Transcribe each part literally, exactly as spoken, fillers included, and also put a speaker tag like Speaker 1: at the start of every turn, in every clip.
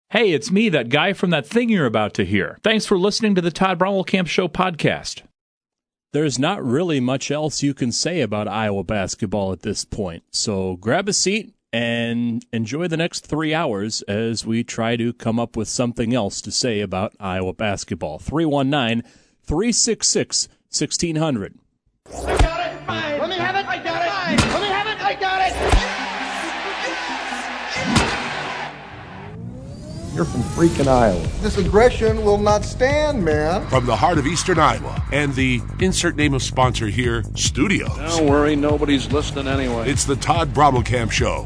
Speaker 1: Hey, it's me, that guy from that thing you're about to hear. Thanks for listening to the Todd Bromwell-Camp Show podcast. There's not really much else you can say about Iowa basketball at this point, so grab a seat and enjoy the next three hours as we try to come up with something else to say about Iowa basketball. three one nine, three six six, one six zero zero.
Speaker 2: I got it! Fine. Let me have it! I got it! Fine. Let me have it! I got it!
Speaker 3: You're from freaking Iowa.
Speaker 4: This aggression will not stand, man.
Speaker 5: From the heart of Eastern Iowa and the insert name of sponsor here, Studios.
Speaker 6: Don't worry, nobody's listening anyway.
Speaker 5: It's the Todd Bromwell-Camp Show.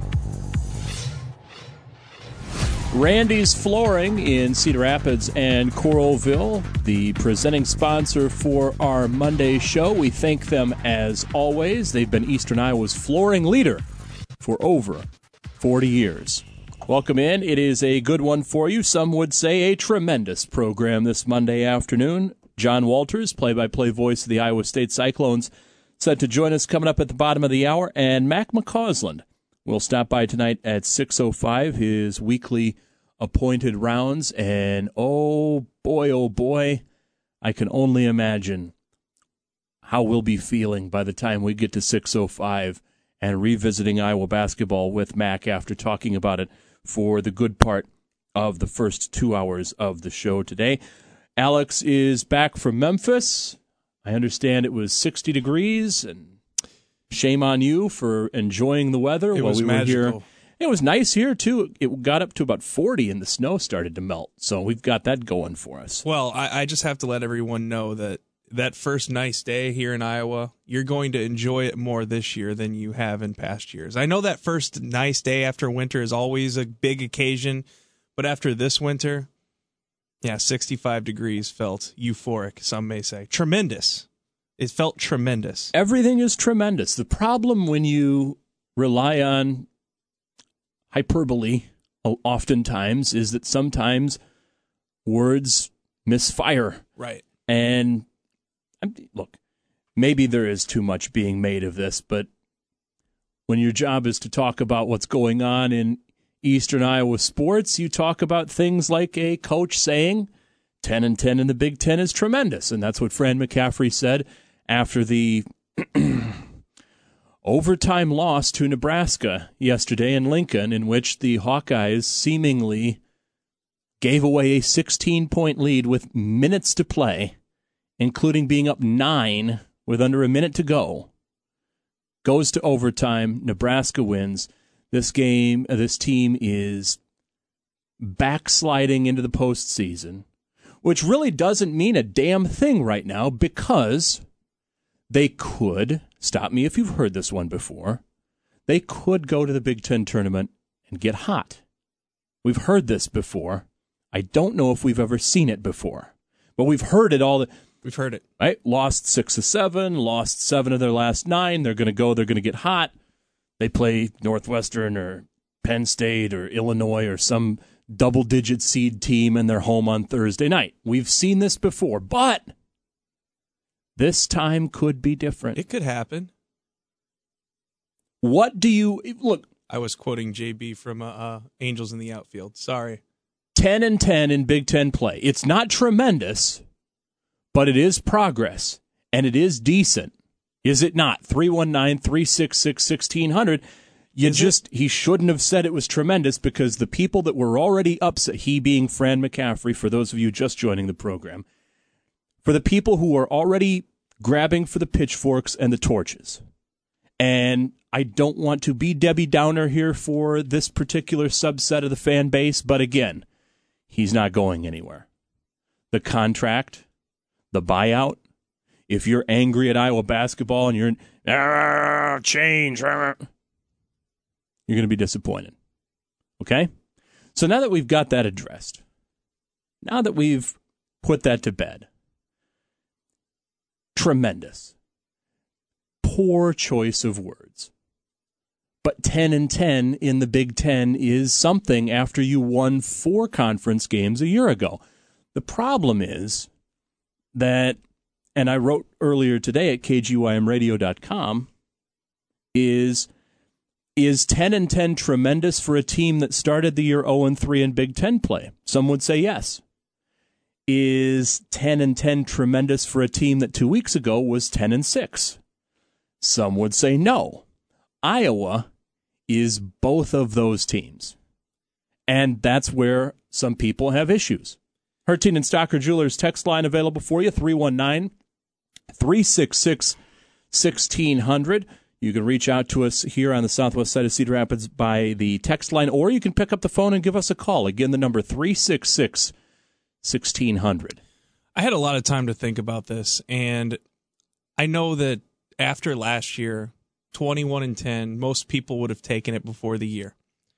Speaker 1: Randy's Flooring in Cedar Rapids and Coralville, the presenting sponsor for our Monday show. We thank them as always. They've been Eastern Iowa's flooring leader for over forty years. Welcome in. It is a good one for you. Some would say a tremendous program this Monday afternoon. John Walters, play-by-play voice of the Iowa State Cyclones, set to join us coming up at the bottom of the hour. And Mac McCausland will stop by tonight at six oh five, his weekly appointed rounds. And oh boy, oh boy, I can only imagine how we'll be feeling by the time we get to six oh five and revisiting Iowa basketball with Mac after talking about it for the good part of the first two hours of the show today. Alex is back from Memphis. I understand it was sixty degrees, and shame on you for enjoying the weather
Speaker 7: it
Speaker 1: while
Speaker 7: was
Speaker 1: we
Speaker 7: magical.
Speaker 1: were here. It was nice here, too. It got up to about forty, and the snow started to melt, so we've got that going for us.
Speaker 7: Well, I, I just have to let everyone know that that first nice day here in Iowa, you're going to enjoy it more this year than you have in past years. I know that first nice day after winter is always a big occasion, but after this winter, yeah, sixty-five degrees felt euphoric, some may say. Tremendous. It felt tremendous.
Speaker 1: Everything is tremendous. The problem when you rely on hyperbole oftentimes is that sometimes words misfire.
Speaker 7: Right.
Speaker 1: And look, maybe there is too much being made of this, but when your job is to talk about what's going on in Eastern Iowa sports, you talk about things like a coach saying ten and ten in the Big Ten is tremendous. And that's what Fran McCaffrey said after the overtime loss to Nebraska yesterday in Lincoln, in which the Hawkeyes seemingly gave away a sixteen-point lead with minutes to play, including being up nine with under a minute to go. Goes to overtime. Nebraska wins. This game, uh, this team is backsliding into the postseason, which really doesn't mean a damn thing right now because they could, stop me if you've heard this one before, they could go to the Big Ten tournament and get hot. We've heard this before. I don't know if we've ever seen it before, but we've heard it all the
Speaker 7: We've heard it.
Speaker 1: Right? Lost six of seven, lost seven of their last nine. They're going to go, they're going to get hot. They play Northwestern or Penn State or Illinois or some double-digit seed team, and they're home on Thursday night. We've seen this before, but this time could be different.
Speaker 7: It could happen.
Speaker 1: What do you look?
Speaker 7: I was quoting J B from uh, uh, Angels in the Outfield. Sorry.
Speaker 1: ten and ten in Big Ten play. It's not tremendous, but it is progress, and it is decent. Is it not? three one nine, three six six, one six zero zero. You is just, it? He shouldn't have said it was tremendous because the people that were already upset, he being Fran McCaffrey, for those of you just joining the program, for the people who are already grabbing for the pitchforks and the torches. And I don't want to be Debbie Downer here for this particular subset of the fan base, but again, he's not going anywhere. The contract, the buyout, if you're angry at Iowa basketball and you're in, ah, change, ah, you're going to be disappointed. Okay? So now that we've got that addressed, now that we've put that to bed, tremendous. Poor choice of words. But ten and ten in the Big Ten is something after you won four conference games a year ago. The problem is that, and I wrote earlier today at K G Y M radio dot com, is Is ten and ten tremendous for a team that started the year oh and three in Big Ten play? Some would say yes. Is ten and ten tremendous for a team that two weeks ago was ten and six? Some would say no. Iowa is both of those teams. And that's where some people have issues. Hertin and Stocker Jewelers text line available for you, three one nine, three six six, one six zero zero. You can reach out to us here on the southwest side of Cedar Rapids by the text line, or you can pick up the phone and give us a call. Again, the number three six six, one six zero zero.
Speaker 7: I had a lot of time to think about this, and I know that after last year, twenty-one and ten, most people would have taken it before the year.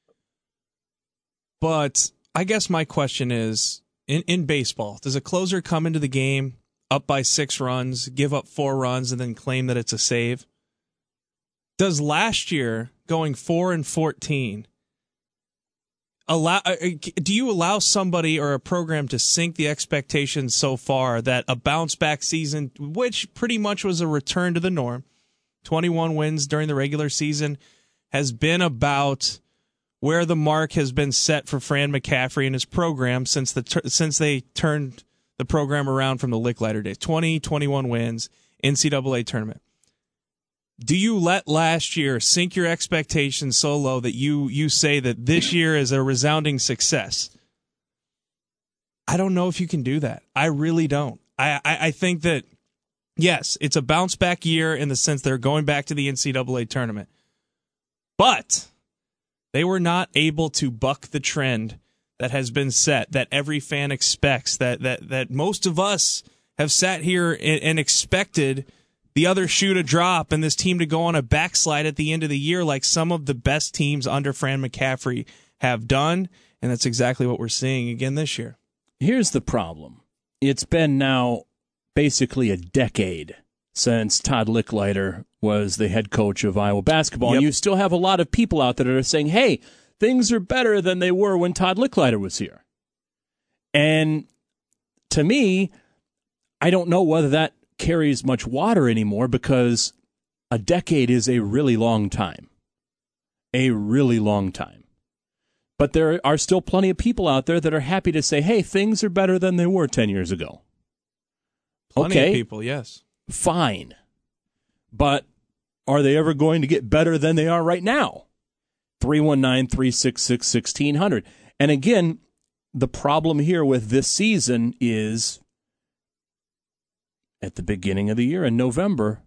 Speaker 7: But I guess my question is, in, in baseball, does a closer come into the game up by six runs, give up four runs, and then claim that it's a save? Does last year going four and fourteen allow? Do you allow somebody or a program to sink the expectations so far that a bounce back season, which pretty much was a return to the norm, twenty-one wins during the regular season, has been about where the mark has been set for Fran McCaffrey and his program since the since they turned the program around from the Licklider days? twenty, twenty-one wins, N C double A tournament. Do you let last year sink your expectations so low that you you say that this year is a resounding success? I don't know if you can do that. I really don't. I, I, I think that, yes, it's a bounce back year in the sense they're going back to the N C double A tournament. But they were not able to buck the trend that has been set, that every fan expects, that that, that most of us have sat here and, and expected the other shoe to drop and this team to go on a backslide at the end of the year like some of the best teams under Fran McCaffrey have done, and that's exactly what we're seeing again this year.
Speaker 1: Here's the problem. It's been now basically a decade since Todd Licklider was the head coach of Iowa basketball, yep. And you still have a lot of people out there that are saying, hey, things are better than they were when Todd Licklider was here. And to me, I don't know whether that carries much water anymore, because a decade is a really long time. A really long time. But there are still plenty of people out there that are happy to say, hey, things are better than they were ten years ago.
Speaker 7: Plenty
Speaker 1: okay,
Speaker 7: of people, yes.
Speaker 1: Fine. But are they ever going to get better than they are right now? three one nine, three six six, one six zero zero. And again, the problem here with this season is at the beginning of the year in November,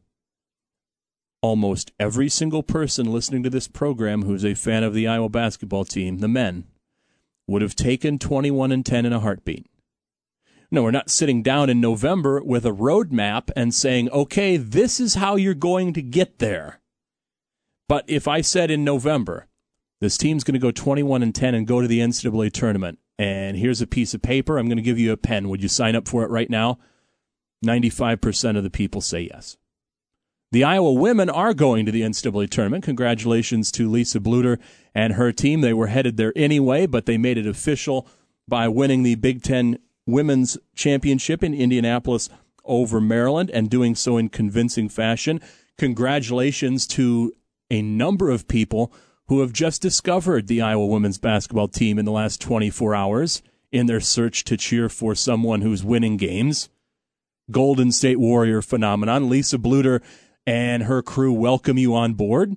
Speaker 1: almost every single person listening to this program who's a fan of the Iowa basketball team, the men, would have taken twenty-one and ten in a heartbeat. No, we're not sitting down in November with a roadmap and saying, okay, this is how you're going to get there. But if I said in November, this team's going to go twenty-one and ten and go to the N C double A tournament, and here's a piece of paper, I'm going to give you a pen, would you sign up for it right now? ninety-five percent of the people say yes. The Iowa women are going to the N C double A tournament. Congratulations to Lisa Bluter and her team. They were headed there anyway, but they made it official by winning the Big Ten Women's Championship in Indianapolis over Maryland, and doing so in convincing fashion. Congratulations to a number of people who have just discovered the Iowa women's basketball team in the last twenty-four hours in their search to cheer for someone who's winning games. Golden State Warrior phenomenon. Lisa Bluter and her crew welcome you on board.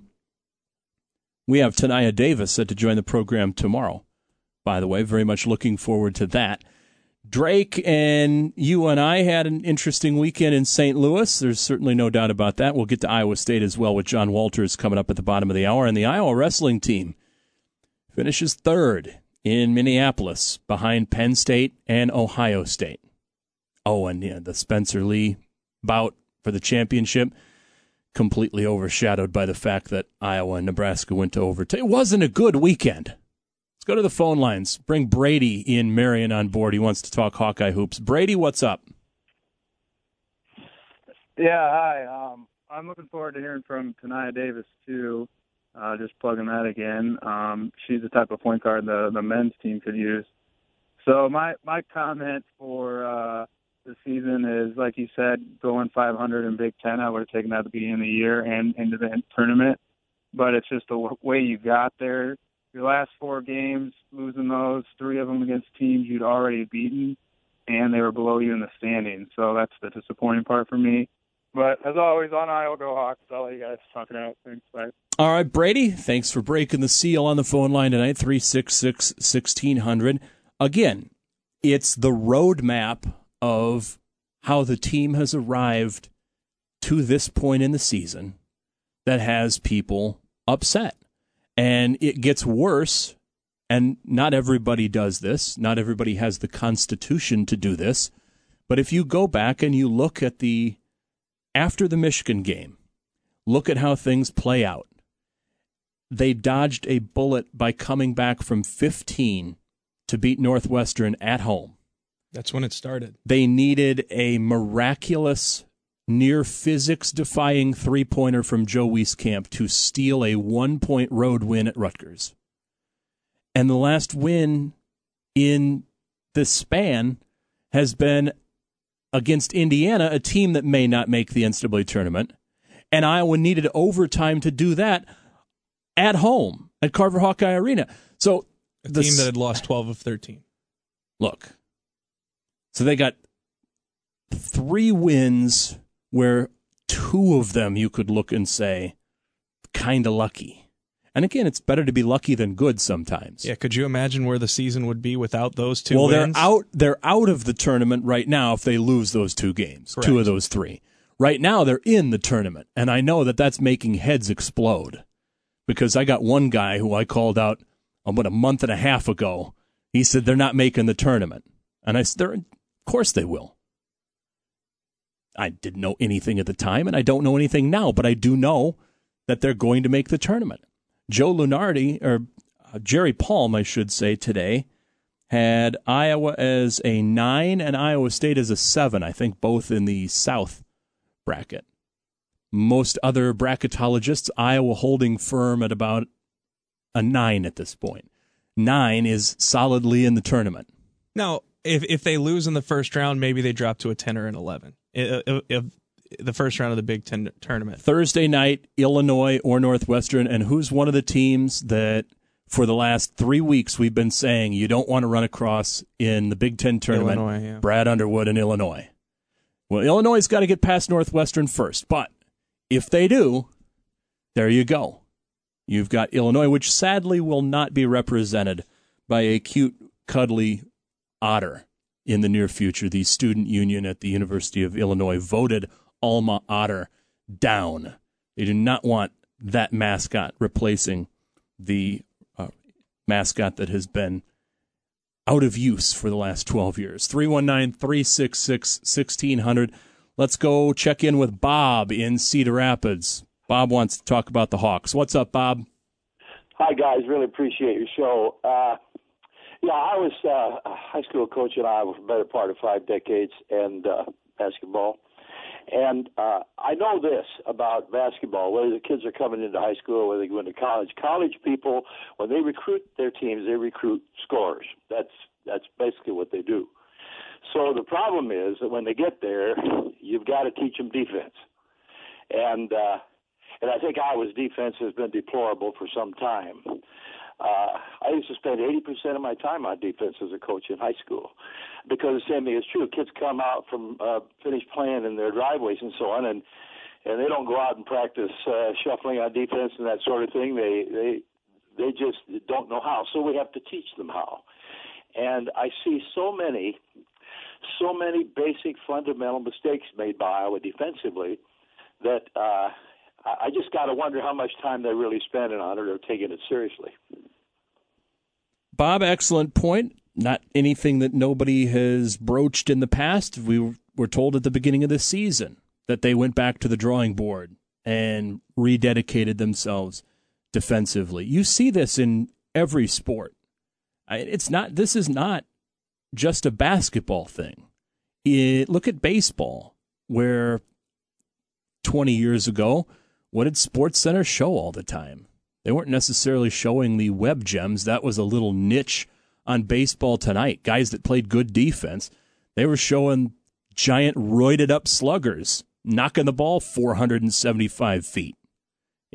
Speaker 1: We have Tania Davis set to join the program tomorrow, by the way. Very much looking forward to that. Drake and you and I had an interesting weekend in Saint Louis. There's certainly no doubt about that. We'll get to Iowa State as well with John Walters coming up at the bottom of the hour. And the Iowa wrestling team finishes third in Minneapolis behind Penn State and Ohio State. Oh, and yeah, the Spencer Lee bout for the championship, completely overshadowed by the fact that Iowa and Nebraska went to overtime. It wasn't a good weekend. Let's go to the phone lines. Bring Brady in Marion on board. He wants to talk Hawkeye hoops. Brady, what's up?
Speaker 3: Yeah, hi. Um, I'm looking forward to hearing from Tania Davis, too. Uh, just plugging that again. Um, she's the type of point guard the, the men's team could use. So my, my comment for uh, the season is, like you said, going five hundred in Big Ten. I would have taken that at the beginning of the year and into the tournament. but it's just the w- way you got there. Your last four games, losing those, three of them against teams you'd already beaten, and they were below you in the standings. So that's the disappointing part for me. But as always, on Iowa, go Hawks. I'll let you guys talk it out. Thanks. Bye.
Speaker 1: All right, Brady, thanks for breaking the seal on the phone line tonight, three six six, one six zero zero. Again, it's the roadmap of how the team has arrived to this point in the season that has people upset. And it gets worse, and not everybody does this. Not everybody has the constitution to do this. But if you go back and you look at the, after the Michigan game, look at how things play out. They dodged a bullet by coming back from fifteen to beat Northwestern at home.
Speaker 7: That's when it started.
Speaker 1: They needed a miraculous, near physics-defying three-pointer from Joe Wieskamp to steal a one-point road win at Rutgers. And the last win in this span has been against Indiana, a team that may not make the N C double A tournament. And Iowa needed overtime to do that at home at Carver Hawkeye Arena. So
Speaker 7: a
Speaker 1: the,
Speaker 7: team that had lost twelve of thirteen.
Speaker 1: Look, so they got three wins where two of them you could look and say, kind of lucky. And again, it's better to be lucky than good sometimes.
Speaker 7: Yeah, could you imagine where the season would be without those two
Speaker 1: well,
Speaker 7: wins?
Speaker 1: they're out, they're out of the tournament right now if they lose those two games,
Speaker 7: Correct.
Speaker 1: two of those three. Right now, they're in the tournament, and I know that that's making heads explode because I got one guy who I called out about a month and a half ago. He said they're not making the tournament. And I said, of course they will. I didn't know anything at the time, and I don't know anything now, but I do know that they're going to make the tournament. Joe Lunardi, or uh, Jerry Palm, I should say, today, had Iowa as a nine and Iowa State as a seven, I think both in the South bracket. Most other bracketologists, Iowa holding firm at about a nine at this point. Nine is solidly in the tournament.
Speaker 7: Now, if if they lose in the first round, maybe they drop to a ten or an eleven. If, if the first round of the Big Ten tournament.
Speaker 1: Thursday night, Illinois or Northwestern, and who's one of the teams that for the last three weeks we've been saying you don't want to run across in the Big Ten tournament?
Speaker 7: Illinois, yeah.
Speaker 1: Brad Underwood in Illinois. Well, Illinois' got to get past Northwestern first, but if they do, there you go. You've got Illinois, which sadly will not be represented by a cute, cuddly otter in the near future. The student union at the University of Illinois voted Alma Otter down. They do not want that mascot replacing the uh, mascot that has been out of use for the last twelve years. three one nine, three six six, one six zero zero. Let's go check in with Bob in Cedar Rapids. Bob wants to talk about the Hawks. What's up, Bob?
Speaker 8: Hi, guys. Really appreciate your show. Uh, yeah, I was uh, a high school coach in Iowa for the better part of five decades and uh, basketball. And uh, I know this about basketball, whether the kids are coming into high school or whether they go into college. College people, when they recruit their teams, they recruit scorers. That's that's basically what they do. So the problem is that when they get there, you've got to teach them defense. And uh, and I think Iowa's defense has been deplorable for some time. Uh, I used to spend eighty percent of my time on defense as a coach in high school because the same thing is true. Kids come out from uh, finish playing in their driveways and so on, and and they don't go out and practice uh, shuffling on defense and that sort of thing. They they they just don't know how. So we have to teach them how. And I see so many, so many basic fundamental mistakes made by Iowa defensively that uh, I just got to wonder how much time they're really spending on it or taking it seriously.
Speaker 1: Bob, excellent point. Not anything that nobody has broached in the past. We were told at the beginning of the season that they went back to the drawing board and rededicated themselves defensively. You see this in every sport. It's not. This is not just a basketball thing. It, look at baseball, where twenty years ago, what did SportsCenter show all the time? They weren't necessarily showing the web gems. That was a little niche on Baseball Tonight. Guys that played good defense. They were showing giant roided up sluggers knocking the ball four hundred seventy-five feet. You know,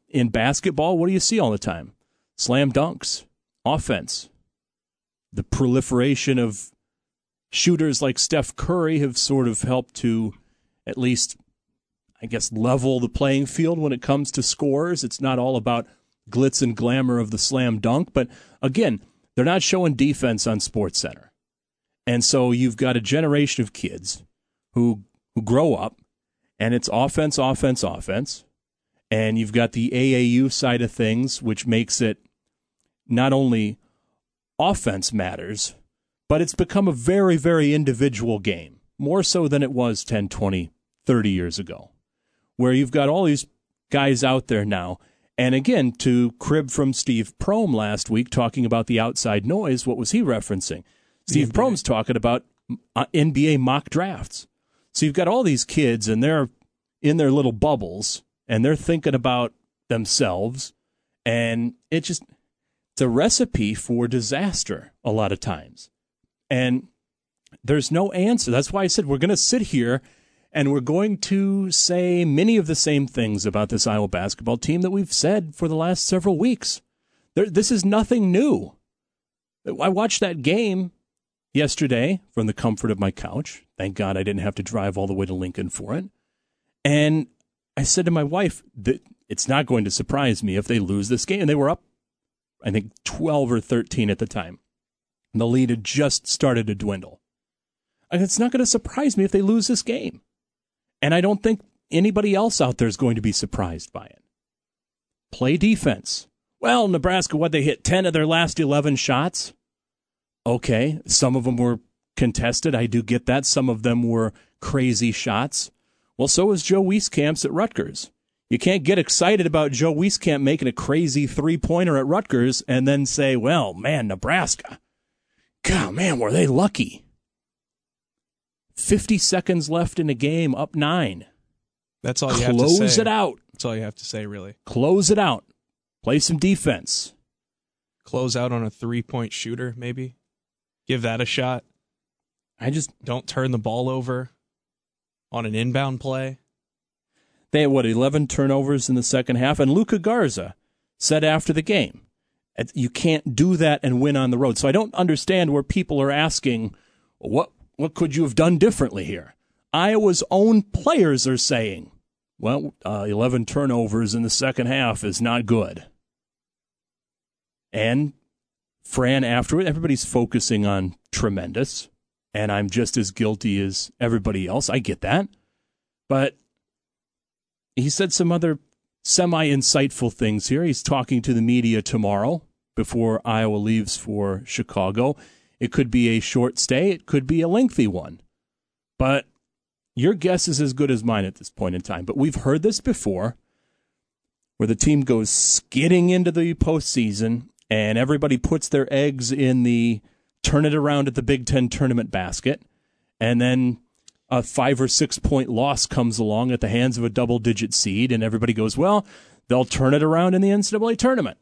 Speaker 1: in basketball, what do you see all the time? Slam dunks, offense. The proliferation of shooters like Steph Curry have sort of helped to at least, I guess, level the playing field when it comes to scores. It's not all about glitz and glamour of the slam dunk, but again, they're not showing defense on SportsCenter. And so you've got a generation of kids who who grow up, and it's offense, offense, offense. And you've got the A A U side of things, which makes it not only offense matters, but it's become a very, very individual game, more so than it was ten, twenty, thirty years ago, where you've got all these guys out there now. And again, to crib from Steve Prohm last week talking about the outside noise, what was he referencing? Steve Prohm's talking about N B A mock drafts. So you've got all these kids, and they're in their little bubbles, and they're thinking about themselves, and it just it's a recipe for disaster a lot of times. And there's no answer. That's why I said we're going to sit here, and we're going to say many of the same things about this Iowa basketball team that we've said for the last several weeks. There, this is nothing new. I watched that game yesterday from the comfort of my couch. Thank God I didn't have to drive all the way to Lincoln for it. And I said to my wife that it's not going to surprise me if they lose this game. And they were up, I think, twelve or thirteen at the time. And the lead had just started to dwindle. And it's not going to surprise me if they lose this game. And I don't think anybody else out there is going to be surprised by it. Play defense. Well, Nebraska, what, they hit ten of their last eleven shots? Okay, some of them were contested. I do get that. Some of them were crazy shots. Well, so was Joe Wieskamp's at Rutgers. You can't get excited about Joe Wieskamp making a crazy three-pointer at Rutgers and then say, well, man, Nebraska. God, man, were they lucky. fifty seconds left in the game, up nine.
Speaker 7: That's all you
Speaker 1: Close
Speaker 7: have to say.
Speaker 1: Close it out.
Speaker 7: That's all you have to say, really.
Speaker 1: Close it out. Play some defense.
Speaker 7: Close out on a three-point shooter, maybe. Give that a shot.
Speaker 1: I just
Speaker 7: don't turn the ball over on an inbound play.
Speaker 1: They had, what, eleven turnovers in the second half? And Luka Garza said after the game, you can't do that and win on the road. So I don't understand where people are asking, what what could you have done differently here? Iowa's own players are saying, well, uh, eleven turnovers in the second half is not good. And Fran afterward, everybody's focusing on tremendous, and I'm just as guilty as everybody else. I get that. But he said some other semi-insightful things here. He's talking to the media tomorrow before Iowa leaves for Chicago. It could be a short stay. It could be a lengthy one. But your guess is as good as mine at this point in time. But we've heard this before, where the team goes skidding into the postseason, and everybody puts their eggs in the turn it around at the Big Ten tournament basket, and then a five or six point loss comes along at the hands of a double-digit seed, and everybody goes, well, they'll turn it around in the N C double A tournament.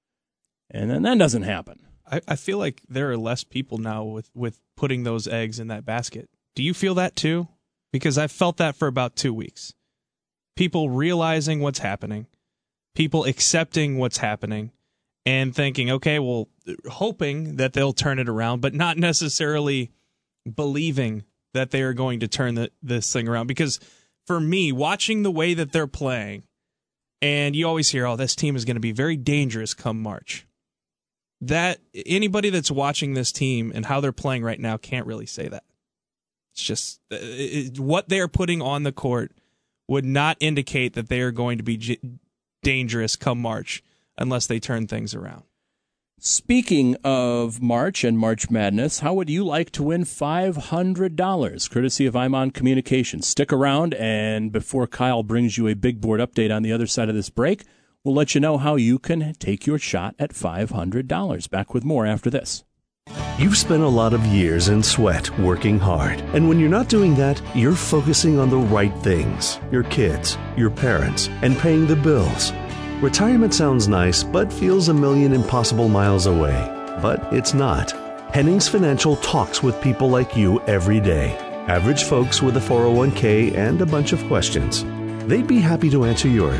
Speaker 1: And then that doesn't happen.
Speaker 7: I, I feel like there are less people now with, with putting those eggs in that basket. Do you feel that too? Because I've felt that for about two weeks. People realizing what's happening, people accepting what's happening, and thinking, okay, well, hoping that they'll turn it around, but not necessarily believing that they are going to turn the, this thing around. Because for me, watching the way that they're playing, and you always hear, oh, this team is going to be very dangerous come March. That anybody that's watching this team and how they're playing right now can't really say that. It's just it, what they're putting on the court would not indicate that they are going to be j- dangerous come March unless they turn things around.
Speaker 1: Speaking of March and March Madness, how would you like to win five hundred dollars, courtesy of I'm On Communications? Stick around, and before Kyle brings you a big board update on the other side of this break, we'll let you know how you can take your shot at five hundred dollars. Back with more after this.
Speaker 9: You've spent a lot of years in sweat working hard, and when you're not doing that, you're focusing on the right things, your kids, your parents, and paying the bills. Retirement sounds nice, but feels a million impossible miles away. But it's not. Hennings Financial talks with people like you every day. Average folks with a four oh one k and a bunch of questions. They'd be happy to answer yours.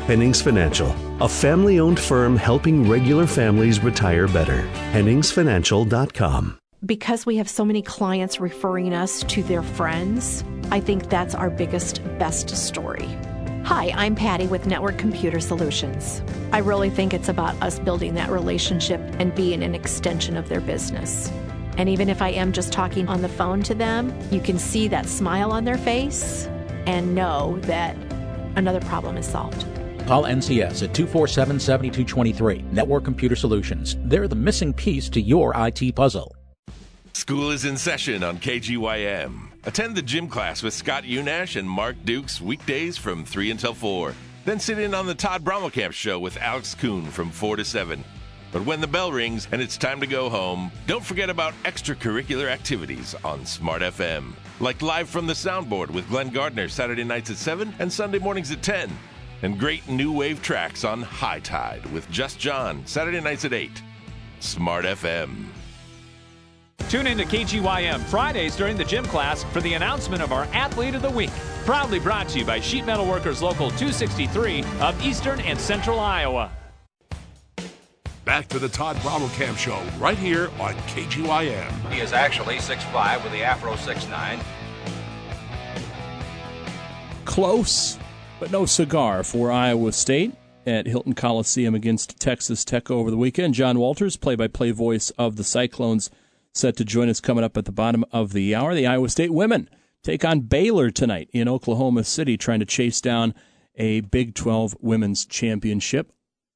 Speaker 9: Hennings Financial, a family-owned firm helping regular families retire better. Hennings Financial dot com.
Speaker 10: Because we have so many clients referring us to their friends, I think that's our biggest, best story. Hi, I'm Patty with Network Computer Solutions. I really think it's about us building that relationship and being an extension of their business. And even if I am just talking on the phone to them, you can see that smile on their face and know that another problem is solved.
Speaker 11: Call N C S at two four seven, seven two two three. Network Computer Solutions. They're the missing piece to your I T puzzle.
Speaker 12: School is in session on K G Y M. Attend the gym class with Scott Unash and Mark Dukes weekdays from three until four. Then sit in on the Todd Brommelkamp Show with Alex Kuhn from four to seven. But when the bell rings and it's time to go home, don't forget about extracurricular activities on Smart F M. Like Live from the Soundboard with Glenn Gardner Saturday nights at seven and Sunday mornings at ten. And great new wave tracks on High Tide with Just John Saturday nights at eight. Smart F M.
Speaker 13: Tune in to K G Y M Fridays during the gym class for the announcement of our Athlete of the Week. Proudly brought to you by Sheet Metal Workers Local two sixty-three of Eastern and Central Iowa.
Speaker 5: Back to the Todd Brommelkamp Show right here on K G Y M.
Speaker 14: He is actually six five with the Afro six nine.
Speaker 1: Close, but no cigar for Iowa State at Hilton Coliseum against Texas Tech over the weekend. John Walters, play-by-play voice of the Cyclones, set to join us coming up at the bottom of the hour. The Iowa State women take on Baylor tonight in Oklahoma City, trying to chase down a Big twelve women's championship.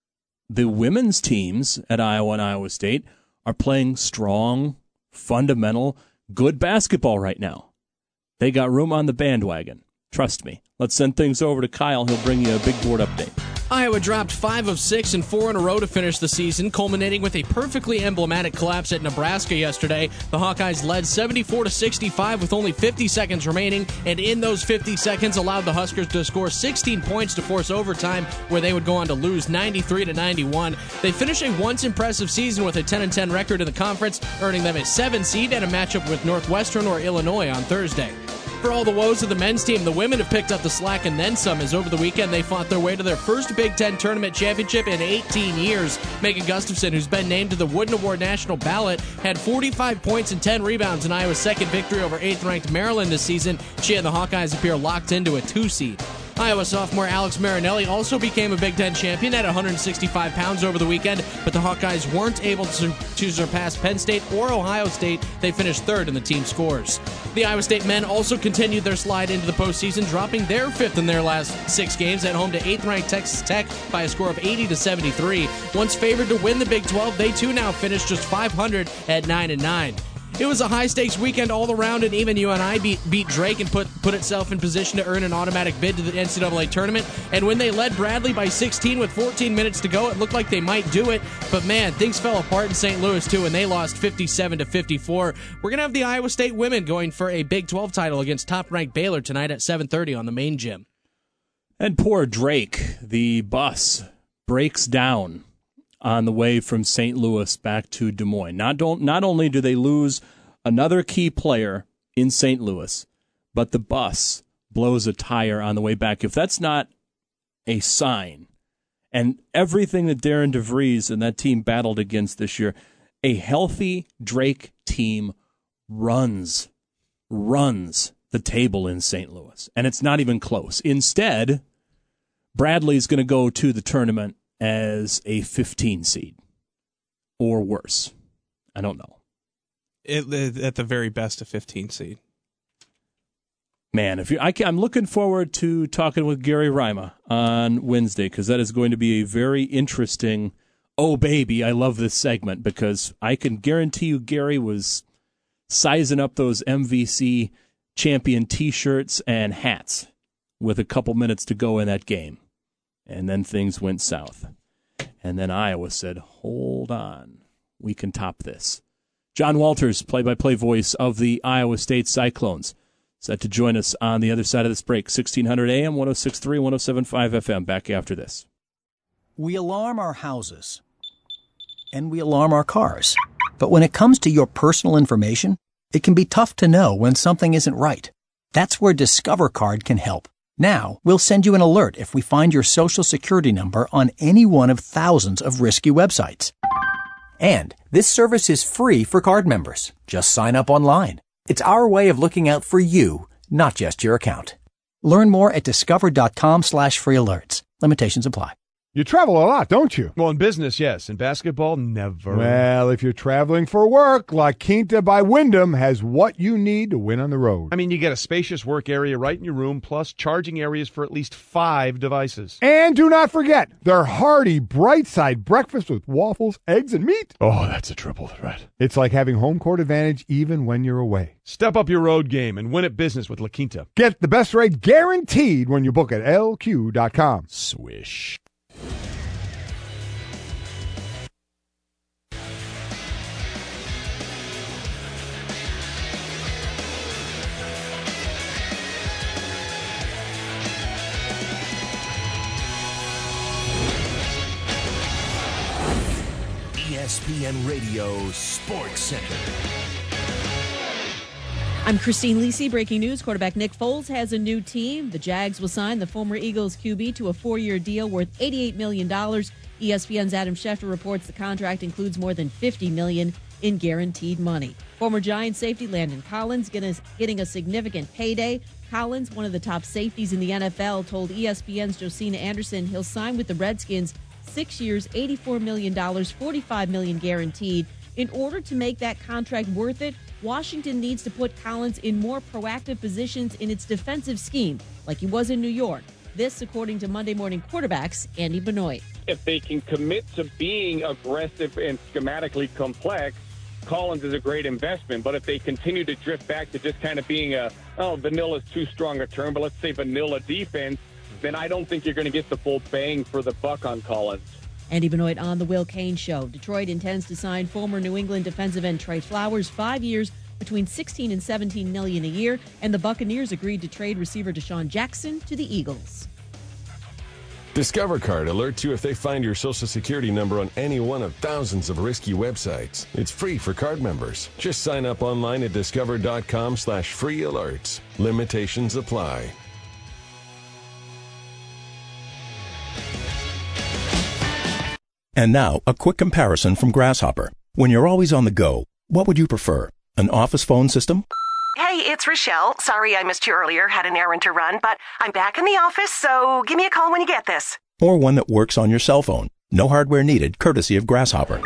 Speaker 1: The women's teams at Iowa and Iowa State are playing strong, fundamental, good basketball right now. They got room on the bandwagon. Trust me. Let's send things over to Kyle. He'll bring you a big board update.
Speaker 15: Iowa dropped five of six and four in a row to finish the season, culminating with a perfectly emblematic collapse at Nebraska yesterday. The Hawkeyes led seventy-four to sixty-five with only fifty seconds remaining, and in those fifty seconds allowed the Huskers to score sixteen points to force overtime, where they would go on to lose ninety-three to ninety-one. They finished a once impressive season with a ten and ten record in the conference, earning them a seven seed and a matchup with Northwestern or Illinois on Thursday. For all the woes of the men's team, the women have picked up the slack and then some, as over the weekend they fought their way to their first Big Ten tournament championship in eighteen years. Megan Gustafson, who's been named to the Wooden Award national ballot, had forty-five points and ten rebounds in Iowa's second victory over eighth-ranked Maryland this season. She and the Hawkeyes appear locked into a two seed. Iowa sophomore Alex Marinelli also became a Big Ten champion at one hundred sixty-five pounds over the weekend, but the Hawkeyes weren't able to, to surpass Penn State or Ohio State. They finished third in the team scores. The Iowa State men also continued their slide into the postseason, dropping their fifth in their last six games at home to eighth-ranked Texas Tech by a score of eighty to seventy-three. Once favored to win the Big twelve, they too now finished just five hundred at nine and nine. It was a high-stakes weekend all around, and even U N I beat, beat Drake and put, put itself in position to earn an automatic bid to the N C double A tournament. And when they led Bradley by sixteen with fourteen minutes to go, it looked like they might do it. But man, things fell apart in Saint Louis too, and they lost fifty-seven to fifty-four. We're going to have the Iowa State women going for a Big twelve title against top-ranked Baylor tonight at seven thirty on the main gym.
Speaker 1: And poor Drake, the bus breaks down on the way from Saint Louis back to Des Moines. Not, don't, not only do they lose another key player in Saint Louis, but the bus blows a tire on the way back. If that's not a sign, and everything that Darren DeVries and that team battled against this year, a healthy Drake team runs, runs the table in Saint Louis, and it's not even close. Instead, Bradley's going to go to the tournament as a fifteen seed or worse. I don't know.
Speaker 7: It, at the very best, a fifteen seed.
Speaker 1: Man, if you, I can, I'm looking forward to talking with Gary Rima on Wednesday, because that is going to be a very interesting. Oh baby, I love this segment, because I can guarantee you Gary was sizing up those M V C champion T-shirts and hats with a couple minutes to go in that game, and then things went south, and then Iowa said, "Hold on, we can top this." John Walters, play-by-play voice of the Iowa State Cyclones, set to join us on the other side of this break. sixteen hundred A M, one oh six point three, one oh seven point five F M. Back after this.
Speaker 16: We alarm our houses, and we alarm our cars. But when it comes to your personal information, it can be tough to know when something isn't right. That's where Discover Card can help. Now, we'll send you an alert if we find your Social Security number on any one of thousands of risky websites. And this service is free for card members. Just sign up online. It's our way of looking out for you, not just your account. Learn more at discover.com slash free alerts. Limitations apply.
Speaker 17: You travel a lot, don't you?
Speaker 18: Well, in business, yes. In basketball, never.
Speaker 17: Well, if you're traveling for work, La Quinta by Wyndham has what you need to win on the road.
Speaker 18: I mean, you get a spacious work area right in your room, plus charging areas for at least five devices.
Speaker 17: And do not forget their hearty, bright-side breakfast with waffles, eggs, and meat.
Speaker 18: Oh, that's a triple threat.
Speaker 17: It's like having home court advantage even when you're away.
Speaker 18: Step up your road game and win at business with La Quinta.
Speaker 17: Get the best rate guaranteed when you book at L Q dot com.
Speaker 18: Swish.
Speaker 5: E S P N Radio Sports Center.
Speaker 19: I'm Christine Lisi. Breaking news. Quarterback Nick Foles has a new team. The Jags will sign the former Eagles Q B to a four-year deal worth eighty-eight million dollars. E S P N's Adam Schefter reports the contract includes more than fifty million dollars in guaranteed money. Former Giants safety Landon Collins getting a significant payday. Collins, one of the top safeties in the N F L, told E S P N's Josina Anderson he'll sign with the Redskins six years, eighty-four million dollars, forty-five million dollars guaranteed. In order to make that contract worth it, Washington needs to put Collins in more proactive positions in its defensive scheme, like he was in New York. This, according to Monday Morning Quarterbacks, Andy Benoit.
Speaker 20: If they can commit to being aggressive and schematically complex, Collins is a great investment. But if they continue to drift back to just kind of being a, oh, vanilla is too strong a term, but let's say vanilla defense, then I don't think you're going to get the full bang for the buck on Collins.
Speaker 19: Andy Benoit on The Will Cain Show. Detroit intends to sign former New England defensive end Trey Flowers five years between sixteen and seventeen million a year, and the Buccaneers agreed to trade receiver Deshaun Jackson to the Eagles.
Speaker 21: Discover Card alerts you if they find your Social Security number on any one of thousands of risky websites. It's free for card members. Just sign up online at discover.com slash free alerts. Limitations apply.
Speaker 22: And now, a quick comparison from Grasshopper. When you're always on the go, what would you prefer? An office phone system?
Speaker 23: Hey, it's Rochelle. Sorry I missed you earlier. Had an errand to run, but I'm back in the office, so give me a call when you get this.
Speaker 22: Or one that works on your cell phone? No hardware needed, courtesy of Grasshopper.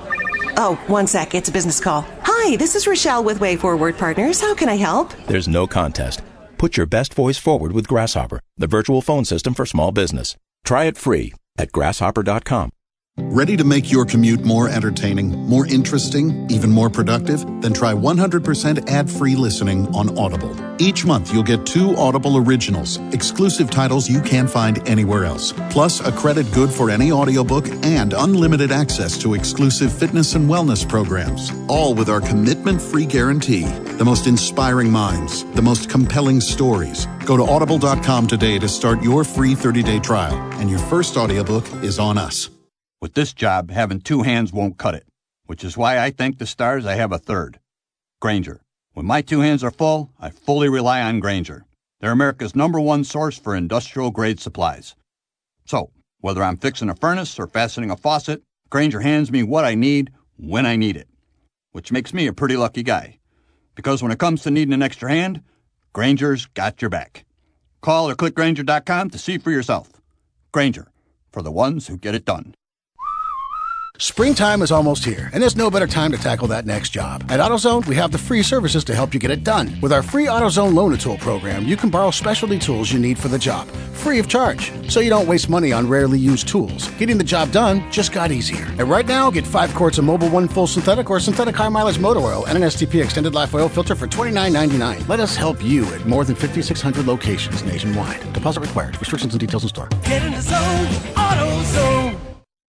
Speaker 23: Oh, one sec. It's a business call. Hi, this is Rochelle with Way Forward Partners. How can I help?
Speaker 22: There's no contest. Put your best voice forward with Grasshopper, the virtual phone system for small business. Try it free at grasshopper dot com.
Speaker 24: Ready to make your commute more entertaining, more interesting, even more productive? Then try one hundred percent ad-free listening on Audible. Each month you'll get two Audible originals, exclusive titles you can't find anywhere else, plus a credit good for any audiobook and unlimited access to exclusive fitness and wellness programs, all with our commitment-free guarantee. The most inspiring minds, the most compelling stories. Go to audible dot com today to start your free thirty-day trial, and your first audiobook is on us.
Speaker 25: With this job, having two hands won't cut it, which is why I thank the stars I have a third. Grainger. When my two hands are full, I fully rely on Grainger. They're America's number one source for industrial-grade supplies. So, whether I'm fixing a furnace or fastening a faucet, Grainger hands me what I need when I need it, which makes me a pretty lucky guy. Because when it comes to needing an extra hand, Grainger's got your back. Call or click Grainger dot com to see for yourself. Grainger, for the ones who get it done.
Speaker 26: Springtime is almost here, and there's no better time to tackle that next job. At AutoZone, we have the free services to help you get it done. With our free AutoZone Loan-A-Tool program, you can borrow specialty tools you need for the job, free of charge, so you don't waste money on rarely used tools. Getting the job done just got easier. And right now, get five quarts of Mobil one full synthetic or synthetic high mileage motor oil and an S T P extended life oil filter for twenty-nine ninety-nine. Let us help you at more than fifty-six hundred locations nationwide. Deposit required. Restrictions and details in store.
Speaker 2: Get in the zone, AutoZone.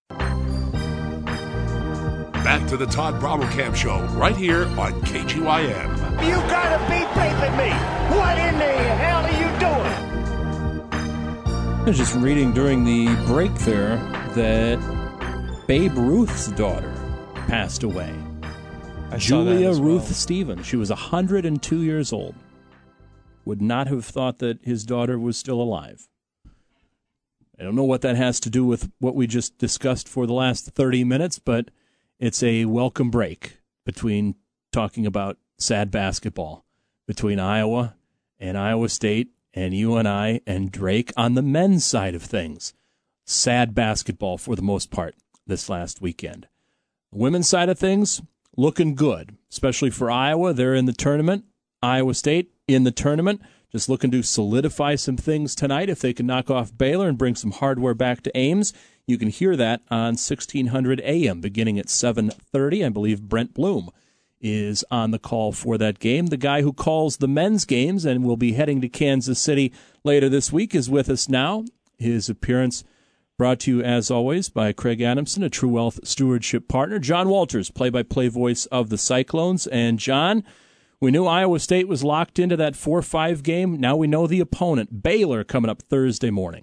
Speaker 5: Back to the Todd Brommelkamp Show, right here on K G Y M.
Speaker 2: You gotta be taping me. What in the hell are you doing?
Speaker 1: I was just reading during the break there that Babe Ruth's daughter passed away.
Speaker 7: I saw that
Speaker 1: Julia
Speaker 7: as well.
Speaker 1: Ruth Stevens. She was one hundred two years old. would not have thought that his daughter was still alive. I don't know what that has to do with what we just discussed for the last thirty minutes, but it's a welcome break between talking about sad basketball between Iowa and Iowa State and U N I and Drake on the men's side of things. Sad basketball for the most part this last weekend. Women's side of things, looking good, especially for Iowa. They're in the tournament. Iowa State in the tournament. Just looking to solidify some things tonight. If they can knock off Baylor and bring some hardware back to Ames, you can hear that on sixteen hundred A M beginning at seven thirty. I believe Brent Bloom is on the call for that game. The guy who calls the men's games and will be heading to Kansas City later this week is with us now. His appearance brought to you, as always, by Craig Adamson, a True Wealth Stewardship partner. John Walters, play-by-play voice of the Cyclones. And, John, we knew Iowa State was locked into that four five game. Now we know the opponent, Baylor, coming up Thursday morning.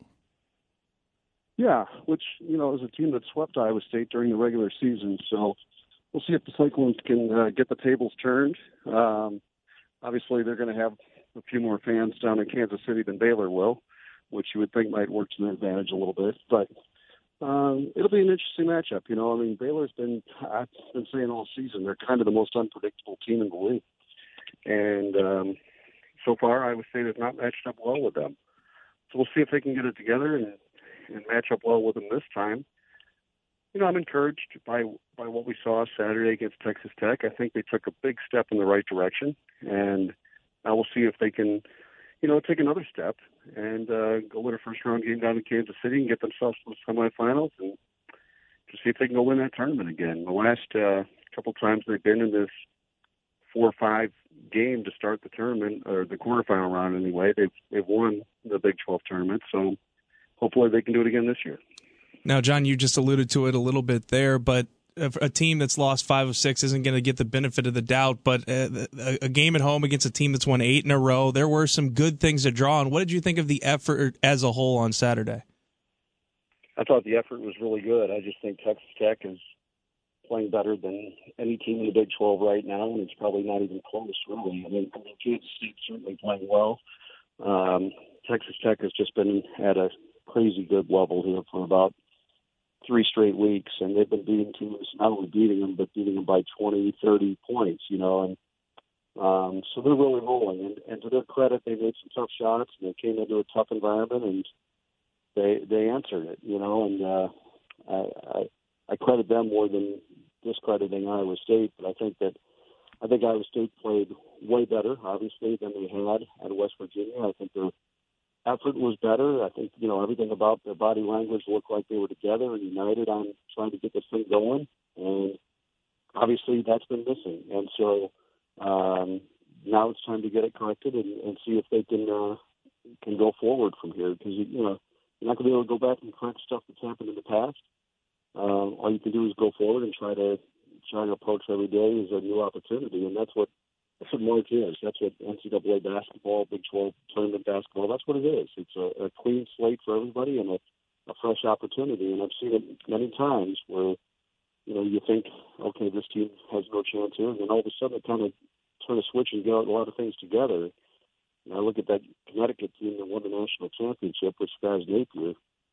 Speaker 3: Yeah, which, you know, is a team that swept Iowa State during the regular season. So we'll see if the Cyclones can uh, get the tables turned. Um, obviously, they're going to have a few more fans down in Kansas City than Baylor will, which you would think might work to their advantage a little bit. But um, it'll be an interesting matchup. You know, I mean, Baylor's been, I've been saying all season, they're kind of the most unpredictable team in the league. And um, so far, Iowa State has not matched up well with them. So we'll see if they can get it together and, and match up well with them this time. You know, I'm encouraged by by what we saw Saturday against Texas Tech. I think they took a big step in the right direction, and now we'll see if they can, you know, take another step and uh, go win a first-round game down in Kansas City and get themselves to the semifinals and to see if they can go win that tournament again. The last uh, couple times they've been in this four or five game to start the tournament, or the quarterfinal round anyway, they've they've won the Big twelve tournament, so hopefully they can do it again this year.
Speaker 7: Now, John, you just alluded to it a little bit there, but a team that's lost five of six isn't going to get the benefit of the doubt, but a, a game at home against a team that's won eight in a row, there were some good things to draw on. What did you think of the effort as a whole on Saturday?
Speaker 3: I thought the effort was really good. I just think Texas Tech is playing better than any team in the Big twelve right now, and it's probably not even close, really. I mean, I mean Kansas State's certainly playing well. Um, Texas Tech has just been at a crazy good level here for about three straight weeks, and they've been beating teams, not only beating them, but beating them by twenty, thirty points, you know, and um, so they're really rolling. And, and to their credit, they made some tough shots, and they came into a tough environment, and they they answered it, you know, and uh, I, I, I credit them more than discrediting Iowa State, but I think that I think Iowa State played way better, obviously, than they had at West Virginia. I think their effort was better. I think, you know, everything about their body language looked like they were together and united on trying to get this thing going. And obviously that's been missing. And so um, now it's time to get it corrected and, and see if they can uh, can go forward from here. Because, you know, you're not going to be able to go back and correct stuff that's happened in the past. Uh, all you can do is go forward and try to try to approach every day as a new opportunity. And that's what That's what March is. That's what N C double A basketball, Big twelve tournament basketball, that's what it is. It's a, a clean slate for everybody and a, a fresh opportunity. And I've seen it many times where, you know, you think, okay, this team has no chance here. And then all of a sudden it kind of turn a switch and get a lot of things together. And I look at that Connecticut team that won the national championship with Spaz Napier.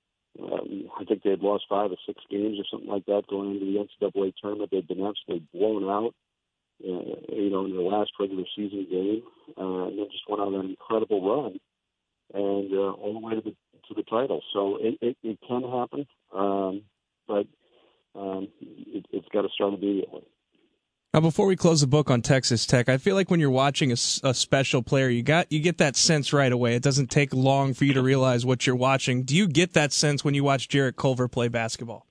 Speaker 3: Um, I think they had lost five or six games or something like that going into the N C double A tournament. They'd been absolutely blown out. Uh, you know, in their last regular season game, uh, and then just went on an incredible run, and uh, all the way to the to the title. So it, it, it can happen, um, but um, it, it's got to start immediately.
Speaker 7: Now, before we close the book on Texas Tech, I feel like when you're watching a, a special player, you got you get that sense right away. It doesn't take long for you to realize what you're watching. Do you get that sense when you watch Jarrett Culver play basketball?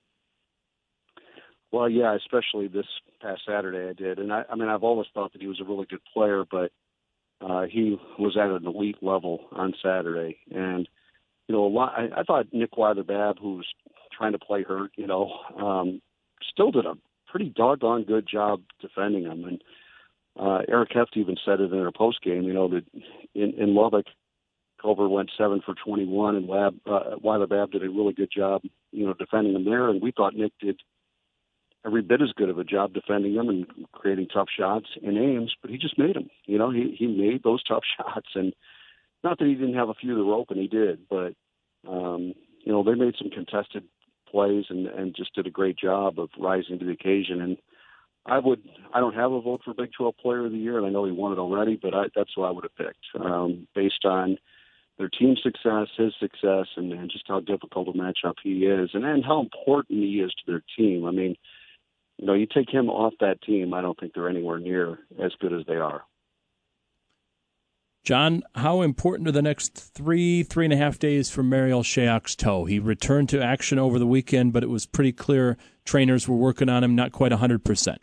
Speaker 3: Well, yeah, especially this past Saturday I did. And, I, I mean, I've always thought that he was a really good player, but uh, he was at an elite level on Saturday. And, you know, a lot. I, I thought Nick Weiler-Babb, who was trying to play hurt, you know, um, still did a pretty doggone good job defending him. And uh, Eric Heft even said it in her postgame, you know, that in, in Lubbock, Culver went seven for twenty-one, and Lab, uh, Weiler-Babb did a really good job, you know, defending him there. And we thought Nick did every bit as good of a job defending them and creating tough shots in Ames, but he just made them. You know, he, he made those tough shots, and not that he didn't have a few that were open, he did, but um, you know, they made some contested plays and, and just did a great job of rising to the occasion. And I would, I don't have a vote for Big twelve Player of the Year, and I know he won it already, but I, that's who I would have picked um, based on their team success, his success, and, and just how difficult a matchup he is, and, and how important he is to their team. I mean, you know, you take him off that team, I don't think they're anywhere near as good as they are.
Speaker 1: John, how important are the next three, three and a half days for Marial Shayok's toe? He returned to action over the weekend, but it was pretty clear trainers were working on him not quite one hundred percent.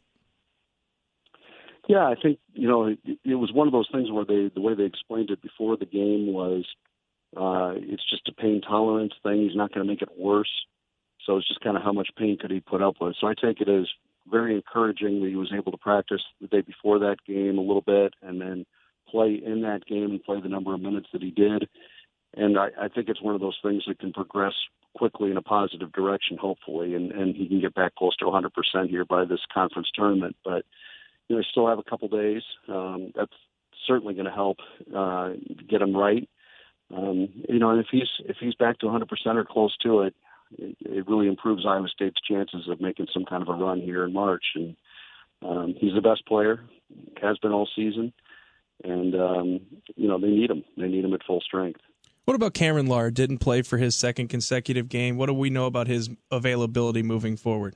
Speaker 3: Yeah, I think, you know, it, it was one of those things where they, the way they explained it before the game was uh, it's just a pain tolerance thing. He's not going to make it worse. So it's just kind of how much pain could he put up with. So I take it as very encouraging that he was able to practice the day before that game a little bit and then play in that game and play the number of minutes that he did. And I, I think it's one of those things that can progress quickly in a positive direction, hopefully, and, and he can get back close to one hundred percent here by this conference tournament. But you know, still have a couple days. Um, that's certainly going to help uh, get him right. Um, you know, and if he's if he's back to one hundred percent or close to it, it, it really improves Iowa State's chances of making some kind of a run here in March. And um, he's the best player, has been all season, and um, you know they need him. They need him at full strength.
Speaker 7: What about Cameron Lard? Didn't play for his second consecutive game. What do we know about his availability moving forward?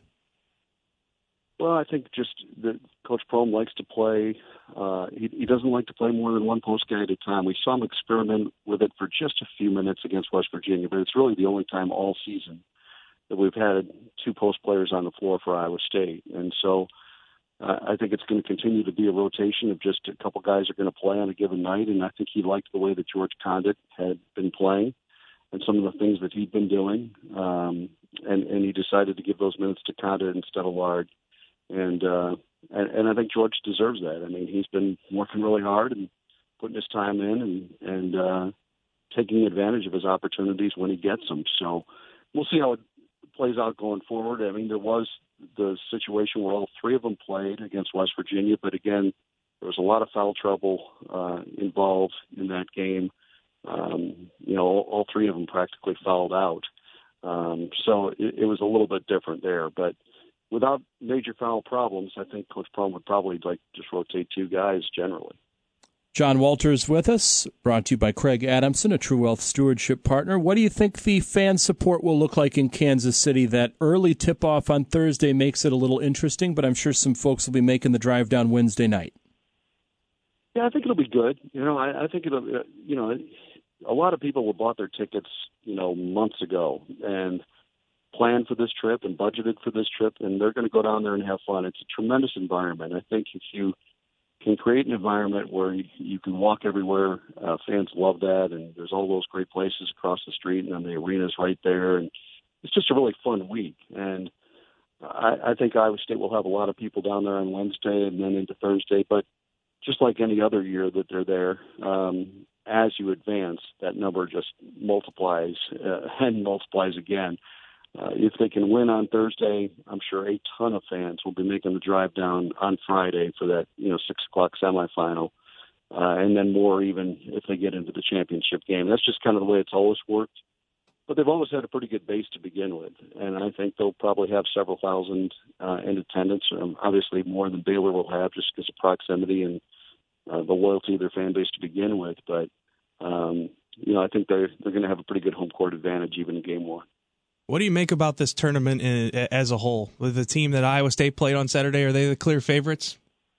Speaker 3: Well, I think just that Coach Prohm likes to play. Uh, he, he doesn't like to play more than one post guy at a time. We saw him experiment with it for just a few minutes against West Virginia, but it's really the only time all season that we've had two post players on the floor for Iowa State. And so uh, I think it's going to continue to be a rotation of just a couple guys are going to play on a given night. And I think he liked the way that George Condit had been playing and some of the things that he'd been doing. Um, and, and he decided to give those minutes to Condit instead of Lard. And, uh, and and I think George deserves that. I mean, he's been working really hard and putting his time in and, and uh, taking advantage of his opportunities when he gets them. So we'll see how it plays out going forward. I mean, there was the situation where all three of them played against West Virginia, but again, there was a lot of foul trouble uh, involved in that game. Um, you know, all, all three of them practically fouled out. Um, so it, it was a little bit different there, but without major foul problems, I think Coach Prohm would probably like just rotate two guys generally.
Speaker 1: John Walters with us, brought to you by Craig Adamson, a True Wealth Stewardship partner. What do you think the fan support will look like in Kansas City? That early tip-off on Thursday makes it a little interesting, but I'm sure some folks will be making the drive down Wednesday night.
Speaker 3: Yeah, I think it'll be good. You know, I, I think it'll, you know, a lot of people will bought their tickets, you know, months ago, and planned for this trip and budgeted for this trip, and they're going to go down there and have fun. It's a tremendous environment. I think if you can create an environment where you, you can walk everywhere, uh, fans love that, and there's all those great places across the street, and then the arena's right there, and it's just a really fun week. And I, I think Iowa State will have a lot of people down there on Wednesday and then into Thursday, but just like any other year that they're there, um, as you advance, that number just multiplies uh, and multiplies again. Uh, if they can win on Thursday, I'm sure a ton of fans will be making the drive down on Friday for that, you know, six o'clock semifinal, uh, and then more even if they get into the championship game. That's just kind of the way it's always worked. But they've always had a pretty good base to begin with, and I think they'll probably have several thousand uh, in attendance, um, obviously more than Baylor will have just because of proximity and uh, the loyalty of their fan base to begin with. But, um, you know, I think they're, they're going to have a pretty good home court advantage even in game one.
Speaker 7: What do you make about this tournament in, as a whole? With the team that Iowa State played on Saturday, are they the clear favorites?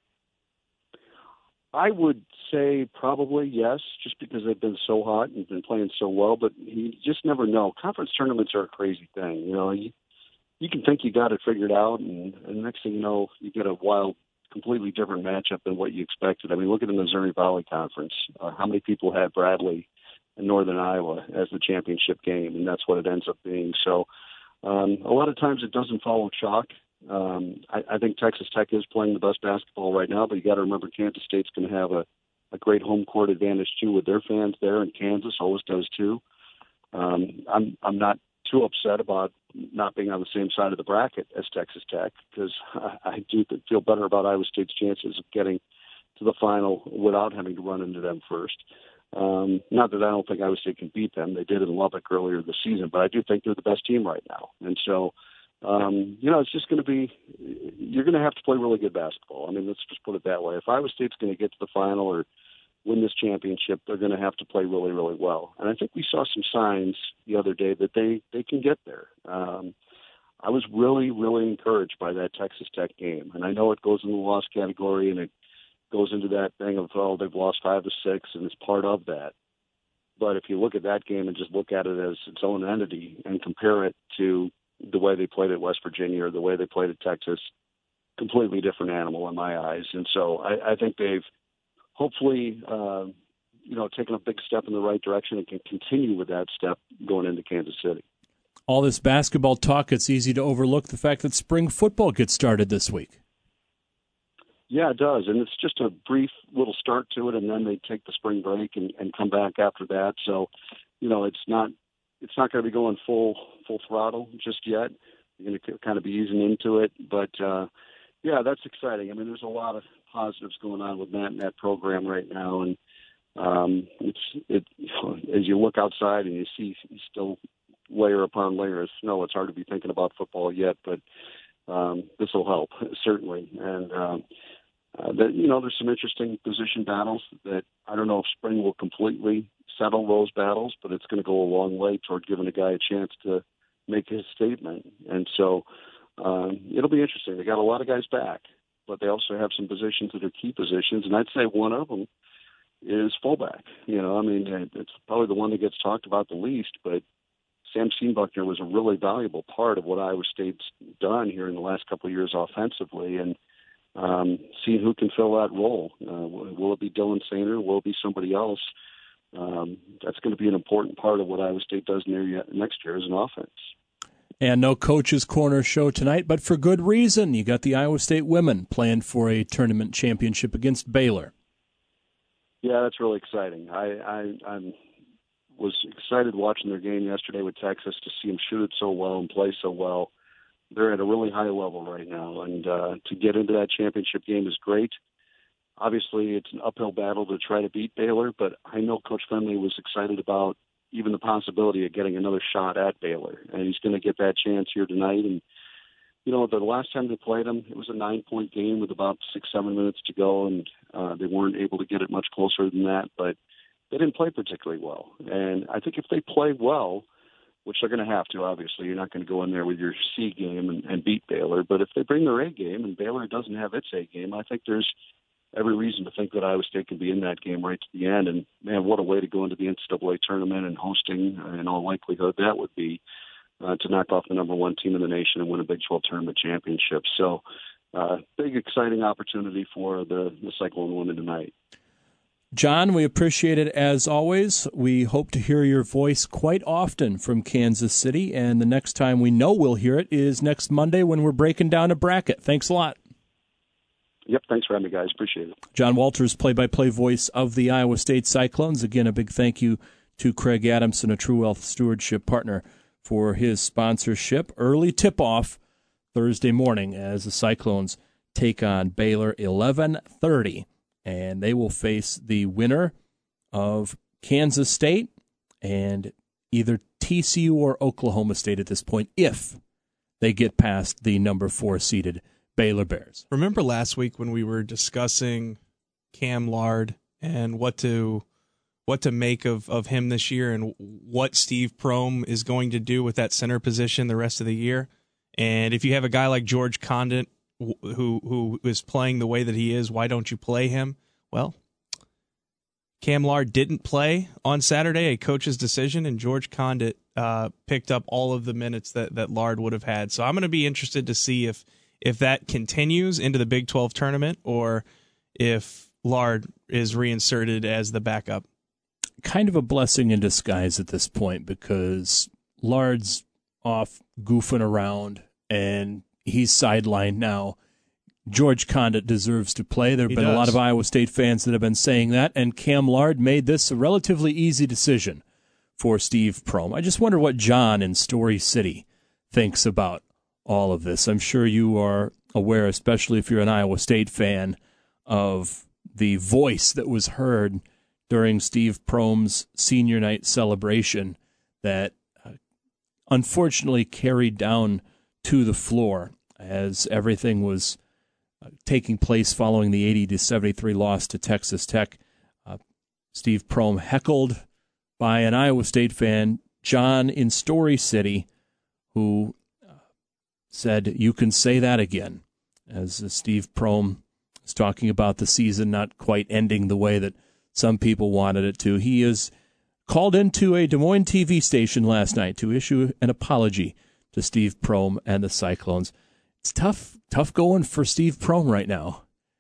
Speaker 3: I would say probably yes, just because they've been so hot and been playing so well. But you just never know. Conference tournaments are a crazy thing. You know, you, you can think you got it figured out, and, and next thing you know, you get a wild, completely different matchup than what you expected. I mean, look at the Missouri Valley Conference. Uh, how many people had Bradley in Northern Iowa as the championship game, and that's what it ends up being. So um, a lot of times it doesn't follow chalk. Um, I, I think Texas Tech is playing the best basketball right now, but you got to remember Kansas State's going to have a, a great home court advantage too with their fans there, and Kansas always does too. Um, I'm I'm not too upset about not being on the same side of the bracket as Texas Tech, because I, I do feel better about Iowa State's chances of getting to the final without having to run into them first. Um, not that I don't think Iowa State can beat them. They did in Lubbock earlier this season, but I do think they're the best team right now. And so, um, you know, it's just going to be, you're going to have to play really good basketball. I mean, let's just put it that way. If Iowa State's going to get to the final or win this championship, they're going to have to play really, really well. And I think we saw some signs the other day that they, they can get there. Um, I was really, really encouraged by that Texas Tech game. And I know it goes in the loss category and it goes into that thing of, oh, they've lost five to six, and it's part of that. But if you look at that game and just look at it as its own entity and compare it to the way they played at West Virginia or the way they played at Texas, completely different animal in my eyes. And so I, I think they've hopefully, uh, you know, taken a big step in the right direction and can continue with that step going into Kansas City.
Speaker 1: All this basketball talk, it's easy to overlook the fact that spring football gets started this week.
Speaker 3: Yeah, it does. And it's just a brief little start to it, and then they take the spring break and, and come back after that. So, you know, it's not it's not going to be going full full throttle just yet. You're going to kind of be easing into it. But, uh, yeah, that's exciting. I mean, there's a lot of positives going on with Matt and that program right now. And um, it's it as you look outside and you see still layer upon layer of snow, it's hard to be thinking about football yet, but um, this will help, certainly. And, um, uh, that, you know, there's some interesting position battles that I don't know if spring will completely settle those battles, but it's going to go a long way toward giving a guy a chance to make his statement. And so um, it'll be interesting. They got a lot of guys back, but they also have some positions that are key positions, and I'd say one of them is fullback. You know, I mean, it's probably the one that gets talked about the least, but Sam Steenbuckner was a really valuable part of what Iowa State's done here in the last couple of years offensively, and um, seeing who can fill that role. Uh, will it be Dylan Sainer? Will it be somebody else? Um, that's going to be an important part of what Iowa State does near next year as an offense.
Speaker 1: And no Coach's Corner show tonight, but for good reason. You got the Iowa State women playing for a tournament championship against Baylor.
Speaker 3: Yeah, that's really exciting. I, I I'm was excited watching their game yesterday with Texas to see them shoot it so well and play so well. They're at a really high level right now, and uh, to get into that championship game is great. Obviously, it's an uphill battle to try to beat Baylor, but I know Coach Finley was excited about even the possibility of getting another shot at Baylor, and he's going to get that chance here tonight. And, you know, the last time they played them, it was a nine-point game with about six, seven minutes to go, and uh, they weren't able to get it much closer than that, but they didn't play particularly well. And I think if they play well, which they're going to have to, obviously, you're not going to go in there with your C game and, and beat Baylor, but if they bring their A game and Baylor doesn't have its A game, I think there's every reason to think that Iowa State can be in that game right to the end. And, man, what a way to go into the N C double A tournament and hosting, uh, in all likelihood, that would be uh, to knock off the number one team in the nation and win a Big twelve tournament championship. So uh, big, exciting opportunity for the, the Cyclone women tonight.
Speaker 1: John, we appreciate it as always. We hope to hear your voice quite often from Kansas City, and the next time we know we'll hear it is next Monday when we're breaking down a bracket. Thanks a lot.
Speaker 3: Yep, thanks for having me, guys. Appreciate it.
Speaker 1: John Walters, play-by-play voice of the Iowa State Cyclones. Again, a big thank you to Craig Adamson, a True Wealth Stewardship partner, for his sponsorship. Early tip-off Thursday morning as the Cyclones take on Baylor, eleven thirty. And they will face the winner of Kansas State and either T C U or Oklahoma State at this point, if they get past the number four seeded Baylor Bears.
Speaker 7: Remember last week when we were discussing Cam Lard and what to what to make of, of him this year and what Steve Prohm is going to do with that center position the rest of the year? And if you have a guy like George Condit who who is playing the way that he is, why don't you play him? Well, Cam Lard didn't play on Saturday, a coach's decision, and George Condit uh, picked up all of the minutes that, that Lard would have had. So I'm going to be interested to see if if that continues into the Big twelve tournament or if Lard is reinserted as the backup.
Speaker 1: Kind of a blessing in disguise at this point because Lard's off goofing around and he's sidelined now. George Condit deserves to play. There have
Speaker 7: He
Speaker 1: been
Speaker 7: does.
Speaker 1: a lot of Iowa State fans that have been saying that, and Cam Lard made this a relatively easy decision for Steve Prohm. I just wonder what John in Story City thinks about all of this. I'm sure you are aware, especially if you're an Iowa State fan, of the voice that was heard during Steve Prohm's senior night celebration that uh, unfortunately carried down to the floor as everything was uh, taking place following the eighty to seventy-three loss to Texas Tech. Uh, Steve Prohm heckled by an Iowa State fan, John in Story City, who uh, said, "You can say that again," as uh, Steve Prohm is talking about the season not quite ending the way that some people wanted it to. He is called into a Des Moines T V station last night to issue an apology to Steve Prohm and the Cyclones. It's tough, tough going for Steve Prohm right now,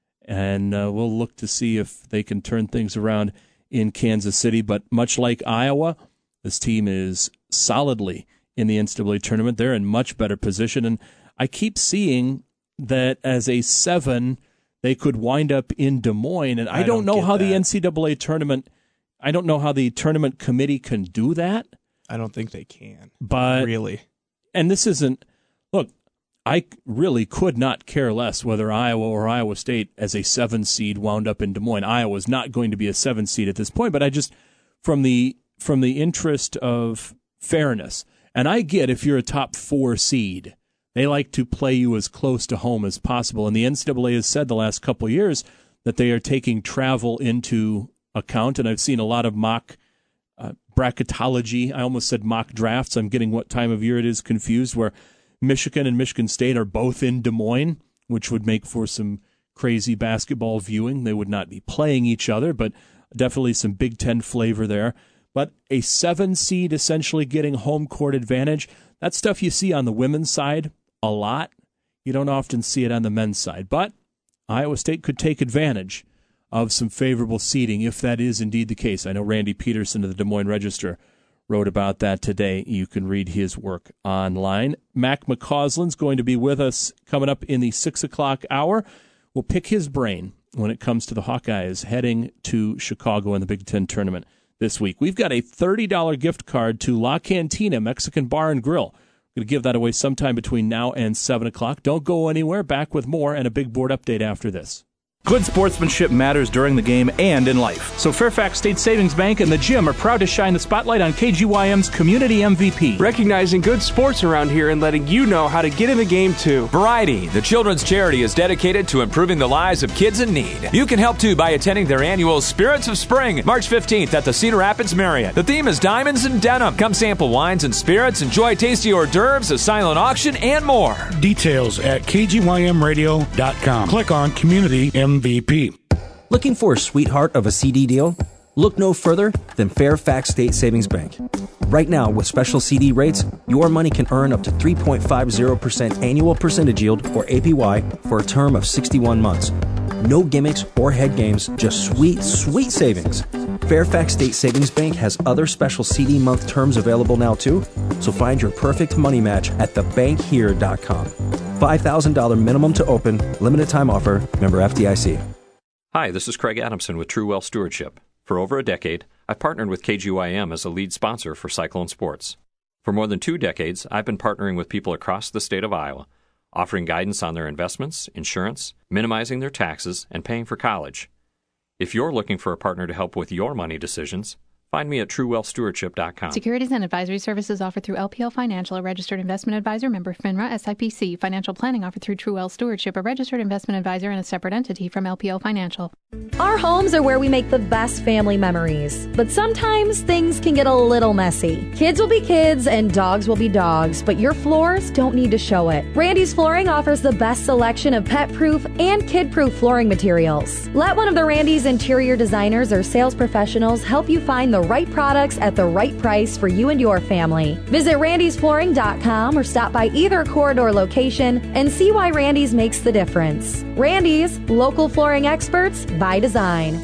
Speaker 1: and uh, we'll look to see if they can turn things around in Kansas City. But much like Iowa, this team is solidly in the N C double A tournament. They're in much better position, and I keep seeing that as a seven, they could wind up in Des Moines, and I, I don't, don't know how that. the N C double A tournament, I don't know how the tournament committee can do that.
Speaker 7: I don't think they can.
Speaker 1: But
Speaker 7: really.
Speaker 1: And this isn't, look, I really could not care less whether Iowa or Iowa State as a seven seed wound up in Des Moines. Iowa's not going to be a seven seed at this point, but I just, from the from the interest of fairness, and I get if you're a top four seed, they like to play you as close to home as possible. And the N C double A has said the last couple of years that they are taking travel into account. And I've seen a lot of mock uh, bracketology. I almost said mock drafts. I'm getting what time of year it is confused, where Michigan and Michigan State are both in Des Moines, which would make for some crazy basketball viewing. They would not be playing each other, but definitely some Big Ten flavor there. But a seven seed essentially getting home court advantage, that's stuff you see on the women's side a lot. You don't often see it on the men's side. But Iowa State could take advantage of some favorable seeding if that is indeed the case. I know Randy Peterson of the Des Moines Register wrote about that today. You can read his work online. Mac McCausland's going to be with us coming up in the six o'clock hour. We'll pick his brain when it comes to the Hawkeyes heading to Chicago in the Big Ten tournament this week. We've got a thirty dollars gift card to La Cantina Mexican Bar and Grill. We're going to give that away sometime between now and seven o'clock. Don't go anywhere. Back with more and a big board update after this.
Speaker 4: Good sportsmanship matters during the game and in life. So Fairfax State Savings Bank and the Gym are proud to shine the spotlight on K G Y M's Community M V P.
Speaker 6: Recognizing good sports around here and letting you know how to get in the game too.
Speaker 13: Variety, the children's charity, is dedicated to improving the lives of kids in need. You can help too by attending their annual Spirits of Spring, March fifteenth at the Cedar Rapids Marriott. The theme is diamonds and denim. Come sample wines and spirits, enjoy tasty hors d'oeuvres, a silent auction, and more.
Speaker 8: Details at K G Y M radio dot com. Click on Community M V P.
Speaker 9: Looking for a sweetheart of a C D deal? Look no further than Fairfax State Savings Bank. Right now, with special C D rates, your money can earn up to three point five zero percent annual percentage yield, or A P Y, for a term of sixty-one months. No gimmicks or head games, just sweet, sweet savings. Fairfax State Savings Bank has other special C D month terms available now too, so find your perfect money match at the bank here dot com. five thousand dollars minimum to open, limited time offer, member F D I C.
Speaker 10: Hi, this is Craig Adamson with True Well Stewardship. For over a decade, I've partnered with K G Y M as a lead sponsor for Cyclone Sports. For more than two decades, I've been partnering with people across the state of Iowa, offering guidance on their investments, insurance, minimizing their taxes, and paying for college. If you're looking for a partner to help with your money decisions, find me at true well stewardship dot com.
Speaker 11: Securities and advisory services offered through L P L Financial, a registered investment advisor, member FINRA, S I P C. Financial planning offered through True Well Stewardship, a registered investment advisor and a separate entity from L P L Financial.
Speaker 27: Our homes are where we make the best family memories, but sometimes things can get a little messy. Kids will be kids and dogs will be dogs, but your floors don't need to show it. Randy's Flooring offers the best selection of pet-proof and kid-proof flooring materials. Let one of the Randy's interior designers or sales professionals help you find the right products at the right price for you and your family. Visit randys flooring dot com or stop by either corridor location and see why Randy's makes the difference. Randy's, local flooring experts by design.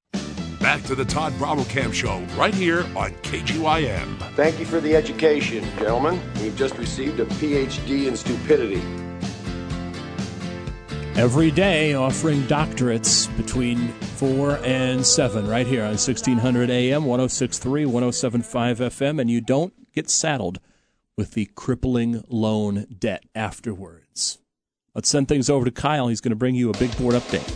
Speaker 5: Back to the Todd Brommelkamp Show right here on K G Y M.
Speaker 28: Thank you for the education, gentlemen. You've just received a P H D in stupidity.
Speaker 1: Every day offering doctorates between four and seven right here on sixteen hundred A M, one oh six point three, one oh seven point five F M, and you don't get saddled with the crippling loan debt afterwards. Let's send things over to Kyle. He's going to bring you a big board update.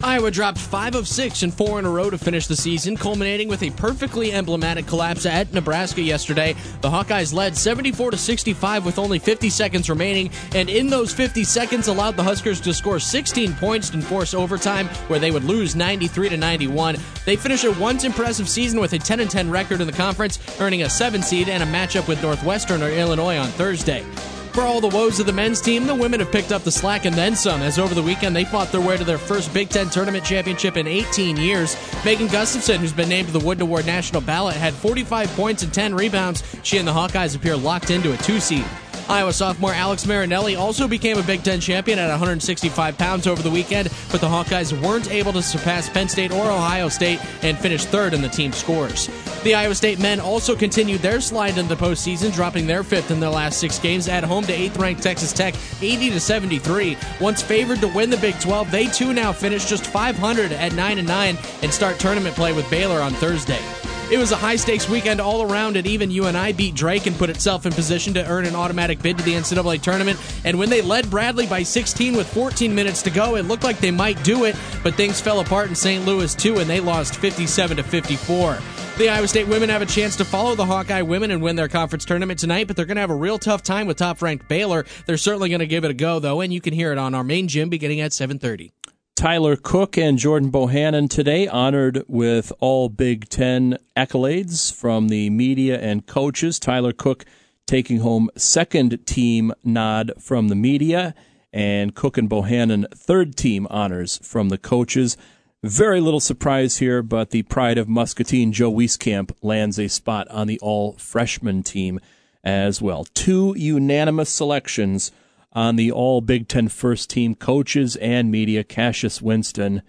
Speaker 12: Iowa dropped five of six and four in a row to finish the season, culminating with a perfectly emblematic collapse at Nebraska yesterday. The Hawkeyes led seventy-four to sixty-five with only fifty seconds remaining, and in those fifty seconds allowed the Huskers to score sixteen points and force overtime, where they would lose ninety-three to ninety-one. They finished a once impressive season with a ten and ten record in the conference, earning a seven seed and a matchup with Northwestern or Illinois on Thursday. For all the woes of the men's team, the women have picked up the slack and then some, as over the weekend they fought their way to their first Big Ten tournament championship in eighteen years. Megan Gustafson, who's been named to the Wooden Award National Ballot, had forty-five points and ten rebounds. She and the Hawkeyes appear locked into a two seed. Iowa sophomore Alex Marinelli also became a Big Ten champion at one hundred sixty-five pounds over the weekend, but the Hawkeyes weren't able to surpass Penn State or Ohio State and finished third in the team scores. The Iowa State men also continued their slide into the postseason, dropping their fifth in their last six games at home to eighth-ranked Texas Tech, eighty to seventy-three. Once favored to win the Big twelve, they too now finish just five hundred at nine and nine and start tournament play with Baylor on Thursday. It was a high-stakes weekend all around, and even U N I beat Drake and put itself in position to earn an automatic bid to the N C double A tournament. And when they led Bradley by sixteen with fourteen minutes to go, it looked like they might do it, but things fell apart in Saint Louis too, and they lost fifty-seven to fifty-four. The Iowa State women have a chance to follow the Hawkeye women and win their conference tournament tonight, but they're going to have a real tough time with top-ranked Baylor. They're certainly going to give it a go, though, and you can hear it on our main gym beginning at seven thirty.
Speaker 1: Tyler Cook and Jordan Bohannon today honored with all Big Ten accolades from the media and coaches. Tyler Cook taking home second team nod from the media, and Cook and Bohannon third team honors from the coaches. Very little surprise here, but the pride of Muscatine, Joe Wieskamp, lands a spot on the all-freshman team as well. Two unanimous selections on the all Big Ten first team coaches and media, Cassius Winston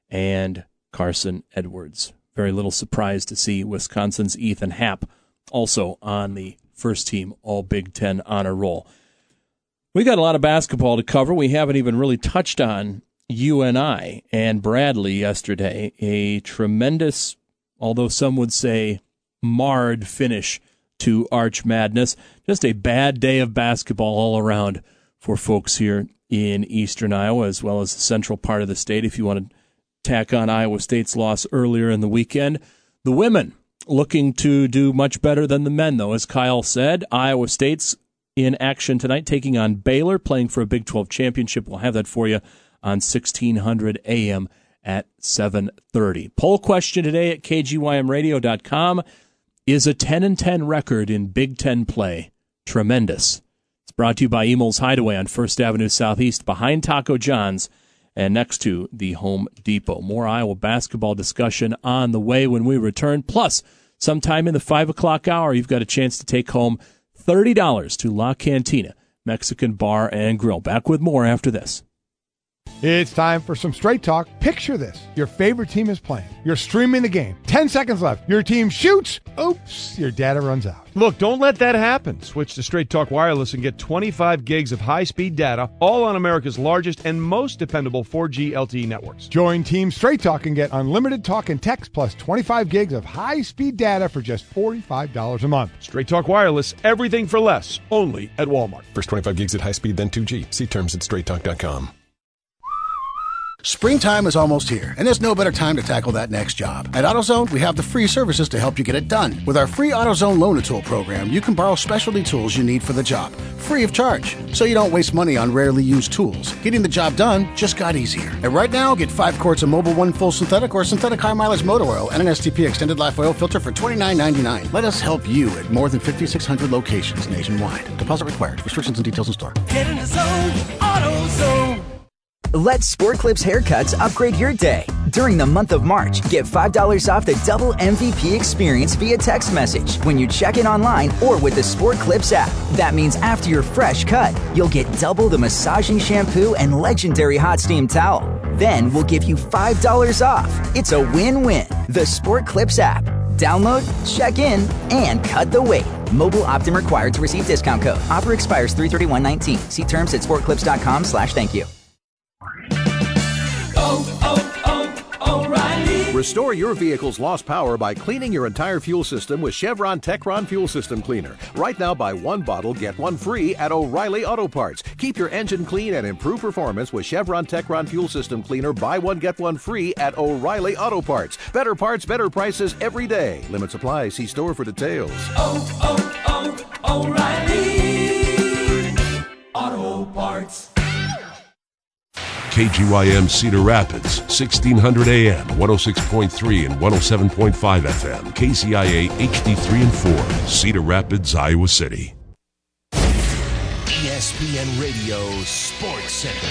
Speaker 1: and Carson Edwards. Very little surprise to see Wisconsin's Ethan Happ also on the first team all Big Ten honor roll. We got a lot of basketball to cover. We haven't even really touched on U N I and Bradley yesterday. A tremendous, although some would say marred finish to Arch Madness. Just a bad day of basketball all around for folks here in eastern Iowa, as well as the central part of the state, if you want to tack on Iowa State's loss earlier in the weekend. The women looking to do much better than the men, though. As Kyle said, Iowa State's in action tonight, taking on Baylor, playing for a Big twelve championship. We'll have that for you on sixteen hundred A M at seven thirty. Poll question today at K G Y M radio dot com. Is a ten and ten record in Big Ten play tremendous? Brought to you by Emil's Hideaway on First Avenue Southeast, behind Taco John's and next to the Home Depot. More Iowa basketball discussion on the way when we return. Plus, sometime in the five o'clock hour, you've got a chance to take home thirty dollars to La Cantina, Mexican Bar and Grill. Back with more after this.
Speaker 14: It's time for some Straight Talk. Picture this. Your favorite team is playing. You're streaming the game. Ten seconds left. Your team shoots. Oops, your data runs out.
Speaker 15: Look, don't let that happen. Switch to Straight Talk Wireless and get twenty-five gigs of high-speed data, all on America's largest and most dependable four G L T E networks.
Speaker 14: Join Team Straight Talk and get unlimited talk and text plus twenty-five gigs of high-speed data for just forty-five dollars a month.
Speaker 15: Straight Talk Wireless, everything for less, only at Walmart.
Speaker 21: First twenty-five gigs at high speed, then two G. See terms at straight talk dot com.
Speaker 26: Springtime is almost here, and there's no better time to tackle that next job. At AutoZone, we have the free services to help you get it done. With our free AutoZone Loan-A-Tool program, you can borrow specialty tools you need for the job, free of charge, so you don't waste money on rarely used tools. Getting the job done just got easier. And right now, get five quarts of Mobil one full synthetic or synthetic high mileage motor oil and an S T P extended life oil filter for twenty-nine ninety-nine. Let us help you at more than fifty-six hundred locations nationwide. Deposit required. Restrictions and details in store.
Speaker 16: Get in the zone, AutoZone. Let Sport Clips haircuts upgrade your day. During the month of March, get five dollars off the double M V P experience via text message when you check in online or with the Sport Clips app. That means after your fresh cut, you'll get double the massaging shampoo and legendary hot steam towel. Then we'll give you five dollars off. It's a win-win. The Sport Clips app. Download, check in, and cut the weight. Mobile opt-in required to receive discount code. Offer expires three thirty-one nineteen. See terms at sportclips.com slash thank you.
Speaker 2: Oh, oh, oh, O'Reilly
Speaker 17: Restore your vehicle's lost power by cleaning your entire fuel system with Chevron Techron Fuel System Cleaner. Right now, buy one bottle, get one free at O'Reilly Auto Parts. Keep your engine clean and improve performance with Chevron Techron Fuel System Cleaner. Buy one, get one free at O'Reilly Auto Parts. Better parts, better prices every day. Limit supply. See store for details.
Speaker 18: Oh, oh, oh, O'Reilly Auto Parts.
Speaker 5: K G Y M Cedar Rapids, sixteen hundred A M, one oh six point three and one oh seven point five F M, K C I A H D three and four, Cedar Rapids, Iowa City.
Speaker 19: E S P N Radio Sports Center.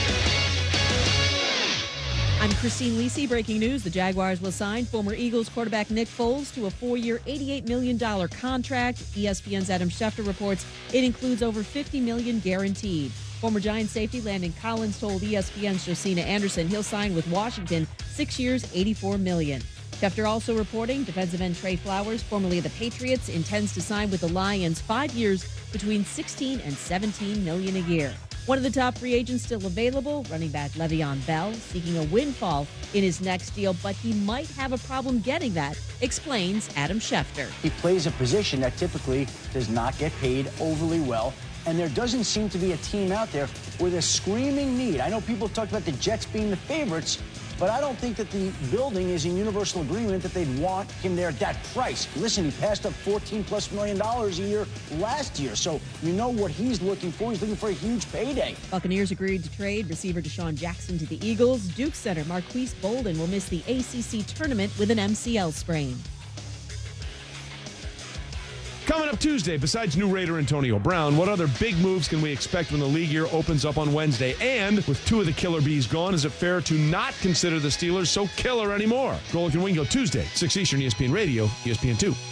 Speaker 20: I'm Christine Lisi. Breaking news, the Jaguars will sign former Eagles quarterback Nick Foles to a four-year, eighty-eight million dollars contract. E S P N's Adam Schefter reports it includes over fifty million dollars guaranteed. Former Giants safety Landon Collins told E S P N's Josina Anderson he'll sign with Washington six years, eighty-four million dollars. Schefter also reporting defensive end Trey Flowers, formerly of the Patriots, intends to sign with the Lions five years between sixteen and seventeen million dollars a year. One of the top free agents still available, running back Le'Veon Bell, seeking a windfall in his next deal, but he might have a problem getting that, explains Adam Schefter.
Speaker 22: He plays a position that typically does not get paid overly well. And there doesn't seem to be a team out there with a screaming need. I know people talked about the Jets being the favorites, but I don't think that the building is in universal agreement that they'd want him there at that price. Listen, he passed up fourteen plus million dollars a year last year, so you know what he's looking for. He's looking for a huge payday.
Speaker 20: Buccaneers agreed to trade receiver Deshaun Jackson to the Eagles. Duke center Marquise Bolden will miss the A C C tournament with an M C L sprain.
Speaker 15: Coming up Tuesday, besides new Raider Antonio Brown, what other big moves can we expect when the league year opens up on Wednesday? And with two of the killer bees gone, is it fair to not consider the Steelers so killer anymore? Golic and Wingo Tuesday, six Eastern, E S P N Radio, E S P N two.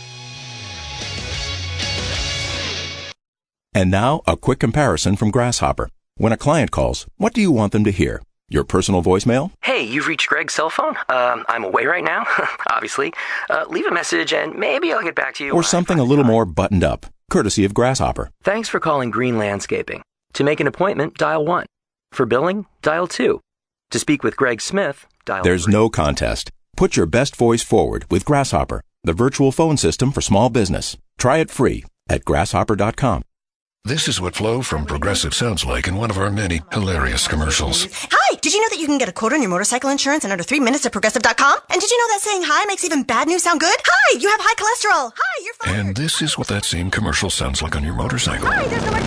Speaker 23: And now, a quick comparison from Grasshopper. When a client calls, what do you want them to hear? Your personal voicemail?
Speaker 24: Hey, you've reached Greg's cell phone. Um, I'm away right now, obviously. Uh, leave a message and maybe I'll get back to you.
Speaker 23: Or something a little more buttoned up, courtesy of Grasshopper.
Speaker 24: Thanks for calling Green Landscaping. To make an appointment, dial one. For billing, dial two. To speak with Greg Smith, dial
Speaker 23: There's
Speaker 24: three.
Speaker 23: no contest. Put your best voice forward with Grasshopper, the virtual phone system for small business. Try it free at grasshopper dot com.
Speaker 25: This is what Flo from Progressive sounds like in one of our many hilarious commercials.
Speaker 29: Hi! Did you know that you can get a quote on your motorcycle insurance in under three minutes at Progressive dot com? And did you know that saying hi makes even bad news sound good? Hi! You have high cholesterol! Hi! You're fired!
Speaker 25: And this is what that same commercial sounds like on your motorcycle.
Speaker 29: Hi! There's no more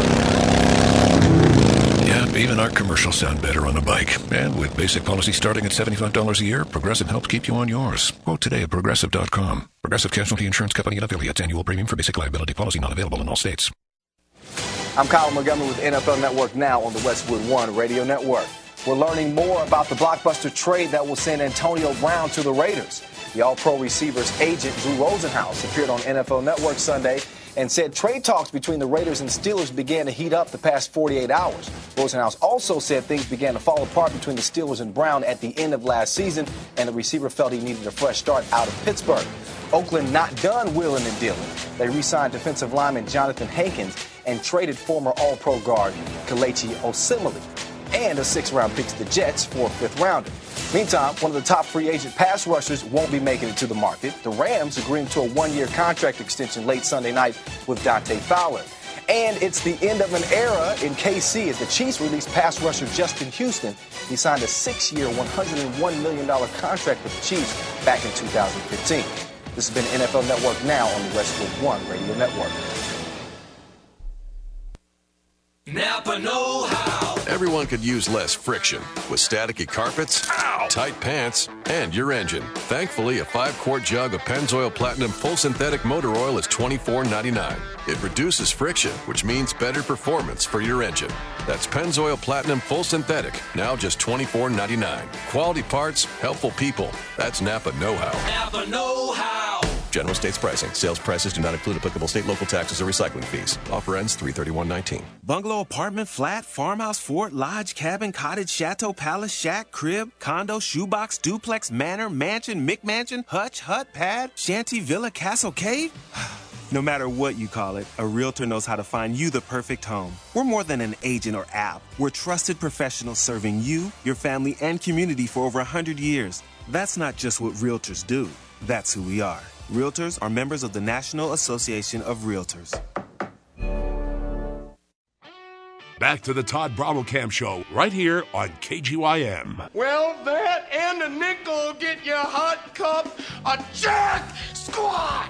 Speaker 29: cake!
Speaker 25: Yeah, even our commercials sound better on a bike. And with basic policy starting at seventy-five dollars a year, Progressive helps keep you on yours. Quote today at Progressive dot com. Progressive Casualty Insurance Company and affiliates. Annual premium for basic liability policy not available in all states.
Speaker 30: I'm Kyle Montgomery with N F L Network Now on the Westwood One Radio Network. We're learning more about the blockbuster trade that will send Antonio Brown to the Raiders. The All-Pro receivers agent Drew Rosenhaus appeared on N F L Network Sunday and said trade talks between the Raiders and Steelers began to heat up the past forty-eight hours. Rosenhaus also said things began to fall apart between the Steelers and Brown at the end of last season, and the receiver felt he needed a fresh start out of Pittsburgh. Oakland not done wheeling and dealing. They re-signed defensive lineman Jonathan Hankins and traded former All-Pro guard Kelechi Osemele and a sixth-round pick to the Jets for a fifth-rounder. Meantime, one of the top free agent pass rushers won't be making it to the market. The Rams agreeing to a one-year contract extension late Sunday night with Dante Fowler. And it's the end of an era in K C as the Chiefs released pass rusher Justin Houston. He signed a six-year, one hundred one million dollars contract with the Chiefs back in two thousand fifteen. This has been N F L Network Now on the Westwood One Radio Network.
Speaker 19: Napa know-how.
Speaker 21: Everyone could use less friction with staticky carpets, Ow. tight pants, and your engine. Thankfully, a five-quart jug of Pennzoil Platinum Full Synthetic Motor Oil is twenty-four ninety-nine. It reduces friction, which means better performance for your engine. That's Pennzoil Platinum Full Synthetic, now just twenty-four ninety-nine. Quality parts, helpful people. That's Napa know-how.
Speaker 19: Napa know-how.
Speaker 21: General States pricing. Sales prices do not include applicable state, local taxes, or recycling fees. Offer ends three thirty-one nineteen.
Speaker 31: Bungalow, apartment, flat, farmhouse, fort, lodge, cabin, cottage, chateau, palace, shack, crib, condo, shoebox, duplex, manor, mansion, McMansion, hutch, hut, pad, shanty, villa, castle, cave. No matter what you call it, a realtor knows how to find you the perfect home. We're more than an agent or app. We're trusted professionals serving you, your family, and community for over one hundred years. That's not just what realtors do. That's who we are. Realtors are members of the National Association of Realtors.
Speaker 5: Back to the Todd Bravo-Cam Show, right here on K G Y M.
Speaker 2: Well, that and a nickel get you a hot cup of Jack Squat.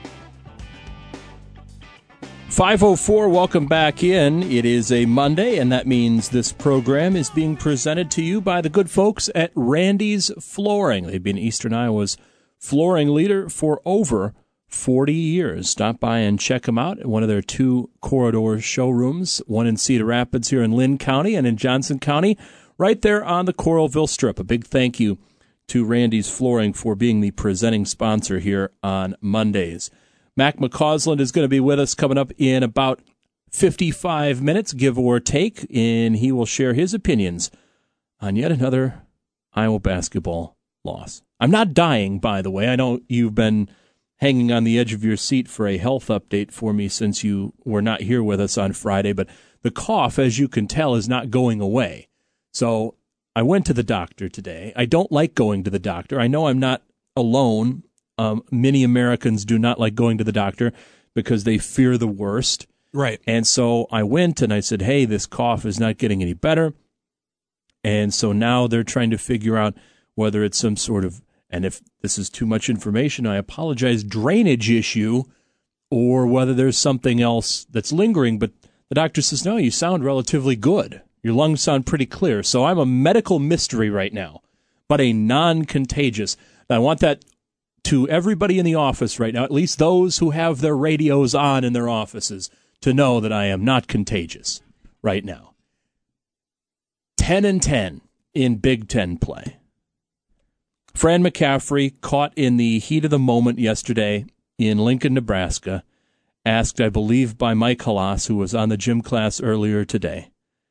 Speaker 1: five oh four, welcome back in. It is a Monday, and that means this program is being presented to you by the good folks at Randy's Flooring. They've been Eastern Iowa's flooring leader for over forty years. Stop by and check them out at one of their two corridor showrooms, one in Cedar Rapids here in Lynn County and in Johnson County, right there on the Coralville Strip. A big thank you to Randy's Flooring for being the presenting sponsor here on Mondays. Mac McCausland is going to be with us coming up in about fifty-five minutes, give or take, and he will share his opinions on yet another Iowa basketball loss. I'm not dying, by the way. I know you've been hanging on the edge of your seat for a health update for me since you were not here with us on Friday, but the cough, as you can tell, is not going away. So I went to the doctor today. I don't like going to the doctor. I know I'm not alone. Um, many Americans do not like going to the doctor because they fear the worst.
Speaker 12: Right.
Speaker 1: And so I went and I said, hey, this cough is not getting any better. And so now they're trying to figure out whether it's some sort of, and if this is too much information, I apologize, drainage issue, or whether there's something else that's lingering. But the doctor says, no, you sound relatively good. Your lungs sound pretty clear. So I'm a medical mystery right now, but a non-contagious. I want that to everybody in the office right now, at least those who have their radios on in their offices, to know that I am not contagious right now. ten and ten in Big Ten play. Fran McCaffrey, caught in the heat of the moment yesterday in Lincoln, Nebraska, asked, I believe, by Mike Halas, who was on the gym class earlier today.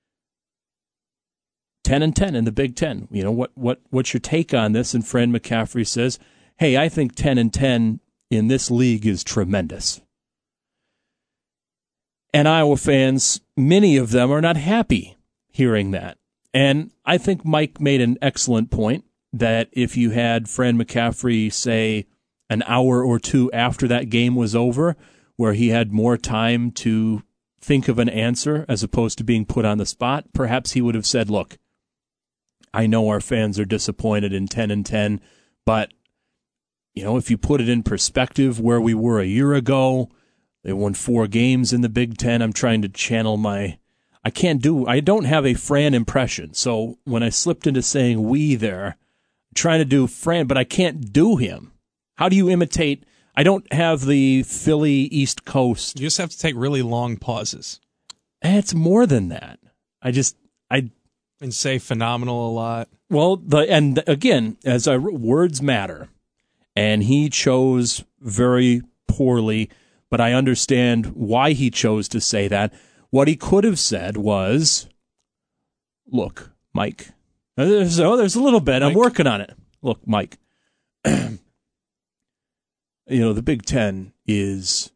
Speaker 1: ten and ten in the Big Ten. You know, what what what's your take on this? And Fran McCaffrey says, hey, I think ten and ten in this league is tremendous. And Iowa fans, many of them are not happy hearing that. And I think Mike made an excellent point that if you had Fran McCaffrey, say, an hour or two after that game was over, where he had more time to think of an answer as opposed to being put on the spot, perhaps he would have said, look, I know our fans are disappointed in ten and ten, but you know, if you put it in perspective where we were a year ago, they won four games in the Big Ten. I'm trying to channel my, I can't do, I don't have a Fran impression. So when I slipped into saying we there, I'm trying to do Fran, but I can't do him. How do you imitate? I don't have the Philly East Coast.
Speaker 3: You just have to take really long pauses.
Speaker 1: It's more than that. I just, I.
Speaker 3: And say phenomenal a lot.
Speaker 1: Well, the and again, as I, words matter. And he chose very poorly, but I understand why he chose to say that. What he could have said was, look, Mike, there's, oh, there's a little bit. Mike. I'm working on it. Look, Mike, you know, the Big Ten is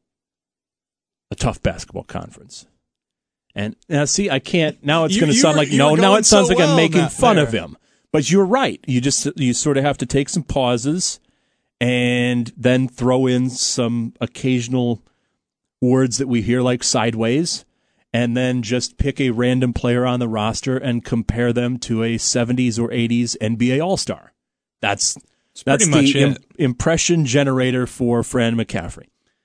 Speaker 1: a tough basketball conference. And now, see, I can't, now it's going to sound
Speaker 3: were,
Speaker 1: like, no, now it sounds
Speaker 3: so
Speaker 1: like
Speaker 3: well
Speaker 1: I'm making fun
Speaker 3: there.
Speaker 1: of him. But you're right. You just, you sort of have to take some pauses and then throw in some occasional words that we hear like sideways, and then just pick a random player on the roster and compare them to a seventies or eighties N B A All-Star. That's
Speaker 3: That's,
Speaker 1: that's
Speaker 3: pretty
Speaker 1: the
Speaker 3: much
Speaker 1: im- impression generator for Fran McCaffrey.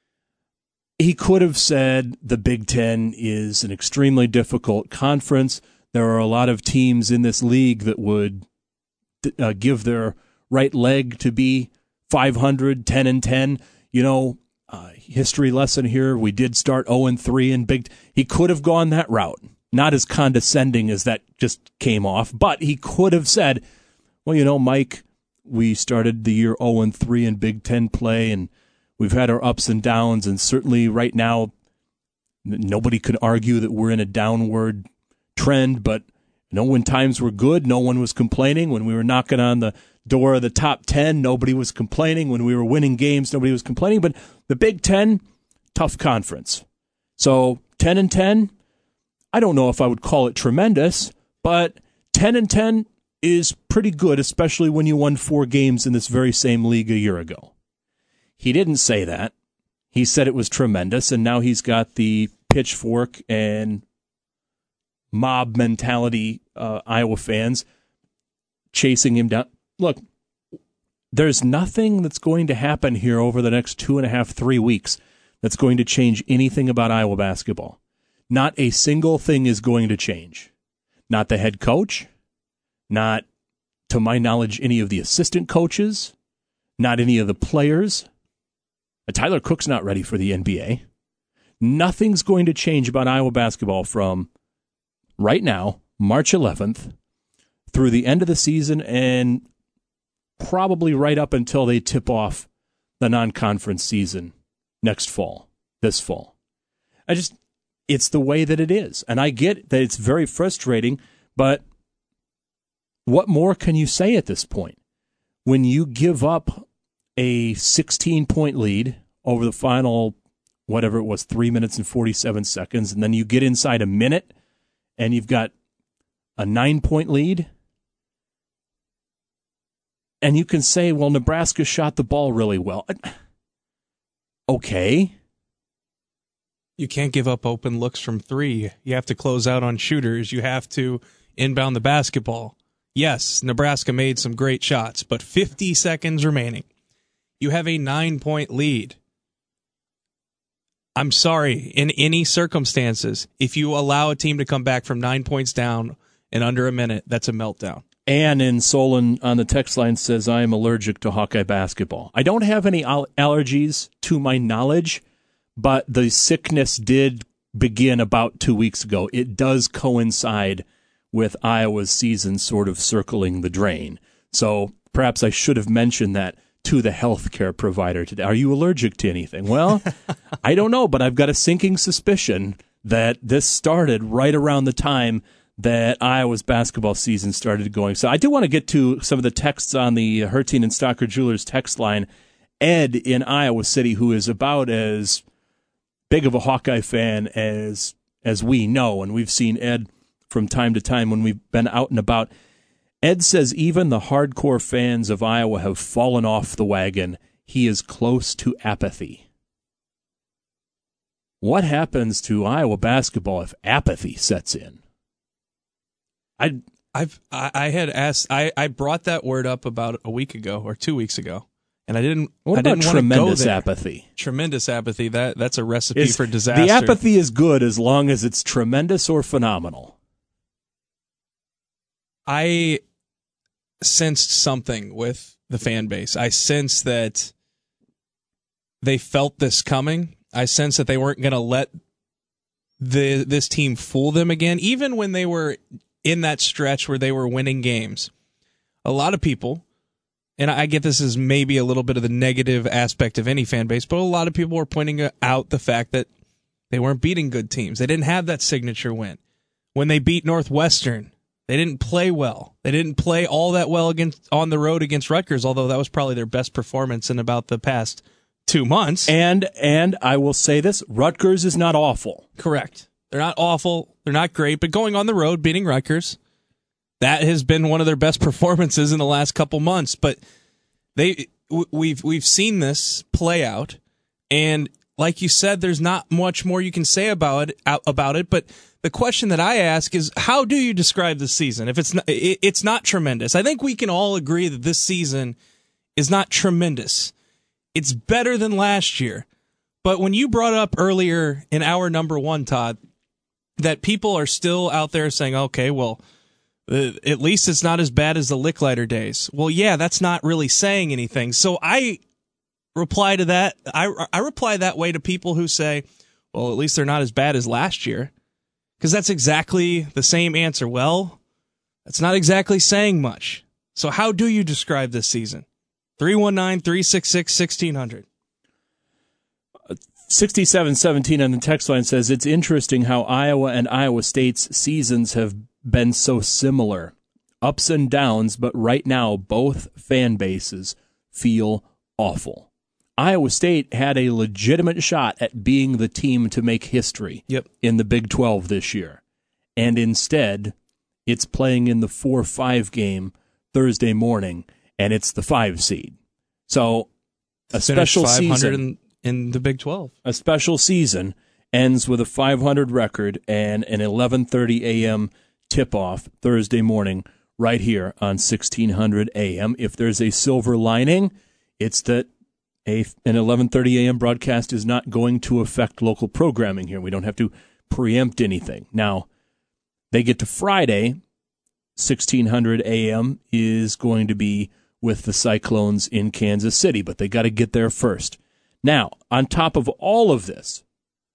Speaker 1: He could have said the Big Ten is an extremely difficult conference. There are a lot of teams in this league that would uh, give their right leg to be five hundred, ten and ten. You know, uh, history lesson here. We did start oh and three in Big Ten. He could have gone that route. Not as condescending as that just came off, but he could have said, well, you know, Mike, we started the year oh and three in Big Ten play, and we've had our ups and downs, and certainly right now nobody could argue that we're in a downward trend, but you know, when times were good, no one was complaining. When we were knocking on the door of the top ten, nobody was complaining. When we were winning games, nobody was complaining. But the Big Ten, tough conference. So ten and ten, I don't know if I would call it tremendous, but ten and ten is pretty good, especially when you won four games in this very same league a year ago. He didn't say that. He said it was tremendous, and now he's got the pitchfork and mob mentality uh, Iowa fans chasing him down. Look, there's nothing that's going to happen here over the next two and a half, three weeks that's going to change anything about Iowa basketball. Not a single thing is going to change. Not the head coach, not, to my knowledge, any of the assistant coaches, not any of the players. Tyler Cook's not ready for the N B A. Nothing's going to change about Iowa basketball from right now, March eleventh, through the end of the season and probably right up until they tip off the non-conference season next fall, this fall. I just, it's the way that it is. And I get that it's very frustrating, but what more can you say at this point? When you give up a sixteen-point lead over the final, whatever it was, three minutes and forty-seven seconds, and then you get inside a minute, and you've got a nine-point lead, and you can say, well, Nebraska shot the ball really well. Okay.
Speaker 3: You can't give up open looks from three. You have to close out on shooters. You have to inbound the basketball. Yes, Nebraska made some great shots, but fifty seconds remaining. You have a nine-point lead. I'm sorry, in any circumstances, if you allow a team to come back from nine points down in under a minute, that's a meltdown.
Speaker 1: Ann in Solon on the text line says, I am allergic to Hawkeye basketball. I don't have any al- allergies to my knowledge, but the sickness did begin about two weeks ago. It does coincide with Iowa's season sort of circling the drain. So perhaps I should have mentioned that to the healthcare provider today. Are you allergic to anything? Well, I don't know, but I've got a sinking suspicion that this started right around the time that Iowa's basketball season started going. So I do want to get to some of the texts on the Hertine and Stocker Jewelers text line. Ed in Iowa City, who is about as big of a Hawkeye fan as as we know, and we've seen Ed from time to time when we've been out and about. Ed says even the hardcore fans of Iowa have fallen off the wagon. He is close to apathy. What happens to Iowa basketball if apathy sets in?
Speaker 3: I I've I, I had asked I, I brought that word up about a week ago or two weeks ago, and I didn't.
Speaker 1: What
Speaker 3: I
Speaker 1: about
Speaker 3: didn't
Speaker 1: tremendous
Speaker 3: go there.
Speaker 1: apathy?
Speaker 3: Tremendous apathy. That that's a recipe
Speaker 1: Is,
Speaker 3: for disaster.
Speaker 1: The apathy is good as long as it's tremendous or phenomenal.
Speaker 3: I sensed something with the fan base. I sensed that they felt this coming. I sensed that they weren't going to let the this team fool them again, even when they were in that stretch where they were winning games. A lot of people, and I get this as maybe a little bit of the negative aspect of any fan base, but a lot of people were pointing out the fact that they weren't beating good teams. They didn't have that signature win. When they beat Northwestern, they didn't play well. They didn't play all that well against on the road against Rutgers, although that was probably their best performance in about the past two months.
Speaker 1: And and I will say this, Rutgers is not awful.
Speaker 3: Correct. They're not awful. They're not great, but going on the road, beating Rutgers, that has been one of their best performances in the last couple months. But they we've we've seen this play out, and like you said, there's not much more you can say about it about it, but the question that I ask is, how do you describe this season? If it's not, it's not tremendous. I think we can all agree that this season is not tremendous. It's better than last year. But when you brought up earlier in hour number one, Todd, that people are still out there saying, okay, well, uh, at least it's not as bad as the Licklider days. Well, yeah, that's not really saying anything. So I reply to that. I, I reply that way to people who say, well, at least they're not as bad as last year. Because that's exactly the same answer. Well, that's not exactly saying much. So how do you describe this season? three one nine, three six six, one six zero zero.
Speaker 1: sixty-seven seventeen on the text line says, it's interesting how Iowa and Iowa State's seasons have been so similar. Ups and downs, but right now both fan bases feel awful. Iowa State had a legitimate shot at being the team to make history
Speaker 3: yep.
Speaker 1: in the Big twelve this year. And instead, it's playing in the four five game Thursday morning, and it's the five seed. So a
Speaker 3: Finished
Speaker 1: special
Speaker 3: five hundred
Speaker 1: season
Speaker 3: in, in the Big twelve.
Speaker 1: A special season ends with a five hundred record and an eleven thirty a.m. tip-off Thursday morning right here on sixteen hundred A M. If there's a silver lining, it's that a, an eleven thirty a.m. broadcast is not going to affect local programming here. We don't have to preempt anything. Now, they get to Friday, sixteen hundred A M is going to be with the Cyclones in Kansas City, but they got to get there first. Now, on top of all of this,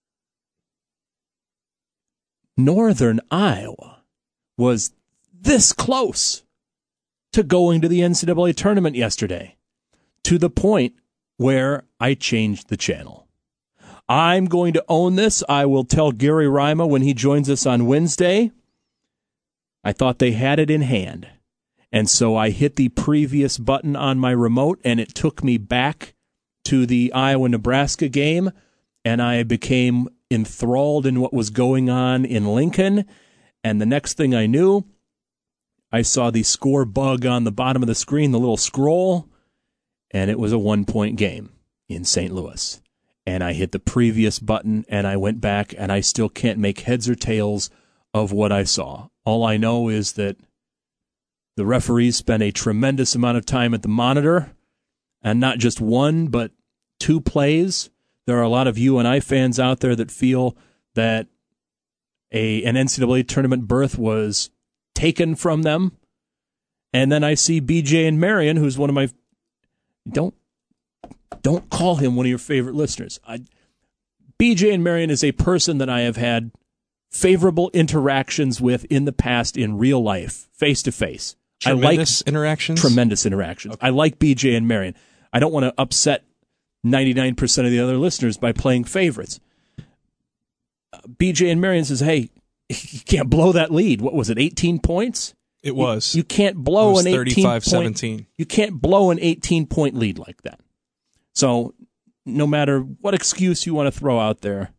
Speaker 1: Northern Iowa was this close to going to the N C double A tournament yesterday, to the point where I changed the channel. I'm going to own this. I will tell Gary Rima when he joins us on Wednesday. I thought they had it in hand. And so I hit the previous button on my remote, and it took me back to the Iowa-Nebraska game, and I became enthralled in what was going on in Lincoln. And the next thing I knew, I saw the score bug on the bottom of the screen, the little scroll, and it was a one-point game in Saint Louis. And I hit the previous button, and I went back, and I still can't make heads or tails of what I saw. All I know is that the referees spent a tremendous amount of time at the monitor, and not just one, but two plays. There are a lot of U N I fans out there that feel that a an N C double A tournament berth was taken from them. And then I see B J and Marion, who's one of my... Don't don't call him one of your favorite listeners. I, B J and Marion is a person that I have had favorable interactions with in the past in real life, face-to-face.
Speaker 3: Tremendous
Speaker 1: I like
Speaker 3: interactions?
Speaker 1: Tremendous interactions. Okay. I like B J and Marion. I don't want to upset ninety-nine percent of the other listeners by playing favorites. Uh, B J and Marion says, hey, you can't blow that lead. What was it, eighteen points?
Speaker 3: It was.
Speaker 1: You, you can't blow
Speaker 3: it was
Speaker 1: an
Speaker 3: thirty-five
Speaker 1: seventeen. You can't blow an eighteen-point lead like that. So no matter what excuse you want to throw out there,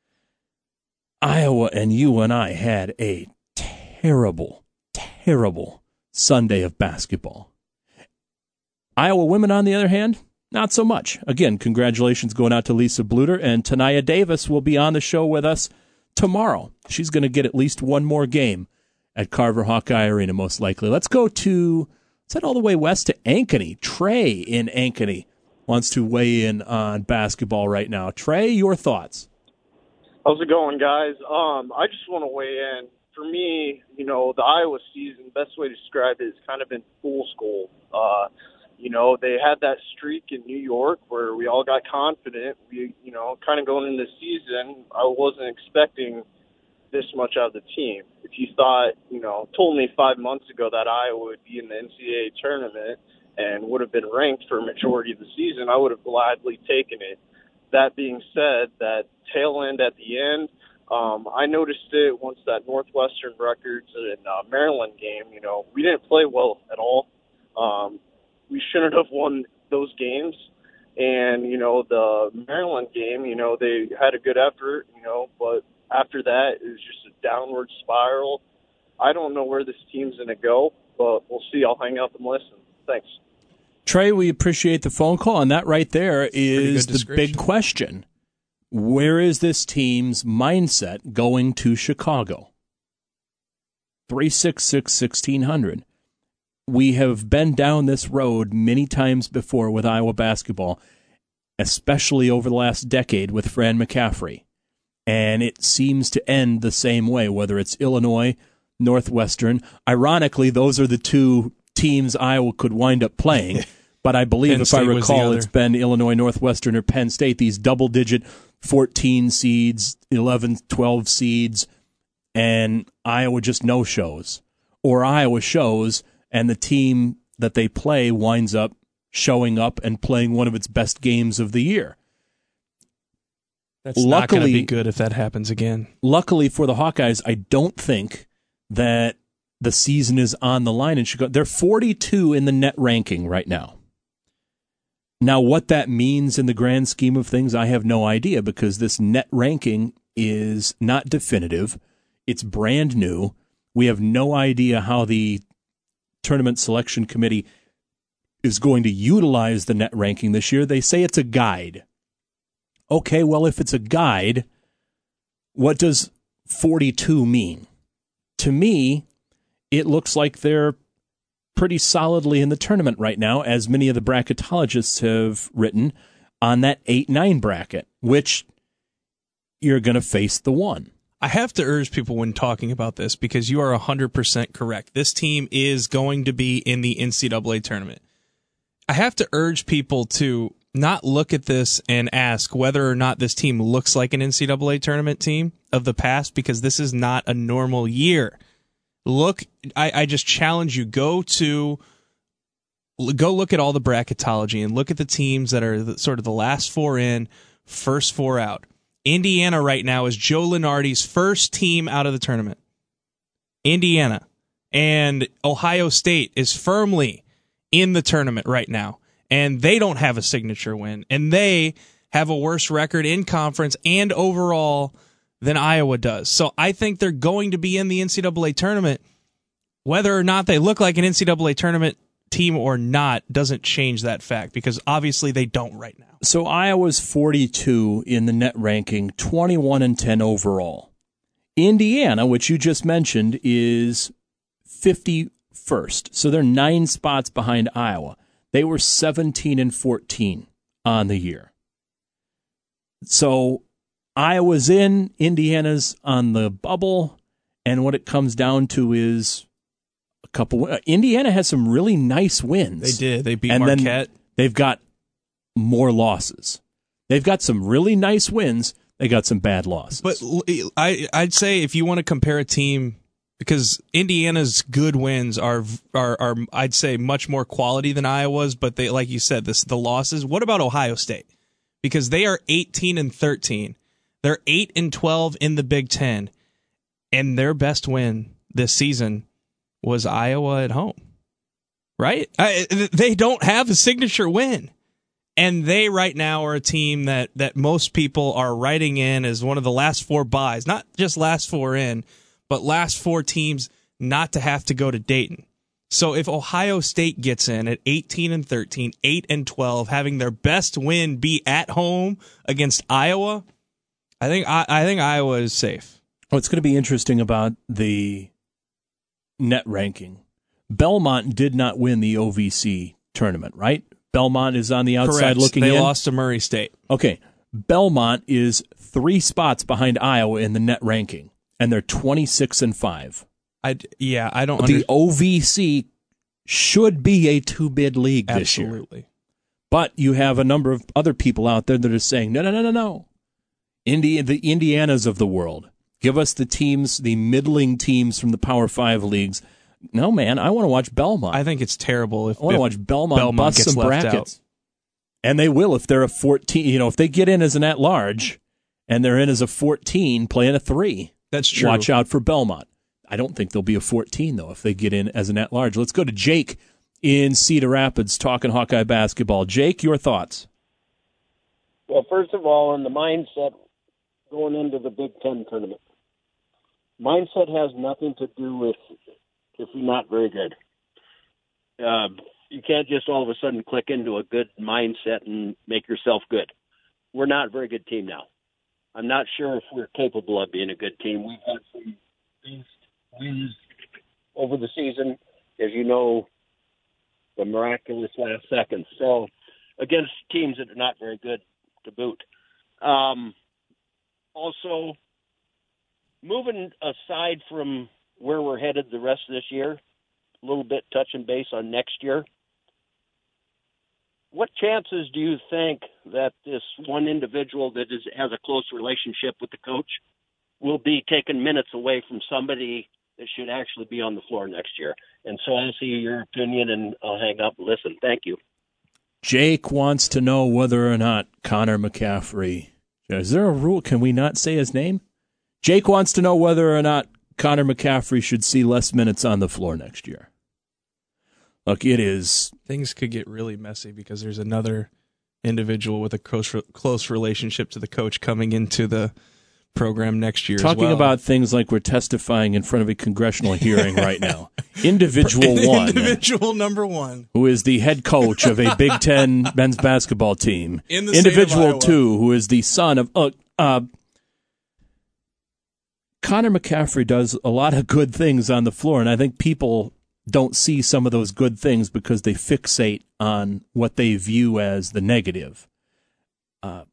Speaker 1: Iowa and U N I had a terrible, terrible Sunday of basketball. Iowa women, on the other hand, not so much. Again, congratulations going out to Lisa Bluter, and Tanaya Davis will be on the show with us tomorrow. She's going to get at least one more game at Carver Hawkeye Arena, most likely. Let's go to, let's head all the way west to Ankeny. Trey in Ankeny wants to weigh in on basketball right now. Trey, your thoughts?
Speaker 4: How's it going, guys? Um, I just want to weigh in. For me, you know, the Iowa season, best way to describe it is kind of been fool's gold. Uh, you know, they had that streak in New York where we all got confident. We, you know, kind of going into the season, I wasn't expecting this much out of the team. If you thought, you know, told me five months ago that Iowa would be in the N C double A tournament and would have been ranked for a majority of the season, I would have gladly taken it. That being said, that tail end at the end, um, I noticed it once that Northwestern Rutgers and uh, Maryland game. You know, we didn't play well at all. Um, we shouldn't have won those games. And, you know, the Maryland game, you know, they had a good effort, you know, but after that, it was just a downward spiral. I don't know where this team's going to go, but we'll see. I'll hang up and listen. Thanks.
Speaker 1: Trey, we appreciate the phone call, and that right there is the big question. Where is this team's mindset going to Chicago? three six six, sixteen hundred. We have been down this road many times before with Iowa basketball, especially over the last decade with Fran McCaffrey. And it seems to end the same way, whether it's Illinois, Northwestern. Ironically, those are the two teams Iowa could wind up playing. But I believe, if I recall, it's been Illinois, Northwestern, or Penn State, these double-digit fourteen seeds, eleven, twelve seeds, and Iowa just no-shows. Or Iowa shows, and the team that they play winds up showing up and playing one of its best games of the year.
Speaker 3: That's luckily, not going to be good if that happens again.
Speaker 1: Luckily for the Hawkeyes, I don't think that the season is on the line in Chicago. They're forty-two in the net ranking right now. Now, what that means in the grand scheme of things, I have no idea, because this net ranking is not definitive. It's brand new. We have no idea how the tournament selection committee is going to utilize the net ranking this year. They say it's a guide. Okay, well, if it's a guide, what does forty-two mean? To me, it looks like they're pretty solidly in the tournament right now, as many of the bracketologists have written, on that eight nine bracket, which you're going to face the one.
Speaker 3: I have to urge people when talking about this, because you are one hundred percent correct. This team is going to be in the N C double A tournament. I have to urge people to not look at this and ask whether or not this team looks like an N C double A tournament team of the past, because this is not a normal year. Look, I, I just challenge you, go to go look at all the bracketology and look at the teams that are the, sort of the last four in, first four out. Indiana right now is Joe Lunardi's first team out of the tournament. Indiana. And Ohio State is firmly in the tournament right now. And they don't have a signature win. And they have a worse record in conference and overall than Iowa does. So I think they're going to be in the N C double A tournament. Whether or not they look like an N C double A tournament team or not doesn't change that fact, because obviously they don't right now.
Speaker 1: So Iowa's forty-two in the net ranking, twenty-one and ten overall. Indiana, which you just mentioned, is fifty-first. So they're nine spots behind Iowa. They were seventeen and fourteen on the year. So Iowa's in, Indiana's on the bubble, and what it comes down to is a couple. Uh, Indiana has some really nice wins.
Speaker 3: They did. They beat
Speaker 1: and
Speaker 3: Marquette.
Speaker 1: Then they've got more losses. They've got some really nice wins. They got some bad losses.
Speaker 3: But I, I'd say if you want to compare a team, because Indiana's good wins are, are, are I'd say, much more quality than Iowa's, but they, like you said, this the losses. What about Ohio State? Because they are eighteen and thirteen. They're eight and twelve in the Big Ten, and their best win this season was Iowa at home. Right? I, they don't have a signature win. And they right now are a team that, that most people are writing in as one of the last four buys, not just last four in, but last four teams not to have to go to Dayton. So if Ohio State gets in at eighteen and thirteen, eight and twelve, having their best win be at home against Iowa, I think I, I think Iowa is safe.
Speaker 1: What's going to be interesting about the net ranking, Belmont did not win the O V C tournament, right? Belmont is on the outside
Speaker 3: Correct.
Speaker 1: looking
Speaker 3: they
Speaker 1: in.
Speaker 3: They lost to Murray State.
Speaker 1: Okay. Belmont is three spots behind Iowa in the net ranking, and they're twenty-six and five.
Speaker 3: I yeah, I don't.
Speaker 1: The
Speaker 3: under-
Speaker 1: O V C should be a two-bid league this year.
Speaker 3: Absolutely.
Speaker 1: But you have a number of other people out there that are saying, no, no, no, no, no. Indi- the Indianas of the world. Give us the teams, the middling teams from the Power Five leagues. No, man, I want to watch Belmont.
Speaker 3: I think it's terrible if
Speaker 1: I want to
Speaker 3: if
Speaker 1: watch Belmont,
Speaker 3: Belmont
Speaker 1: bust
Speaker 3: gets
Speaker 1: some
Speaker 3: left
Speaker 1: brackets.
Speaker 3: out.
Speaker 1: And they will if they're a fourteen. You know, if they get in as an at-large and they're in as a fourteen, playing a three.
Speaker 3: That's true.
Speaker 1: Watch out for Belmont. I don't think they'll be a fourteen, though, if they get in as an at-large. Let's go to Jake in Cedar Rapids talking Hawkeye basketball. Jake, your thoughts?
Speaker 6: Well, first of all, in the mindset going into the Big Ten tournament, mindset has nothing to do with if you're not very good. Uh, you can't just all of a sudden click into a good mindset and make yourself good. We're not a very good team now. I'm not sure if we're capable of being a good team. We've had some wins over the season, as you know, the miraculous last seconds. So against teams that are not very good to boot. Um, also, moving aside from where we're headed the rest of this year, a little bit touching base on next year, what chances do you think that this one individual that is, has a close relationship with the coach will be taking minutes away from somebody that should actually be on the floor next year? And so I'll see your opinion, and I'll hang up and listen. Thank you.
Speaker 1: Jake wants to know whether or not Connor McCaffrey, is there a rule? Can we not say his name? Jake wants to know whether or not Connor McCaffrey should see less minutes on the floor next year. Look, it is...
Speaker 3: Things could get really messy because there's another individual with a close, close relationship to the coach coming into the program next year.
Speaker 1: Talking
Speaker 3: as well.
Speaker 1: about things like we're testifying in front of a congressional hearing right now. Individual one.
Speaker 3: Individual number one.
Speaker 1: Who is the head coach of a Big Ten men's basketball team.
Speaker 3: In the
Speaker 1: Individual
Speaker 3: state of
Speaker 1: two, who is the son of... Uh, uh, Connor McCaffrey does a lot of good things on the floor, and I think people don't see some of those good things because they fixate on what they view as the negative. Uh,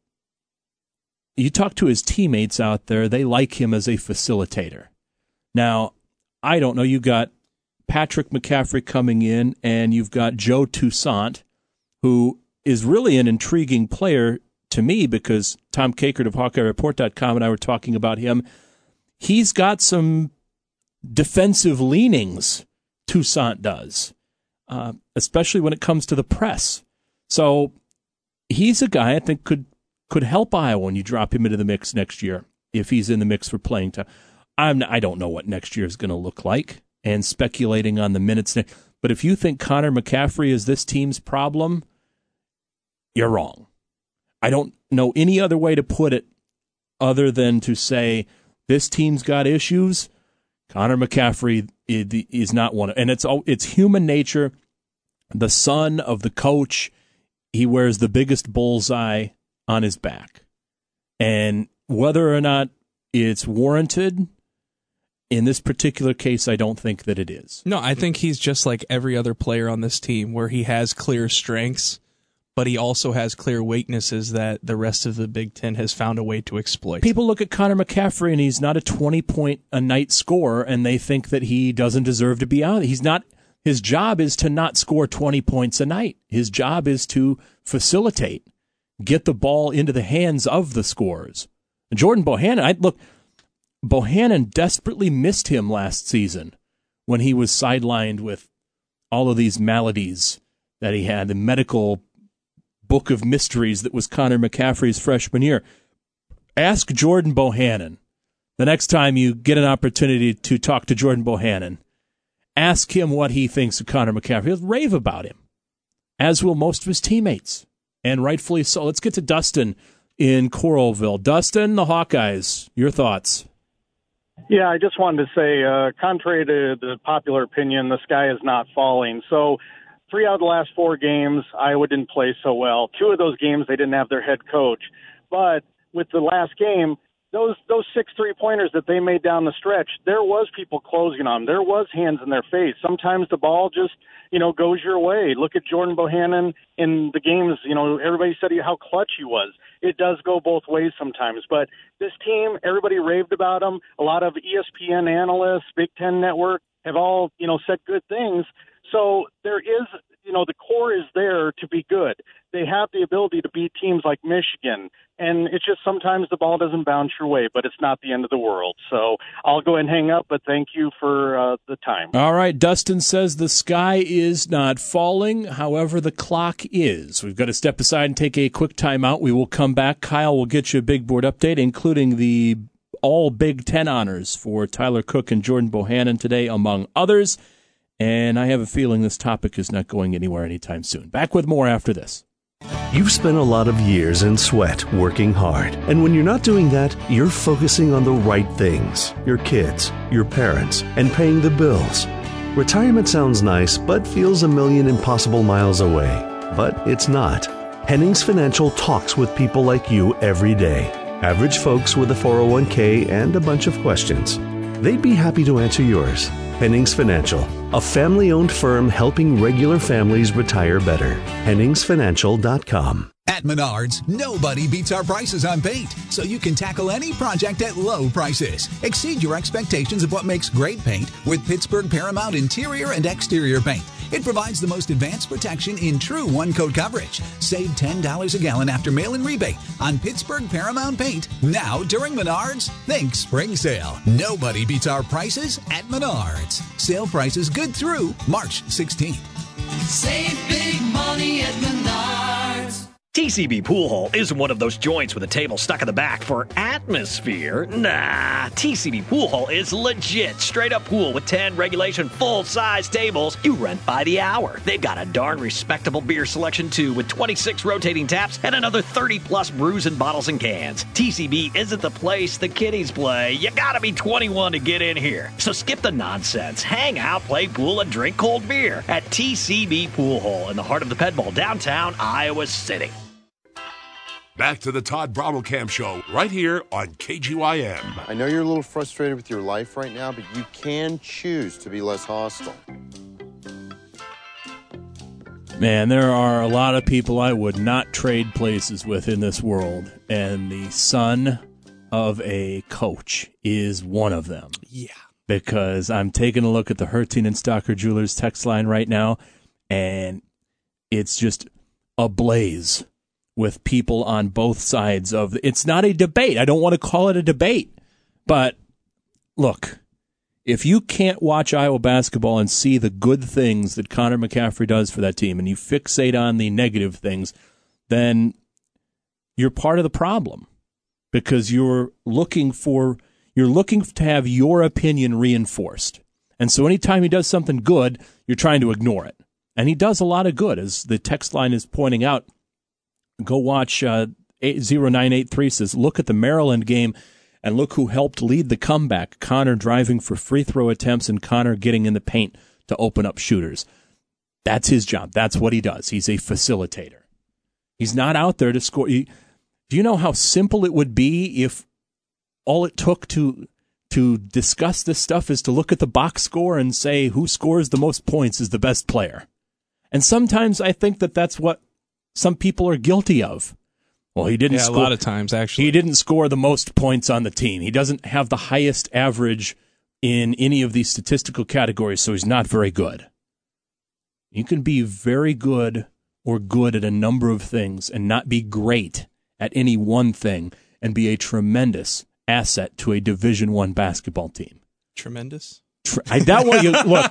Speaker 1: you talk to his teammates out there, they like him as a facilitator. Now, I don't know, you got Patrick McCaffrey coming in, and you've got Joe Toussaint, who is really an intriguing player to me because Tom Kakert of Hawkeye Report dot com and I were talking about him. He's got some defensive leanings, Toussaint does, uh, especially when it comes to the press. So he's a guy I think could could help Iowa when you drop him into the mix next year, if he's in the mix for playing time. I'm, I don't know what next year is going to look like, and speculating on the minutes. But if you think Connor McCaffrey is this team's problem, you're wrong. I don't know any other way to put it other than to say, this team's got issues. Connor McCaffrey is not one. And it's it's human nature. The son of the coach, he wears the biggest bullseye on his back. And whether or not it's warranted, in this particular case, I don't think that it is.
Speaker 3: No, I think he's just like every other player on this team where he has clear strengths, but he also has clear weaknesses that the rest of the Big Ten has found a way to exploit.
Speaker 1: People look at Connor McCaffrey, and he's not a twenty-point-a-night scorer, and they think that he doesn't deserve to be out. He's not. His job is to not score twenty points a night. His job is to facilitate, get the ball into the hands of the scorers. Jordan Bohannon, I, look, Bohannon desperately missed him last season when he was sidelined with all of these maladies that he had, the medical book of mysteries that was Connor McCaffrey's freshman year. Ask Jordan Bohannon the next time you get an opportunity to talk to Jordan Bohannon. Ask him what he thinks of Connor McCaffrey. He'll rave about him, as will most of his teammates, and rightfully so. Let's get to Dustin in Coralville. Dustin, the Hawkeyes, your thoughts?
Speaker 7: Yeah, I just wanted to say, uh, contrary to the popular opinion, the sky is not falling. So three out of the last four games, Iowa didn't play so well. Two of those games, they didn't have their head coach. But with the last game, those those six three-pointers that they made down the stretch, there was people closing on them. There was hands in their face. Sometimes the ball just, you know, goes your way. Look at Jordan Bohannon in the games. You know, everybody said how clutch he was. It does go both ways sometimes. But this team, everybody raved about them. A lot of E S P N analysts, Big Ten Network have all, you know, said good things. So there is, you know, the core is there to be good. They have the ability to beat teams like Michigan. And it's just sometimes the ball doesn't bounce your way, but it's not the end of the world. So I'll go ahead and hang up, but thank you for uh, the time.
Speaker 1: All right. Dustin says the sky is not falling. However, the clock is. We've got to step aside and take a quick timeout. We will come back. Kyle will get you a big board update, including the all Big Ten honors for Tyler Cook and Jordan Bohannon today, among others. And I have a feeling this topic is not going anywhere anytime soon. Back with more after this.
Speaker 8: You've spent a lot of years in sweat working hard. And when you're not doing that, you're focusing on the right things. Your kids, your parents, and paying the bills. Retirement sounds nice, but feels a million impossible miles away. But it's not. Hennings Financial talks with people like you every day. Average folks with a four oh one k and a bunch of questions. They'd be happy to answer yours. Hennings Financial, a family-owned firm helping regular families retire better. Hennings Financial dot com.
Speaker 9: At Menards, nobody beats our prices on paint, so you can tackle any project at low prices. Exceed your expectations of what makes great paint with Pittsburgh Paramount interior and exterior paint. It provides the most advanced protection in true one-coat coverage. Save ten dollars a gallon after mail-in rebate on Pittsburgh Paramount paint. Now, during Menards, think spring sale. Nobody beats our prices at Menards. Sale prices good through March sixteenth.
Speaker 18: Save big money at Menards.
Speaker 10: T C B Pool Hall isn't one of those joints with a table stuck in the back for atmosphere. Nah, T C B Pool Hall is legit. Straight up pool with ten regulation full-size tables you rent by the hour. They've got a darn respectable beer selection too, with twenty-six rotating taps and another thirty plus brews and bottles and cans. T C B isn't the place the kiddies play. You gotta be twenty-one to get in here. So skip the nonsense. Hang out, play pool, and drink cold beer at T C B Pool Hall in the heart of the Ped Bowl, downtown Iowa City.
Speaker 5: Back to the Todd Brommelkamp Show, right here on K G Y M.
Speaker 11: I know you're a little frustrated with your life right now, but you can choose to be less hostile.
Speaker 1: Man, there are a lot of people I would not trade places with in this world, and the son of a coach is one of them.
Speaker 3: Yeah.
Speaker 1: Because I'm taking a look at the Herting and Stalker Jewelers text line right now, and it's just ablaze with people on both sides of the, it's not a debate. I don't want to call it a debate. But look, if you can't watch Iowa basketball and see the good things that Connor McCaffrey does for that team, and you fixate on the negative things, then you're part of the problem, because you're looking for you're looking to have your opinion reinforced. And so anytime he does something good, you're trying to ignore it. And he does a lot of good, as the text line is pointing out. Go watch uh, zero nine eight three says, look at the Maryland game and look who helped lead the comeback. Connor driving for free throw attempts and Connor getting in the paint to open up shooters. That's his job. That's what he does. He's a facilitator. He's not out there to score. Do you know how simple it would be if all it took to to discuss this stuff is to look at the box score and say who scores the most points is the best player? And sometimes I think that that's what some people are guilty of. Well, he didn't
Speaker 3: yeah,
Speaker 1: score.
Speaker 3: A lot of times, actually.
Speaker 1: He didn't score the most points on the team. He doesn't have the highest average in any of these statistical categories, so he's not very good. You can be very good or good at a number of things and not be great at any one thing and be a tremendous asset to a Division One basketball team.
Speaker 3: Tremendous?
Speaker 1: Tre- I, that one, you, look...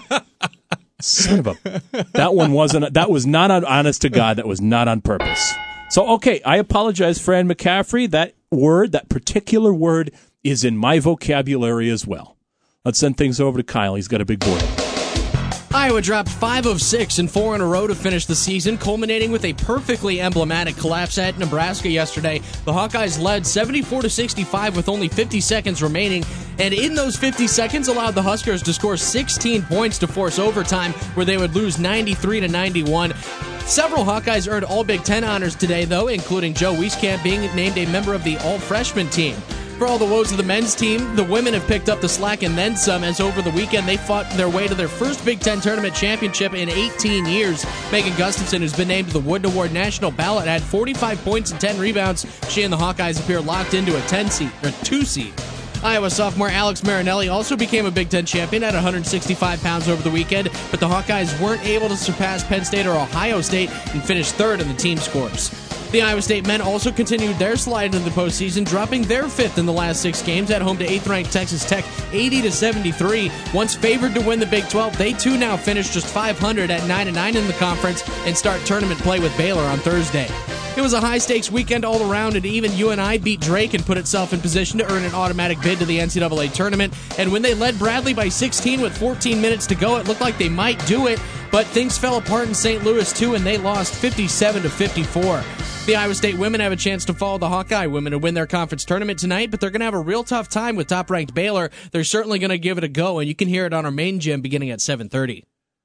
Speaker 1: Son of a... That one wasn't... That was not on... Honest to God, that was not on purpose. So, okay, I apologize, Fran McCaffrey. That word, that particular word, is in my vocabulary as well. Let's send things over to Kyle. He's got a big board.
Speaker 12: Iowa dropped five of six and four in a row to finish the season, culminating with a perfectly emblematic collapse at Nebraska yesterday. The Hawkeyes led seventy-four to sixty-five with only fifty seconds remaining, and in those fifty seconds allowed the Huskers to score sixteen points to force overtime, where they would lose ninety-three to ninety-one. Several Hawkeyes earned all Big Ten honors today, though, including Joe Wieskamp being named a member of the all-freshman team. For all the woes of the men's team, the women have picked up the slack and then some, as over the weekend they fought their way to their first Big Ten tournament championship in eighteen years. Megan Gustafson, who's been named to the Wooden Award national ballot, had forty-five points and ten rebounds. She and the Hawkeyes appear locked into a ten seed or two seed. Iowa sophomore Alex Marinelli also became a Big Ten champion at one hundred sixty-five pounds over the weekend, but the Hawkeyes weren't able to surpass Penn State or Ohio State and finished third in the team scores. The Iowa State men also continued their slide into the postseason, dropping their fifth in the last six games at home to eighth-ranked Texas Tech, eighty to seventy-three. Once favored to win the Big twelve, they too now finish just five hundred at nine and nine in the conference and start tournament play with Baylor on Thursday. It was a high-stakes weekend all around, and even U N I beat Drake and put itself in position to earn an automatic bid to the N C double A tournament. And when they led Bradley by sixteen with fourteen minutes to go, it looked like they might do it, but things fell apart in Saint Louis too, and they lost fifty-seven to fifty-four. The Iowa State women have a chance to follow the Hawkeye women and win their conference tournament tonight, but they're going to have a real tough time with top-ranked Baylor. They're certainly going to give it a go, and you can hear it on our main gym beginning at seven thirty.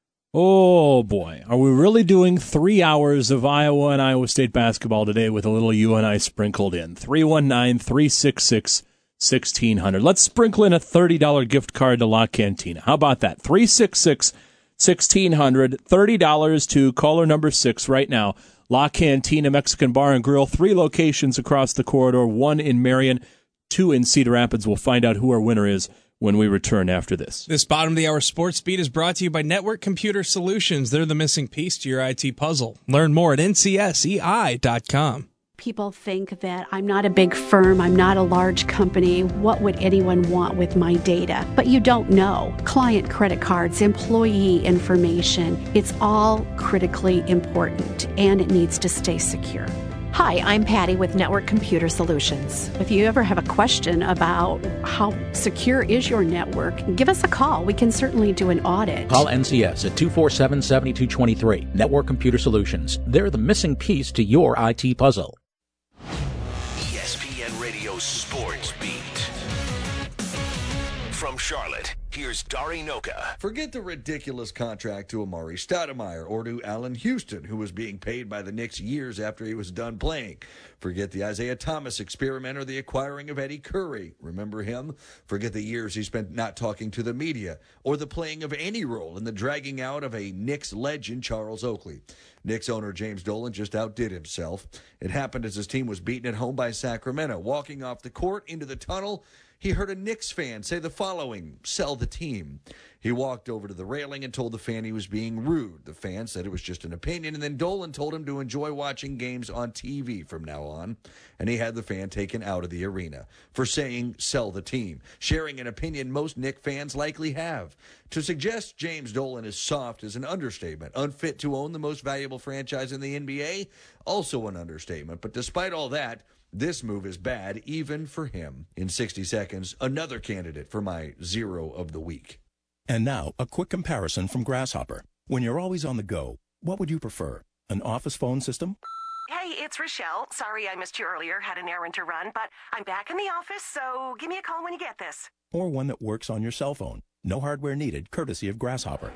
Speaker 1: Oh, boy. Are we really doing three hours of Iowa and Iowa State basketball today with a little U N I sprinkled in? three one nine, three six six, one six zero zero. Let's sprinkle in a thirty dollars gift card to La Cantina. How about that? three six six, one six zero zero. thirty dollars to caller number six right now. La Cantina Mexican Bar and Grill, three locations across the corridor, one in Marion, two in Cedar Rapids. We'll find out who our winner is when we return after this.
Speaker 3: This bottom of the hour sports beat is brought to you by Network Computer Solutions. They're the missing piece to your I T puzzle. Learn more at N C S E I dot com.
Speaker 13: People think that I'm not a big firm, I'm not a large company. What would anyone want with my data? But you don't know. Client credit cards, employee information, it's all critically important, and it needs to stay secure. Hi, I'm Patty with Network Computer Solutions. If you ever have a question about how secure is your network, give us a call. We can certainly do an audit.
Speaker 14: Call N C S at two four seven, seven two two three. Network Computer Solutions. They're the missing piece to your I T puzzle.
Speaker 19: E S P N Radio Sports Beat. From Charlotte, here's Dari Noka.
Speaker 15: Forget the ridiculous contract to Amari Stoudemire or to Allen Houston, who was being paid by the Knicks years after he was done playing. Forget the Isaiah Thomas experiment or the acquiring of Eddie Curry. Remember him? Forget the years he spent not talking to the media or the playing of any role in the dragging out of a Knicks legend, Charles Oakley. Knicks owner James Dolan just outdid himself. It happened as his team was beaten at home by Sacramento. Walking off the court into the tunnel, he heard a Knicks fan say the following: sell the team. He walked over to the railing and told the fan he was being rude. The fan said it was just an opinion, and then Dolan told him to enjoy watching games on T V from now on, and he had the fan taken out of the arena for saying sell the team, sharing an opinion most Knicks fans likely have. To suggest James Dolan is soft is an understatement. Unfit to own the most valuable franchise in the N B A, also an understatement. But despite all that, this move is bad, even for him. In sixty seconds, another candidate for my zero of the week.
Speaker 16: And now, a quick comparison from Grasshopper. When you're always on the go, what would you prefer? An office phone system?
Speaker 17: Hey, it's Rochelle. Sorry I missed you earlier. Had an errand to run, but I'm back in the office, so give me a call when you get this.
Speaker 16: Or one that works on your cell phone? No hardware needed, courtesy of Grasshopper.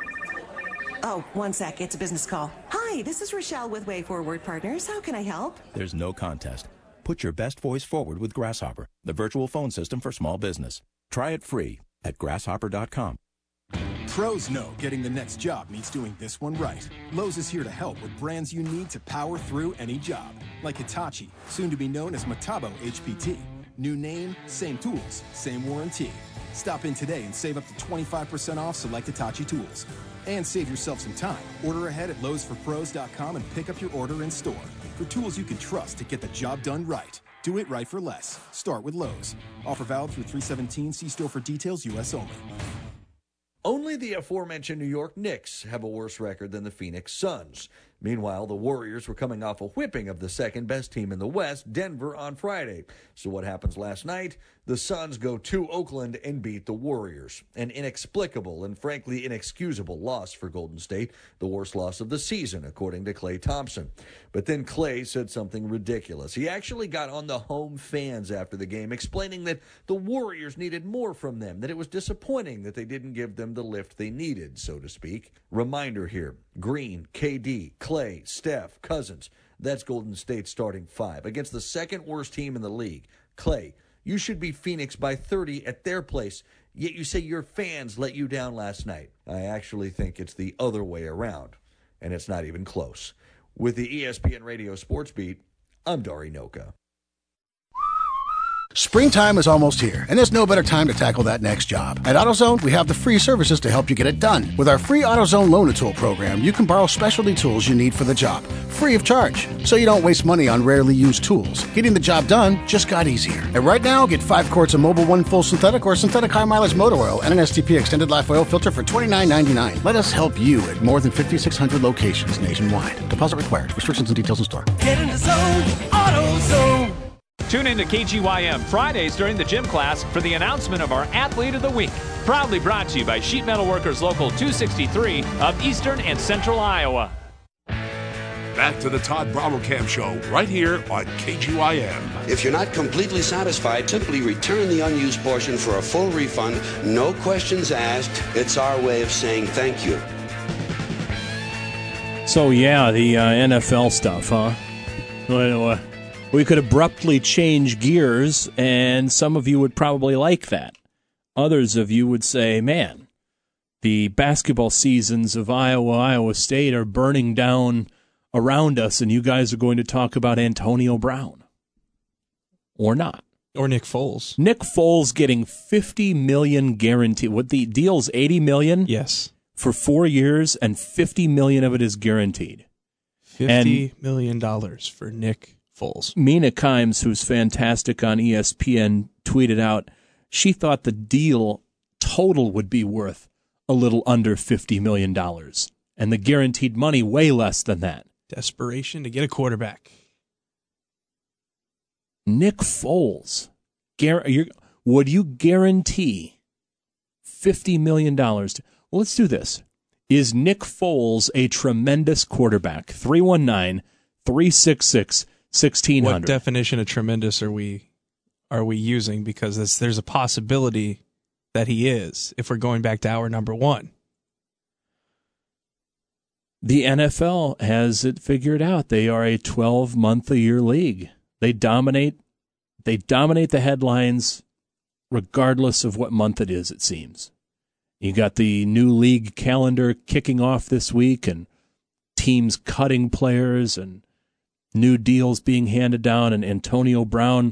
Speaker 17: Oh, one sec. It's a business call. Hi, this is Rochelle with Way Forward Partners. How can I help?
Speaker 16: There's no contest. Put your best voice forward with Grasshopper, the virtual phone system for small business. Try it free at grasshopper dot com.
Speaker 20: Pros know getting the next job means doing this one right. Lowe's is here to help with brands you need to power through any job. Like Hitachi, soon to be known as Metabo H P T. New name, same tools, same warranty. Stop in today and save up to twenty-five percent off select Hitachi tools. And save yourself some time. Order ahead at lowes for pros dot com and pick up your order in store. For tools you can trust to get the job done right. Do it right for less. Start with Lowe's. Offer valid through three seventeen. See store for details. U S only.
Speaker 15: Only the aforementioned New York Knicks have a worse record than the Phoenix Suns. Meanwhile, the Warriors were coming off a whipping of the second-best team in the West, Denver, on Friday. So what happens last night? The Suns go to Oakland and beat the Warriors. An inexplicable and frankly inexcusable loss for Golden State, the worst loss of the season, according to Klay Thompson. But then Klay said something ridiculous. He actually got on the home fans after the game, explaining that the Warriors needed more from them, that it was disappointing that they didn't give them the lift they needed, so to speak. Reminder here, Green, K D, Klay, Steph, Cousins. That's Golden State's starting five. Against the second worst team in the league, Klay, you should beat Phoenix by thirty at their place, yet you say your fans let you down last night. I actually think it's the other way around, and it's not even close. With the E S P N Radio Sports Beat, I'm Dari Noka.
Speaker 22: Springtime is almost here, and there's no better time to tackle that next job. At AutoZone, we have the free services to help you get it done. With our free AutoZone Loan-A-Tool program, you can borrow specialty tools you need for the job, free of charge, so you don't waste money on rarely used tools. Getting the job done just got easier. And right now, get five quarts of Mobil one full synthetic or synthetic high-mileage motor oil and an S T P extended life oil filter for twenty-nine ninety-nine. Let us help you at more than fifty-six hundred locations nationwide. Deposit required. Restrictions and details in store.
Speaker 18: Get in the zone, AutoZone.
Speaker 23: Tune in to K G Y M Fridays during the gym class for the announcement of our Athlete of the Week. Proudly brought to you by Sheet Metal Workers Local two sixty-three of Eastern and Central Iowa.
Speaker 5: Back to the Todd Bravo-Camp Show right here on K G Y M.
Speaker 24: If you're not completely satisfied, simply return the unused portion for a full refund. No questions asked. It's our way of saying thank you.
Speaker 1: So, yeah, the uh, N F L stuff, huh? Well, uh, we could abruptly change gears, and some of you would probably like that. Others of you would say, man, the basketball seasons of Iowa, Iowa State are burning down around us, and you guys are going to talk about Antonio Brown. Or not.
Speaker 3: Or Nick Foles.
Speaker 1: Nick Foles getting fifty million dollars guaranteed. What the deal's eighty million dollars?
Speaker 3: Yes.
Speaker 1: For four years, and fifty million dollars of it is guaranteed.
Speaker 3: fifty million dollars for Nick Foles.
Speaker 1: Mina Kimes, who's fantastic on E S P N, tweeted out she thought the deal total would be worth a little under fifty million dollars, and the guaranteed money way less than that.
Speaker 3: Desperation to get a quarterback.
Speaker 1: Nick Foles, gar- you're, would you guarantee fifty million dollars? To, well, let's do this. Is Nick Foles a tremendous quarterback? three one nine, three six six, one six zero zero.
Speaker 3: What definition of tremendous are we are we using? Because there's, there's a possibility that he is, if we're going back to hour number one.
Speaker 1: The N F L has it figured out. They are a twelve-month-a-year league. They dominate. They dominate the headlines regardless of what month it is, it seems. You got the new league calendar kicking off this week and teams cutting players and new deals being handed down, and Antonio Brown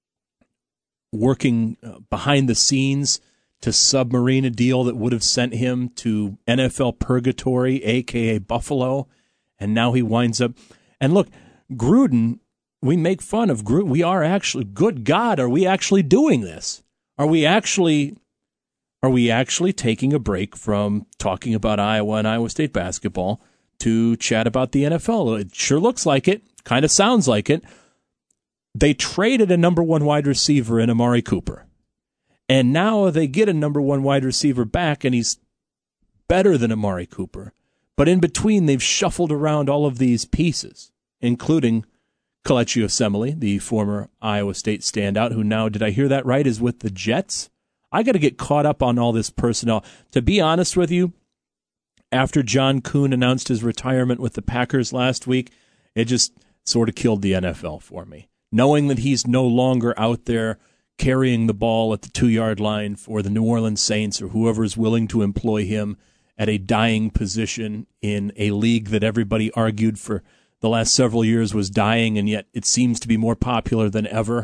Speaker 1: working behind the scenes to submarine a deal that would have sent him to N F L purgatory, a k a. Buffalo, and now he winds up. And look, Gruden, we make fun of Gruden. We are actually, good God, are we actually doing this? Are we actually, are we actually taking a break from talking about Iowa and Iowa State basketball to chat about the N F L? It sure looks like it, kind of sounds like it. They traded a number one wide receiver in Amari Cooper. And now they get a number one wide receiver back, and he's better than Amari Cooper. But in between, they've shuffled around all of these pieces, including Kelechi Osemele, the former Iowa State standout, who now, did I hear that right, is with the Jets? I got to get caught up on all this personnel. To be honest with you, after John Kuhn announced his retirement with the Packers last week, it just sort of killed the N F L for me. Knowing that he's no longer out there carrying the ball at the two-yard line for the New Orleans Saints or whoever is willing to employ him at a dying position in a league that everybody argued for the last several years was dying, and yet it seems to be more popular than ever.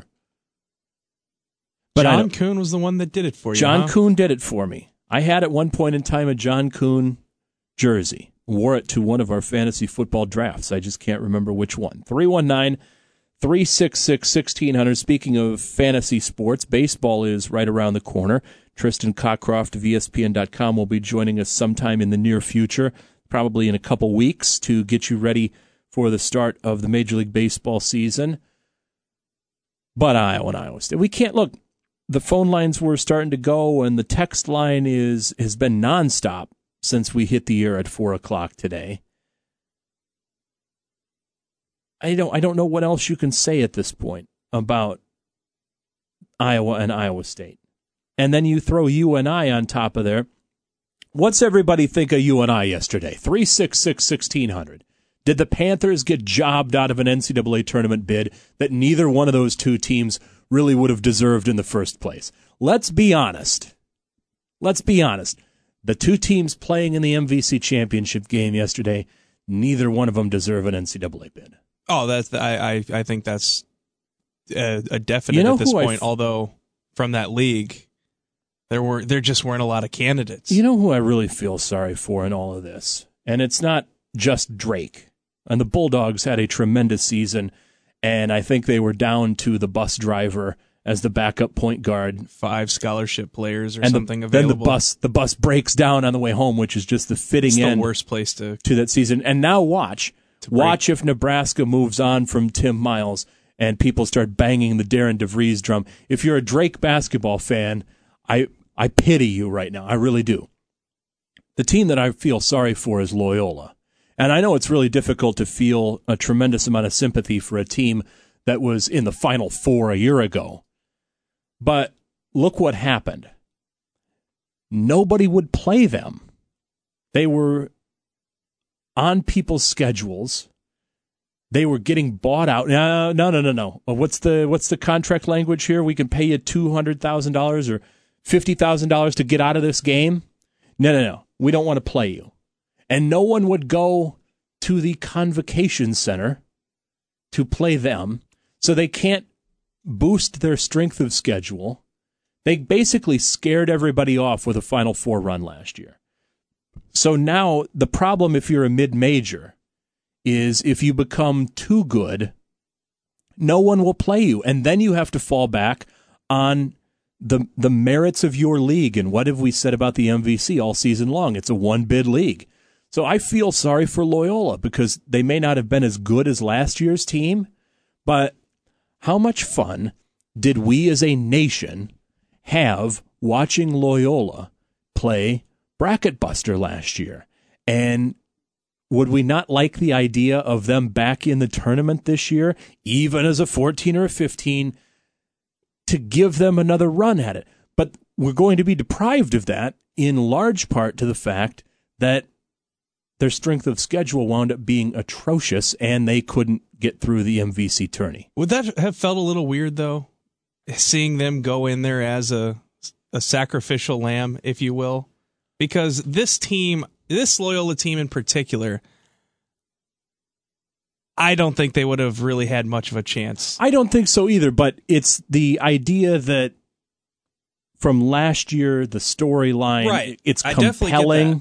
Speaker 1: But
Speaker 3: John Kuhn was the one that did it for you,
Speaker 1: John
Speaker 3: huh?
Speaker 1: Kuhn did it for me. I had at one point in time a John Kuhn jersey. Wore it to one of our fantasy football drafts. I just can't remember which one. three one nine, three six six, one six zero zero. Speaking of fantasy sports, baseball is right around the corner. Tristan Cockcroft of E S P N dot com will be joining us sometime in the near future, probably in a couple weeks, to get you ready for the start of the Major League Baseball season. But Iowa and Iowa State, we can't look. The phone lines were starting to go, and the text line is has been nonstop since we hit the air at four o'clock today. I don't I don't know what else you can say at this point about Iowa and Iowa State. And then you throw U N I on top of there. What's everybody think of U N I yesterday? three six six, one six zero zero. Did the Panthers get jobbed out of an N C double A tournament bid that neither one of those two teams really would have deserved in the first place? Let's be honest. Let's be honest. The two teams playing in the M V C championship game yesterday, neither one of them deserve an N C double A bid.
Speaker 3: Oh, that's the, I, I I think that's a, a definite
Speaker 1: You know
Speaker 3: at this
Speaker 1: who I
Speaker 3: point.
Speaker 1: f-
Speaker 3: although from that league, there were there just weren't a lot of candidates.
Speaker 1: You know who I really feel sorry for in all of this? And it's not just Drake. And the Bulldogs had a tremendous season, and I think they were down to the bus driver as the backup point guard.
Speaker 3: Five scholarship players or
Speaker 1: and
Speaker 3: something
Speaker 1: the,
Speaker 3: available.
Speaker 1: Then the bus the bus breaks down on the way home, which is just the fitting
Speaker 3: it's
Speaker 1: end
Speaker 3: the worst place to
Speaker 1: to that season. And now watch. Watch if Nebraska moves on from Tim Miles and people start banging the Darren DeVries drum. If you're a Drake basketball fan, I I pity you right now. I really do. The team that I feel sorry for is Loyola. And I know it's really difficult to feel a tremendous amount of sympathy for a team that was in the Final Four a year ago. But look what happened. Nobody would play them. They were on people's schedules. They were getting bought out. No, no, no, no, no. What's the what's the contract language here? We can pay you two hundred thousand dollars or fifty thousand dollars to get out of this game? No, no, no. We don't want to play you. And no one would go to the Convocation Center to play them, so they can't boost their strength of schedule. They basically scared everybody off with a Final Four run last year. So now the problem if you're a mid-major is if you become too good, no one will play you, and then you have to fall back on the the merits of your league. And what have we said about the M V C all season long? It's a one-bid league. So I feel sorry for Loyola because they may not have been as good as last year's team, but how much fun did we as a nation have watching Loyola play Bracket Buster last year? And would we not like the idea of them back in the tournament this year, even as a fourteen or a fifteen, to give them another run at it? But we're going to be deprived of that in large part to the fact that their strength of schedule wound up being atrocious and they couldn't get through the M V C tourney.
Speaker 3: Would that have felt a little weird, though, seeing them go in there as a, a sacrificial lamb, if you will? Because this team, this Loyola team in particular, I don't think they would have really had much of a chance.
Speaker 1: I don't think so either, but it's the idea that from last year, the storyline,
Speaker 3: right.
Speaker 1: it's
Speaker 3: I
Speaker 1: compelling,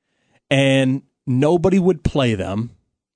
Speaker 1: and nobody would play them.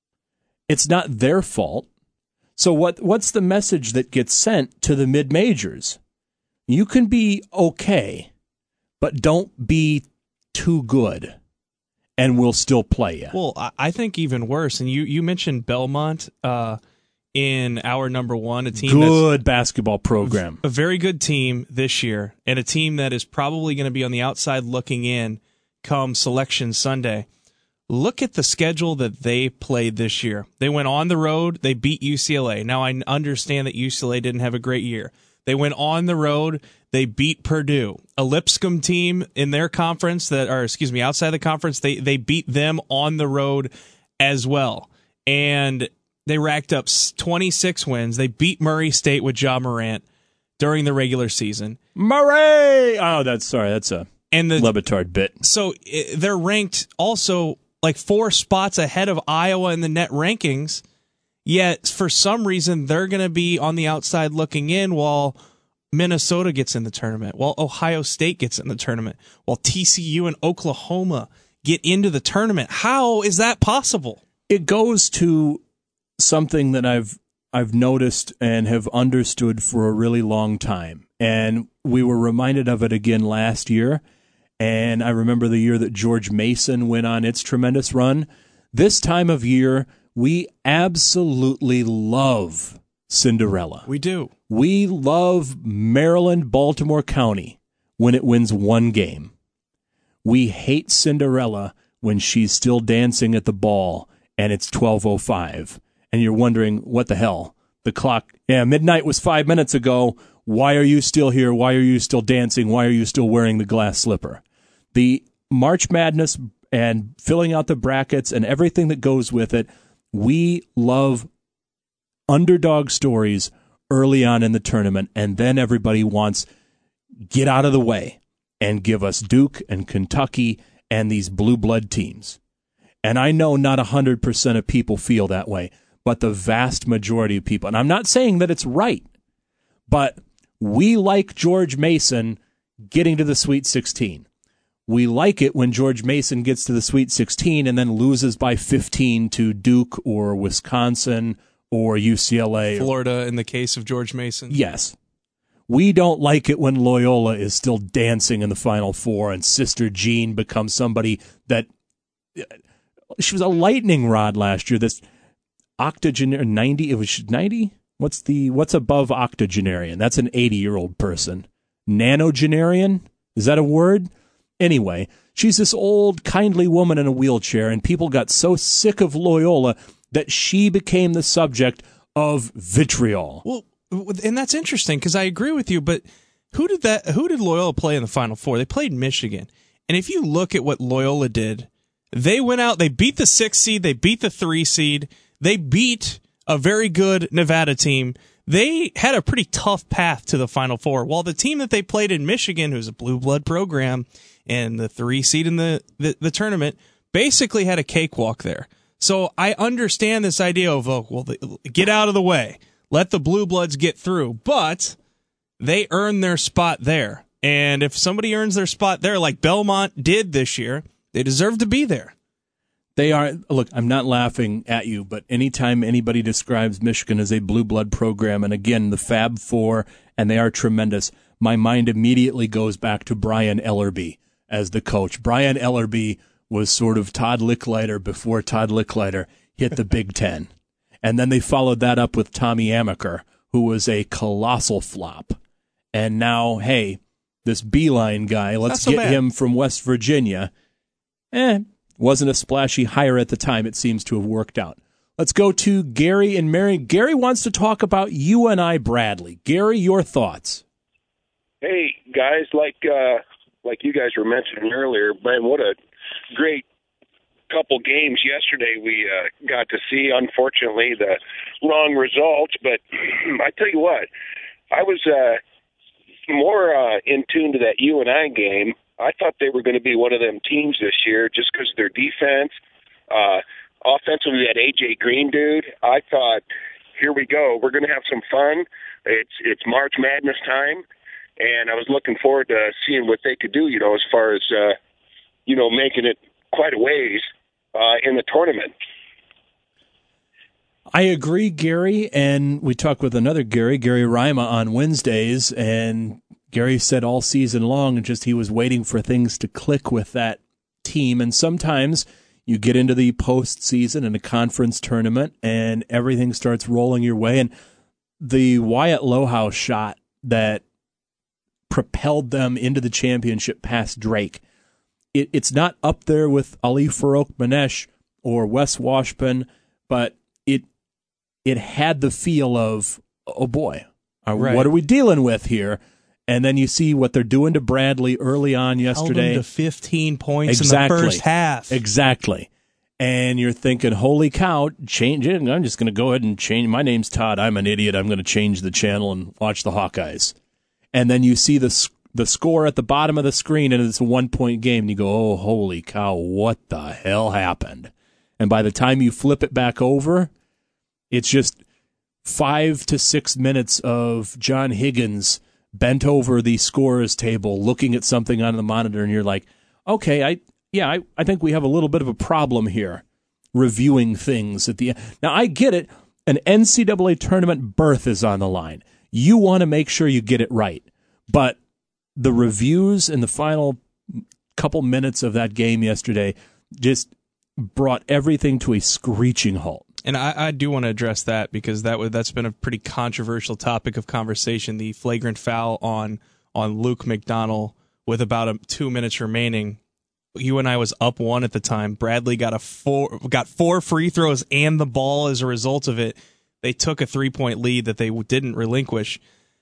Speaker 1: It's not their fault. So what? what's the message that gets sent to the mid-majors? You can be okay, but don't be too good, and we'll still play you.
Speaker 3: Well, I think even worse, and you, you mentioned Belmont uh, in our number one, a team
Speaker 1: good
Speaker 3: that's
Speaker 1: basketball program,
Speaker 3: a very good team this year, and a team that is probably going to be on the outside looking in come Selection Sunday. Look at the schedule that they played this year. They went on the road. They beat U C L A. Now, I understand that U C L A didn't have a great year. They went on the road. They beat Purdue, a Lipscomb team in their conference that, or excuse me, outside the conference. They they beat them on the road as well, and they racked up twenty-six wins. They beat Murray State with Ja Morant during the regular season.
Speaker 1: Murray! Oh, that's sorry, that's a
Speaker 3: and the
Speaker 1: Le Batard bit.
Speaker 3: So they're ranked also like four spots ahead of Iowa in the net rankings. Yet for some reason they're going to be on the outside looking in while Minnesota gets in the tournament, while Ohio State gets in the tournament, while T C U and Oklahoma get into the tournament. How is that possible?
Speaker 1: It goes to something that I've I've noticed and have understood for a really long time. And we were reminded of it again last year. And I remember the year that George Mason went on its tremendous run. This time of year, we absolutely love Cinderella.
Speaker 3: We do.
Speaker 1: We love Maryland, Baltimore County when it wins one game. We hate Cinderella when she's still dancing at the ball and it's twelve oh five. And you're wondering, what the hell? The clock, yeah, midnight was five minutes ago. Why are you still here? Why are you still dancing? Why are you still wearing the glass slipper? The March Madness and filling out the brackets and everything that goes with it, we love underdog stories early on in the tournament, and then everybody wants get out of the way and give us Duke and Kentucky and these blue blood teams. And I know not one hundred percent of people feel that way, but the vast majority of people, and I'm not saying that it's right, but we like George Mason getting to the Sweet sixteen. We like it when George Mason gets to the Sweet sixteen and then loses by fifteen to Duke or Wisconsin or U C L A.
Speaker 3: Florida in the case of George Mason.
Speaker 1: Yes. We don't like it when Loyola is still dancing in the Final Four and Sister Jean becomes somebody that... She was a lightning rod last year. This octogenarian, ninety, it was ninety? What's the what's above octogenarian? That's an eighty-year-old person. Nanogenarian? Is that a word? Anyway, she's this old, kindly woman in a wheelchair, and people got so sick of Loyola that she became the subject of vitriol.
Speaker 3: Well, and that's interesting because I agree with you, but who did that? Who did Loyola play in the Final Four? They played Michigan. And if you look at what Loyola did, they went out, they beat the six seed, they beat the three seed, they beat a very good Nevada team. They had a pretty tough path to the Final Four. While the team that they played in Michigan, who's a blue blood program, and the three seed in the, the, the tournament, basically had a cakewalk there. So I understand this idea of, oh, well, the, get out of the way. Let the blue bloods get through. But they earned their spot there. And if somebody earns their spot there, like Belmont did this year, they deserve to be there.
Speaker 1: They are, look, I'm not laughing at you, but anytime anybody describes Michigan as a blue blood program, and again, the Fab Four, and they are tremendous, my mind immediately goes back to Brian Ellerby as the coach. Brian Ellerby was sort of Todd Licklider before Todd Licklider hit the Big Ten. And then they followed that up with Tommy Amaker, who was a colossal flop. And now, hey, this Beeline guy, let's
Speaker 3: so
Speaker 1: get
Speaker 3: bad.
Speaker 1: him from West Virginia. Eh, wasn't a splashy hire at the time. It seems to have worked out. Let's go to Gary and Marion. Gary wants to talk about U N I Bradley. Gary, your thoughts?
Speaker 2: Hey, guys, like uh, like you guys were mentioning earlier, man, what a great couple games yesterday we uh, got to see. Unfortunately, the wrong results, but I tell you what, I was uh, more uh, in tune to that U N I game. I thought they were going to be one of them teams this year just because of their defense. Uh, offensively, that A J Green dude, I thought, here we go. We're going to have some fun. It's it's March Madness time. And I was looking forward to seeing what they could do, you know, as far as, uh, you know, making it quite a ways uh, in the tournament.
Speaker 1: I agree, Gary. And we talked with another Gary, Gary Rima, on Wednesdays. And Gary said all season long, just he was waiting for things to click with that team. And sometimes you get into the postseason in a conference tournament and everything starts rolling your way. And the Wyatt Lowehouse shot that propelled them into the championship past Drake. It, it's not up there with Ali Farouk Manesh or Wes Washburn, but it it had the feel of, oh boy, uh,
Speaker 3: Right.
Speaker 1: what are we dealing with here? And then you see what they're doing to Bradley early on yesterday.
Speaker 3: Held them to fifteen points
Speaker 1: exactly.
Speaker 3: in the first half.
Speaker 1: Exactly. And you're thinking, holy cow, change it. I'm just going to go ahead and change. My name's Todd. I'm an idiot. I'm going to change the channel and watch the Hawkeyes. And then you see the the score at the bottom of the screen, and it's a one-point game, and you go, oh, holy cow, what the hell happened? And by the time you flip it back over, it's just five to six minutes of John Higgins bent over the scorer's table looking at something on the monitor, and you're like, okay, I yeah, I, I think we have a little bit of a problem here reviewing things at the end. Now, I get it. An N C double A tournament berth is on the line. You want to make sure you get it right. But the reviews in the final couple minutes of that game yesterday just brought everything to a screeching halt.
Speaker 3: And I, I do want to address that because that would, that's been a pretty controversial topic of conversation. The flagrant foul on on Luke McDonald with about a, two minutes remaining. U N I was up one at the time. Bradley got a four got four free throws and the ball as a result of it. They took a three-point lead that they didn't relinquish.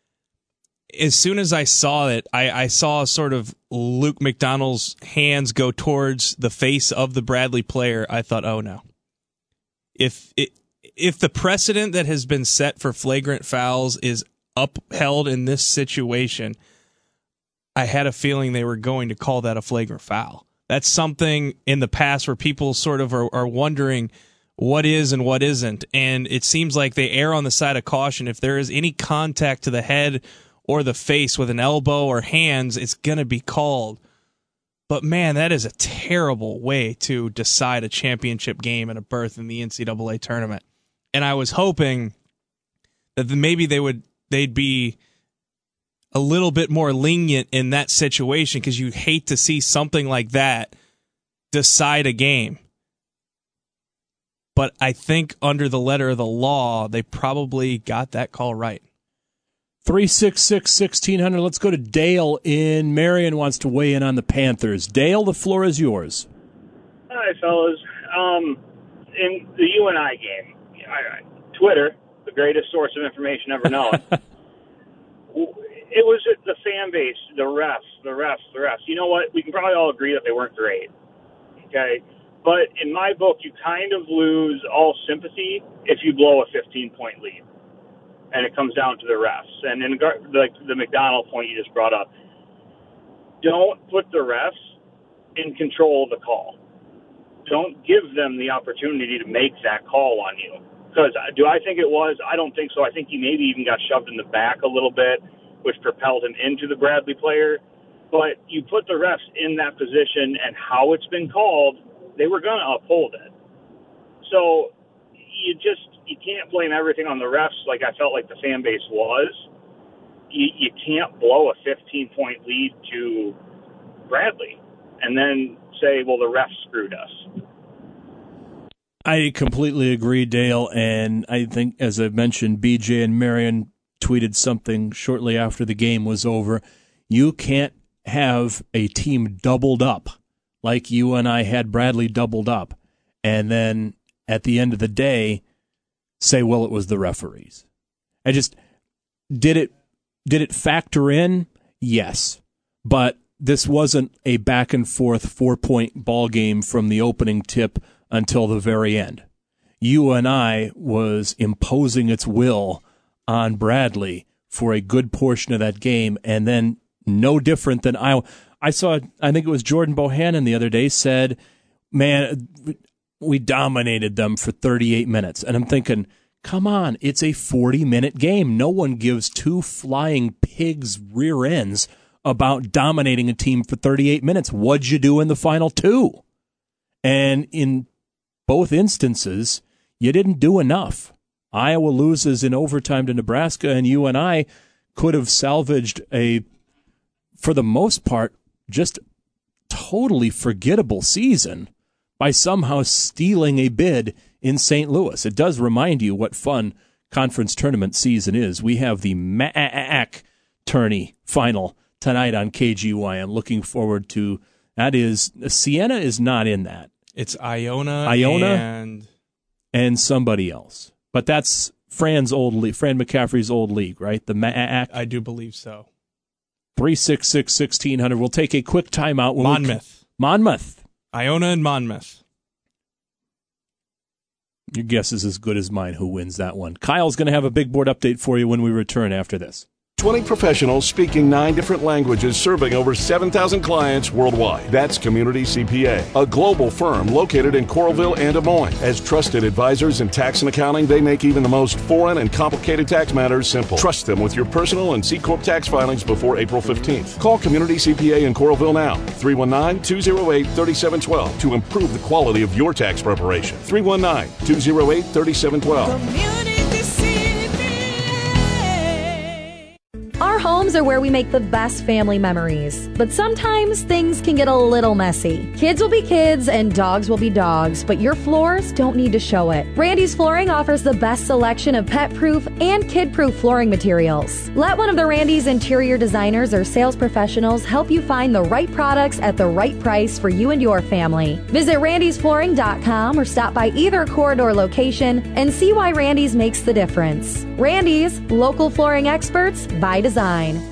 Speaker 3: As soon as I saw it, I, I saw sort of Luke McDonald's hands go towards the face of the Bradley player. I thought, oh no. If it, if the precedent that has been set for flagrant fouls is upheld in this situation, I had a feeling they were going to call that a flagrant foul. That's something in the past where people sort of are, are wondering what is and what isn't. And it seems like they err on the side of caution. If there is any contact to the head or the face with an elbow or hands, it's going to be called. But man, that is a terrible way to decide a championship game and a berth in the N C double A tournament. And I was hoping that maybe they would, they'd be a little bit more lenient in that situation because you hate to see something like that decide a game. But I think under the letter of the law, they probably got that call right.
Speaker 1: three six six, one six zero zero. Let's go to Dale in Marion wants to weigh in on the Panthers. Dale, the floor is yours.
Speaker 4: Hi, fellas. Um, in the U N I game, I, Twitter, the greatest source of information ever known, it was the fan base, the refs, the refs, the refs. You know what? We can probably all agree that they weren't great. Okay? But in my book, you kind of lose all sympathy if you blow a fifteen-point lead. And it comes down to the refs. And in like the McDonald point you just brought up, don't put the refs in control of the call. Don't give them the opportunity to make that call on you. Because do I think it was? I don't think so. I think he maybe even got shoved in the back a little bit, which propelled him into the Bradley player. But you put the refs in that position and how it's been called, they were going to uphold it. So you just, you can't blame everything on the refs like I felt like the fan base was. You, you can't blow a fifteen-point lead to Bradley and then say, well, the refs screwed us.
Speaker 1: I completely agree, Dale, and I think, as I mentioned, B J and Marion, tweeted something shortly after the game was over. You can't have a team doubled up like you and I had Bradley doubled up, and then at the end of the day say, well, it was the referees. I just, did it, did it factor in? Yes. But this wasn't a back and forth four-point ball game from the opening tip until the very end. U N I was imposing its will on Bradley for a good portion of that game, and then no different than Iowa. I saw, I think it was Jordan Bohannon the other day said, man, we dominated them for thirty-eight minutes. And I'm thinking, come on, it's a forty-minute game. No one gives two flying pigs' rear ends about dominating a team for thirty-eight minutes. What'd you do in the final two? And in both instances, you didn't do enough. Iowa loses in overtime to Nebraska, and U N I could have salvaged a, for the most part, just totally forgettable season by somehow stealing a bid in Saint Louis. It does remind you what fun conference tournament season is. We have the M A C tourney final tonight on K G Y M. Looking forward to that. Is Siena is not in that.
Speaker 3: It's Iona,
Speaker 1: Iona
Speaker 3: and
Speaker 1: and somebody else. But that's Fran's old league, Fran McCaffrey's old league, right? The M A C.
Speaker 3: I do believe so.
Speaker 1: three six six, sixteen hundred. We'll take a quick timeout. When
Speaker 3: Monmouth.
Speaker 1: We, Monmouth.
Speaker 3: Iona and Monmouth.
Speaker 1: Your guess is as good as mine who wins that one. Kyle's going to have a big board update for you when we return after this.
Speaker 6: twenty professionals speaking nine different languages, serving over seven thousand clients worldwide. That's Community C P A, a global firm located in Coralville and Des Moines. As trusted advisors in tax and accounting, they make even the most foreign and complicated tax matters simple. Trust them with your personal and C Corp tax filings before April fifteenth. Call Community C P A in Coralville now, three one nine, two oh eight, three seven one two, to improve the quality of your tax preparation. three one nine, two oh eight, three seven one two.
Speaker 7: Our homes are where we make the best family memories, but sometimes things can get a little messy. Kids will be kids and dogs will be dogs, but your floors don't need to show it. Randy's Flooring offers the best selection of pet-proof and kid-proof flooring materials. Let one of the Randy's interior designers or sales professionals help you find the right products at the right price for you and your family. Visit randys flooring dot com or stop by either corridor location and see why Randy's makes the difference. Randy's, local flooring experts by design.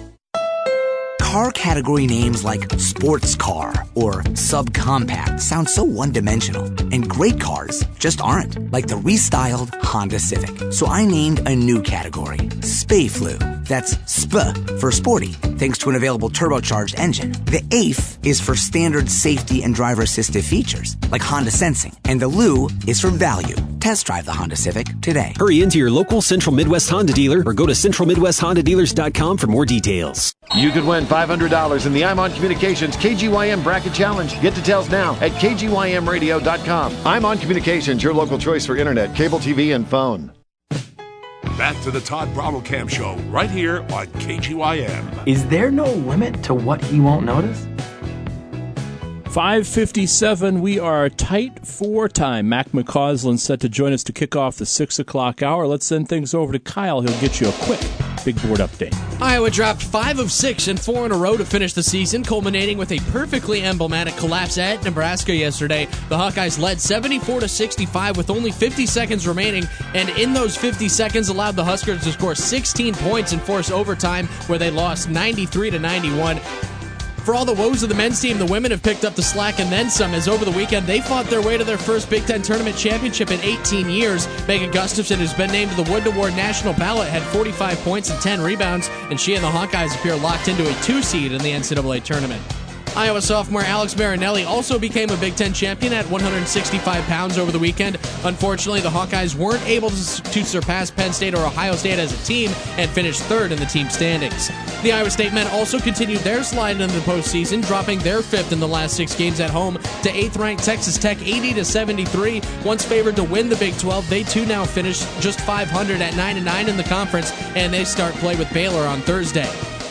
Speaker 8: Car category names like sports car or subcompact sound so one-dimensional, and great cars just aren't, like the restyled Honda Civic. So I named a new category, Spayflu. That's S P for sporty, thanks to an available turbocharged engine. The A F is for standard safety and driver assistive features, like Honda Sensing. And the L U is for value. Test drive the Honda Civic today.
Speaker 21: Hurry into your local Central Midwest Honda dealer or go to central midwest honda dealers dot com for more details.
Speaker 25: You could win five hundred dollars in the I'm On Communications K G Y M Bracket Challenge. Get details now at k g y m radio dot com. I'm On Communications, your local choice for internet, cable T V, and phone.
Speaker 5: Back to the Todd Brommelkamp Show, right here on K G Y M.
Speaker 26: Is there no limit to what he won't notice?
Speaker 1: five fifty-seven, we are tight for time. Mac McCausland set to join us to kick off the six o'clock hour. Let's send things over to Kyle. He'll get you a quick big board update.
Speaker 12: Iowa dropped five of six and four in a row to finish the season, culminating with a perfectly emblematic collapse at Nebraska yesterday. The Hawkeyes led seventy-four to sixty-five with only fifty seconds remaining, and in those fifty seconds allowed the Huskers to score sixteen points and force overtime, where they lost ninety-three to ninety-one. For all the woes of the men's team, the women have picked up the slack and then some, as over the weekend they fought their way to their first Big Ten Tournament championship in eighteen years. Megan Gustafson, who's been named to the Wood Award national ballot, had forty-five points and ten rebounds, and she and the Hawkeyes appear locked into a two seed in the N C double A tournament. Iowa sophomore Alex Marinelli also became a Big Ten champion at one hundred sixty-five pounds over the weekend. Unfortunately, the Hawkeyes weren't able to, to surpass Penn State or Ohio State as a team and finished third in the team standings. The Iowa State men also continued their slide into the postseason, dropping their fifth in the last six games at home to eighth-ranked Texas Tech eighty to seventy-three. Once favored to win the Big twelve, they too now finish just five hundred at nine and nine in the conference, and they start play with Baylor on Thursday.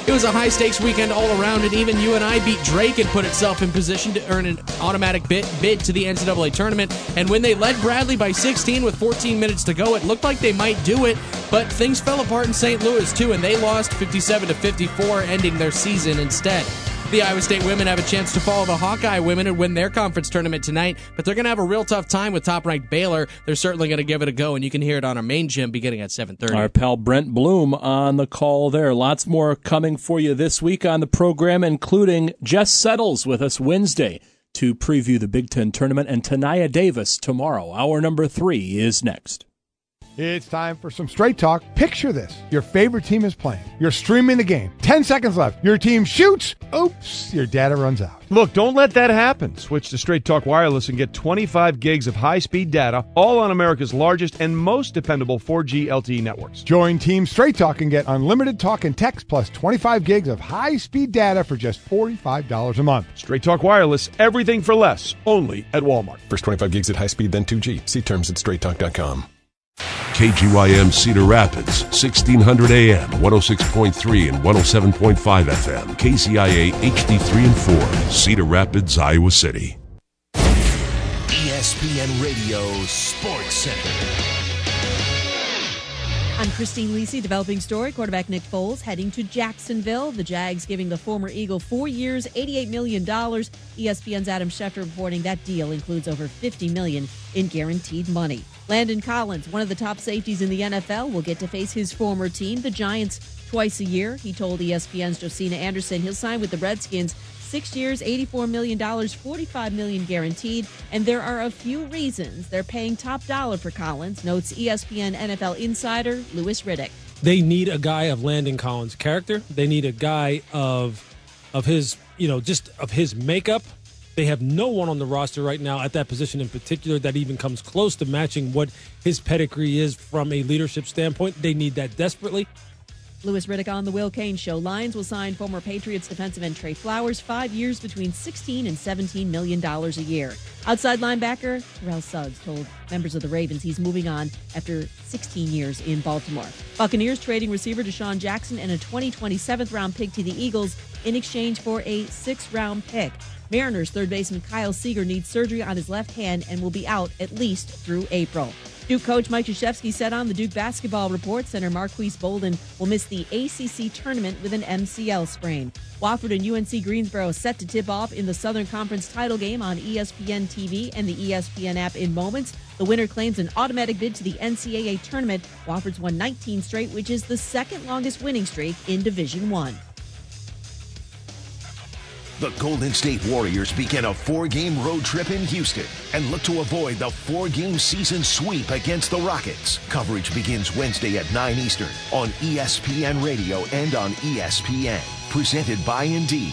Speaker 12: It was a high-stakes weekend all around, and even U N I beat Drake and put itself in position to earn an automatic bid, bid to the N C double A tournament. And when they led Bradley by sixteen with fourteen minutes to go, it looked like they might do it, but things fell apart in Saint Louis, too, and they lost fifty-seven to fifty-four, ending their season instead. The Iowa State women have a chance to follow the Hawkeye women and win their conference tournament tonight, but they're going to have a real tough time with top-ranked Baylor. They're certainly going to give it a go, and you can hear it on our main gym beginning at seven thirty.
Speaker 1: Our pal Brent Bloom on the call there. Lots more coming for you this week on the program, including Jess Settles with us Wednesday to preview the Big Ten tournament, and Tania Davis tomorrow. Hour number three is next.
Speaker 9: It's time for some straight talk. Picture this. Your favorite team is playing. You're streaming the game. Ten seconds left. Your team shoots. Oops, your data runs out.
Speaker 10: Look, don't let that happen. Switch to Straight Talk Wireless and get twenty-five gigs of high-speed data, all on America's largest and most dependable four G L T E networks.
Speaker 9: Join Team Straight Talk and get unlimited talk and text plus twenty-five gigs of high-speed data for just forty-five dollars a month.
Speaker 10: Straight Talk Wireless, everything for less, only at Walmart.
Speaker 11: First twenty-five gigs at high speed, then two G. See terms at straight talk dot com.
Speaker 5: K G Y M Cedar Rapids, sixteen hundred A M, one oh six point three and one oh seven point five F M. K C I A H D three and four, Cedar Rapids, Iowa City.
Speaker 13: E S P N Radio Sports Center.
Speaker 14: I'm Christine Lisi, developing story. Quarterback Nick Foles heading to Jacksonville. The Jags giving the former Eagle four years, eighty-eight million dollars. E S P N's Adam Schefter reporting that deal includes over fifty million dollars in guaranteed money. Landon Collins, one of the top safeties in the N F L, will get to face his former team, the Giants, twice a year. He told E S P N's Josina Anderson he'll sign with the Redskins six years, eighty-four million dollars, forty-five million dollars guaranteed, and there are a few reasons they're paying top dollar for Collins, notes E S P N N F L insider Louis Riddick.
Speaker 19: They need a guy of Landon Collins' character. They need a guy of of his, you know, just of his makeup. They have no one on the roster right now at that position in particular that even comes close to matching what his pedigree is from a leadership standpoint. They need that desperately.
Speaker 14: Louis Riddick on the Will Cain Show. Lions will sign former Patriots defensive end Trey Flowers, five years between sixteen and seventeen million dollars a year. Outside linebacker Terrell Suggs told members of the Ravens he's moving on after sixteen years in Baltimore. Buccaneers trading receiver Deshaun Jackson and a twenty twenty seventh round pick to the Eagles in exchange for a sixth round pick. Mariners third baseman Kyle Seager needs surgery on his left hand and will be out at least through April. Duke coach Mike Krzyzewski said on the Duke Basketball Report center Marquise Bolden will miss the A C C tournament with an M C L sprain. Wofford and U N C Greensboro set to tip off in the Southern Conference title game on E S P N T V and the E S P N app in moments. The winner claims an automatic bid to the N C double A tournament. Wofford's won nineteen straight, which is the second longest winning streak in Division One.
Speaker 13: The Golden State Warriors begin a four-game road trip in Houston and look to avoid the four-game season sweep against the Rockets. Coverage begins Wednesday at nine Eastern on E S P N Radio and on E S P N. Presented by Indeed.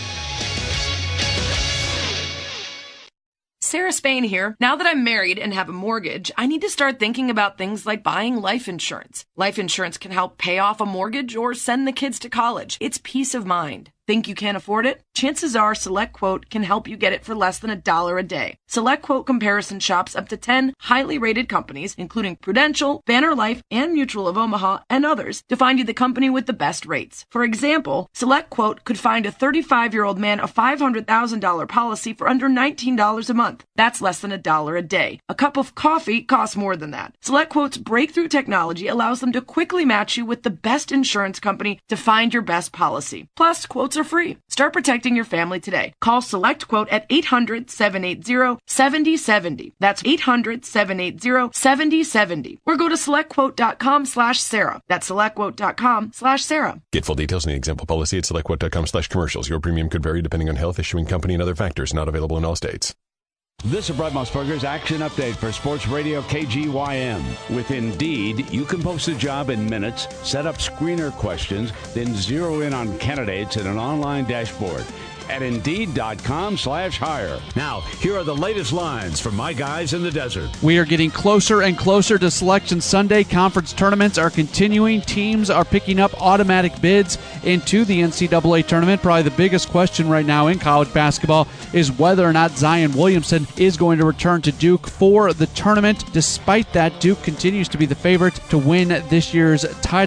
Speaker 27: Sarah Spain here. Now that I'm married and have a mortgage, I need to start thinking about things like buying life insurance. Life insurance can help pay off a mortgage or send the kids to college. It's peace of mind. Think you can't afford it? Chances are SelectQuote can help you get it for less than a dollar a day. SelectQuote comparison shops up to ten highly rated companies, including Prudential, Banner Life, and Mutual of Omaha, and others, to find you the company with the best rates. For example, SelectQuote could find a thirty-five-year-old man a five hundred thousand dollars policy for under nineteen dollars a month. That's less than a dollar a day. A cup of coffee costs more than that. SelectQuote's breakthrough technology allows them to quickly match you with the best insurance company to find your best policy. Plus, quotes are free. Start protecting your family today. Call SelectQuote at eight hundred, seven eight zero, seven zero seven zero. That's eight hundred, seven eight zero, seven zero seven zero. Or go to SelectQuote.com slash Sarah. That's SelectQuote.com slash Sarah.
Speaker 11: Get full details on the example policy at SelectQuote.com slash commercials. Your premium could vary depending on health, issuing company, and other factors. Not available in all states.
Speaker 28: This is Brett Musburger's Action Update for Sports Radio K G Y M. With Indeed, you can post a job in minutes, set up screener questions, then zero in on candidates in an online dashboard at Indeed.com slash hire. Now, here are the latest lines from my guys in the desert.
Speaker 29: We are getting closer and closer to Selection Sunday. Conference tournaments are continuing. Teams are picking up automatic bids into the N C double A tournament. Probably the biggest question right now in college basketball is whether or not Zion Williamson is going to return to Duke for the tournament. Despite that, Duke continues to be the favorite to win this year's title.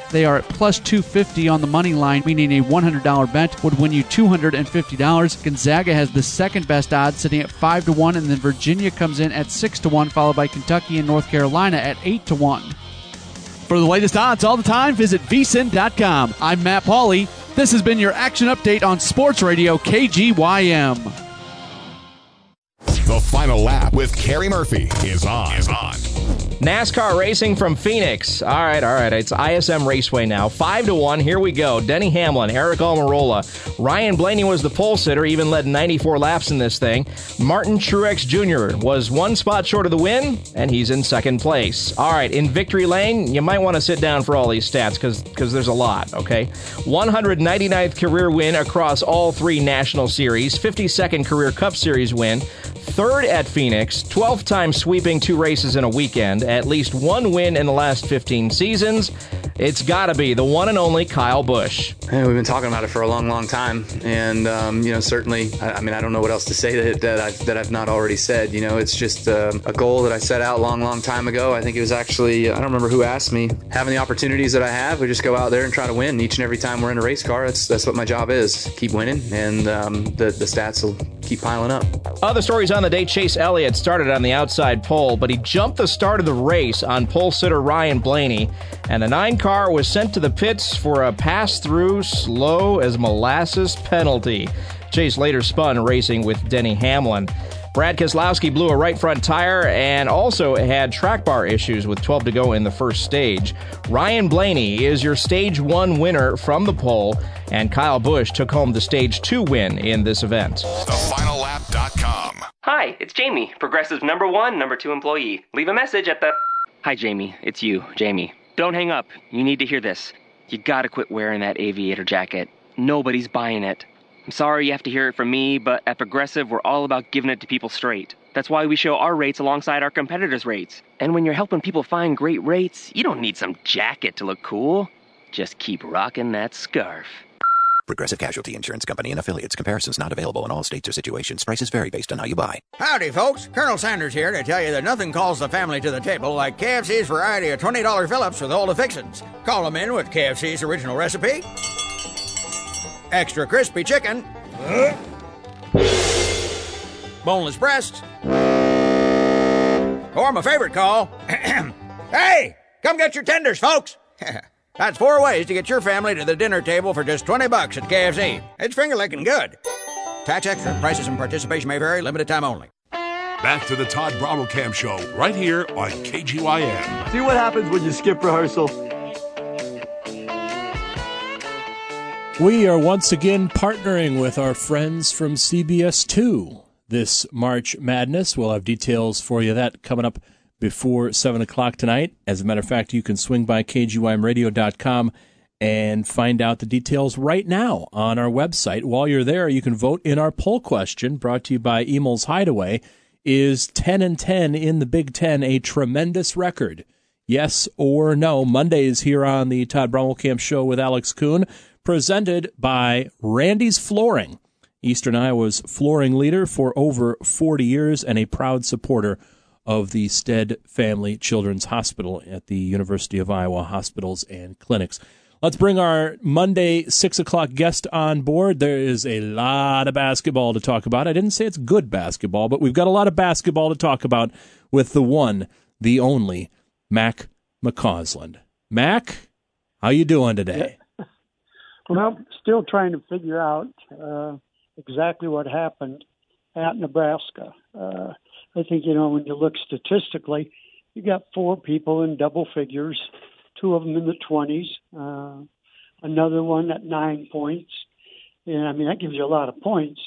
Speaker 29: They are at plus two fifty on the money line, meaning a one hundred dollars bet would win you two hundred fifty dollars. Gonzaga has the second best odds, sitting at five to one, and then Virginia comes in at six to one, followed by Kentucky and North Carolina at eight to one. For the latest odds all the time, visit V S I N dot com. I'm Matt Pauley. This has been your action update on Sports Radio K G Y M.
Speaker 2: The Final Lap with Kerry Murphy is on. Is on.
Speaker 15: NASCAR racing from Phoenix. All right, all right. It's I S M Raceway now. Five to one. Here we go. Denny Hamlin, Eric Almirola. Ryan Blaney was the pole sitter, even led ninety-four laps in this thing. Martin Truex Junior was one spot short of the win, and he's in second place. All right, in victory lane, you might want to sit down for all these stats because because there's a lot, okay? one hundred ninety-ninth career win across all three national series. fifty-second career Cup Series win. Third at Phoenix, twelfth time sweeping two races in a weekend, at least one win in the last fifteen seasons. It's got to be the one and only Kyle Busch.
Speaker 16: Yeah, we've been talking about it for a long, long time, and um, you know, certainly, I, I mean, I don't know what else to say that that I've, that I've not already said. You know, it's just uh, a goal that I set out a long, long time ago. I think it was actually, I don't remember who asked me, having the opportunities that I have, we just go out there and try to win each and every time we're in a race car. That's that's what my job is: keep winning, and um, the the stats will keep piling up.
Speaker 15: Other stories on the day: Chase Elliott started on the outside pole, but he jumped the start of the race on pole sitter Ryan Blaney, and the nine car was sent to the pits for a pass-through slow as molasses penalty. Chase later spun racing with Denny Hamlin. Brad Keselowski blew a right front tire and also had track bar issues with twelve to go in the first stage. Ryan Blaney is your stage one winner from the pole, and Kyle Busch took home the stage two win in this event.
Speaker 2: the final lap dot com.
Speaker 17: Hi, it's Jamie, Progressive's number one, number two employee. Leave a message at the... Hi, Jamie. It's you, Jamie. Don't hang up. You need to hear this. You gotta quit wearing that aviator jacket. Nobody's buying it. I'm sorry you have to hear it from me, but at Progressive, we're all about giving it to people straight. That's why we show our rates alongside our competitors' rates. And when you're helping people find great rates, you don't need some jacket to look cool. Just keep rocking that scarf.
Speaker 18: Progressive Casualty Insurance Company and affiliates. Comparisons not available in all states or situations. Prices vary based on how you buy.
Speaker 20: Howdy, folks. Colonel Sanders here to tell you that nothing calls the family to the table like K F C's variety of twenty dollar fill-ups with all the fixins. Call them in with K F C's original recipe, extra crispy chicken, boneless breast, or my favorite call, hey, come get your tenders, folks. That's four ways to get your family to the dinner table for just twenty bucks at K F C. It's finger-licking good. Tax extra. Prices and participation may vary. Limited time only.
Speaker 5: Back to the Todd Brommelkamp Show, right here on K G Y M.
Speaker 22: See what happens when you skip rehearsal.
Speaker 1: We are once again partnering with our friends from C B S two this March Madness. We'll have details for you that coming up before seven o'clock tonight. As a matter of fact, you can swing by K G Y M radio dot com and find out the details right now on our website. While you're there, you can vote in our poll question brought to you by Emel's Hideaway. Is ten and ten in the Big Ten a tremendous record? Yes or no? Mondays here on the Todd Brommelkamp Show with Alex Kuhn, presented by Randy's Flooring, Eastern Iowa's flooring leader for over forty years and a proud supporter of the Stead Family Children's Hospital at the University of Iowa Hospitals and Clinics. Let's bring our Monday six o'clock guest on board. There is a lot of basketball to talk about. I didn't say it's good basketball, but we've got a lot of basketball to talk about with the one, the only, Mac McCausland. Mac, how you doing today?
Speaker 23: Well, still trying to figure out uh, exactly what happened at Nebraska. Uh, I think, you know, when you look statistically, you got four people in double figures, two of them in the twenties, uh, another one at nine points. And, I mean, that gives you a lot of points.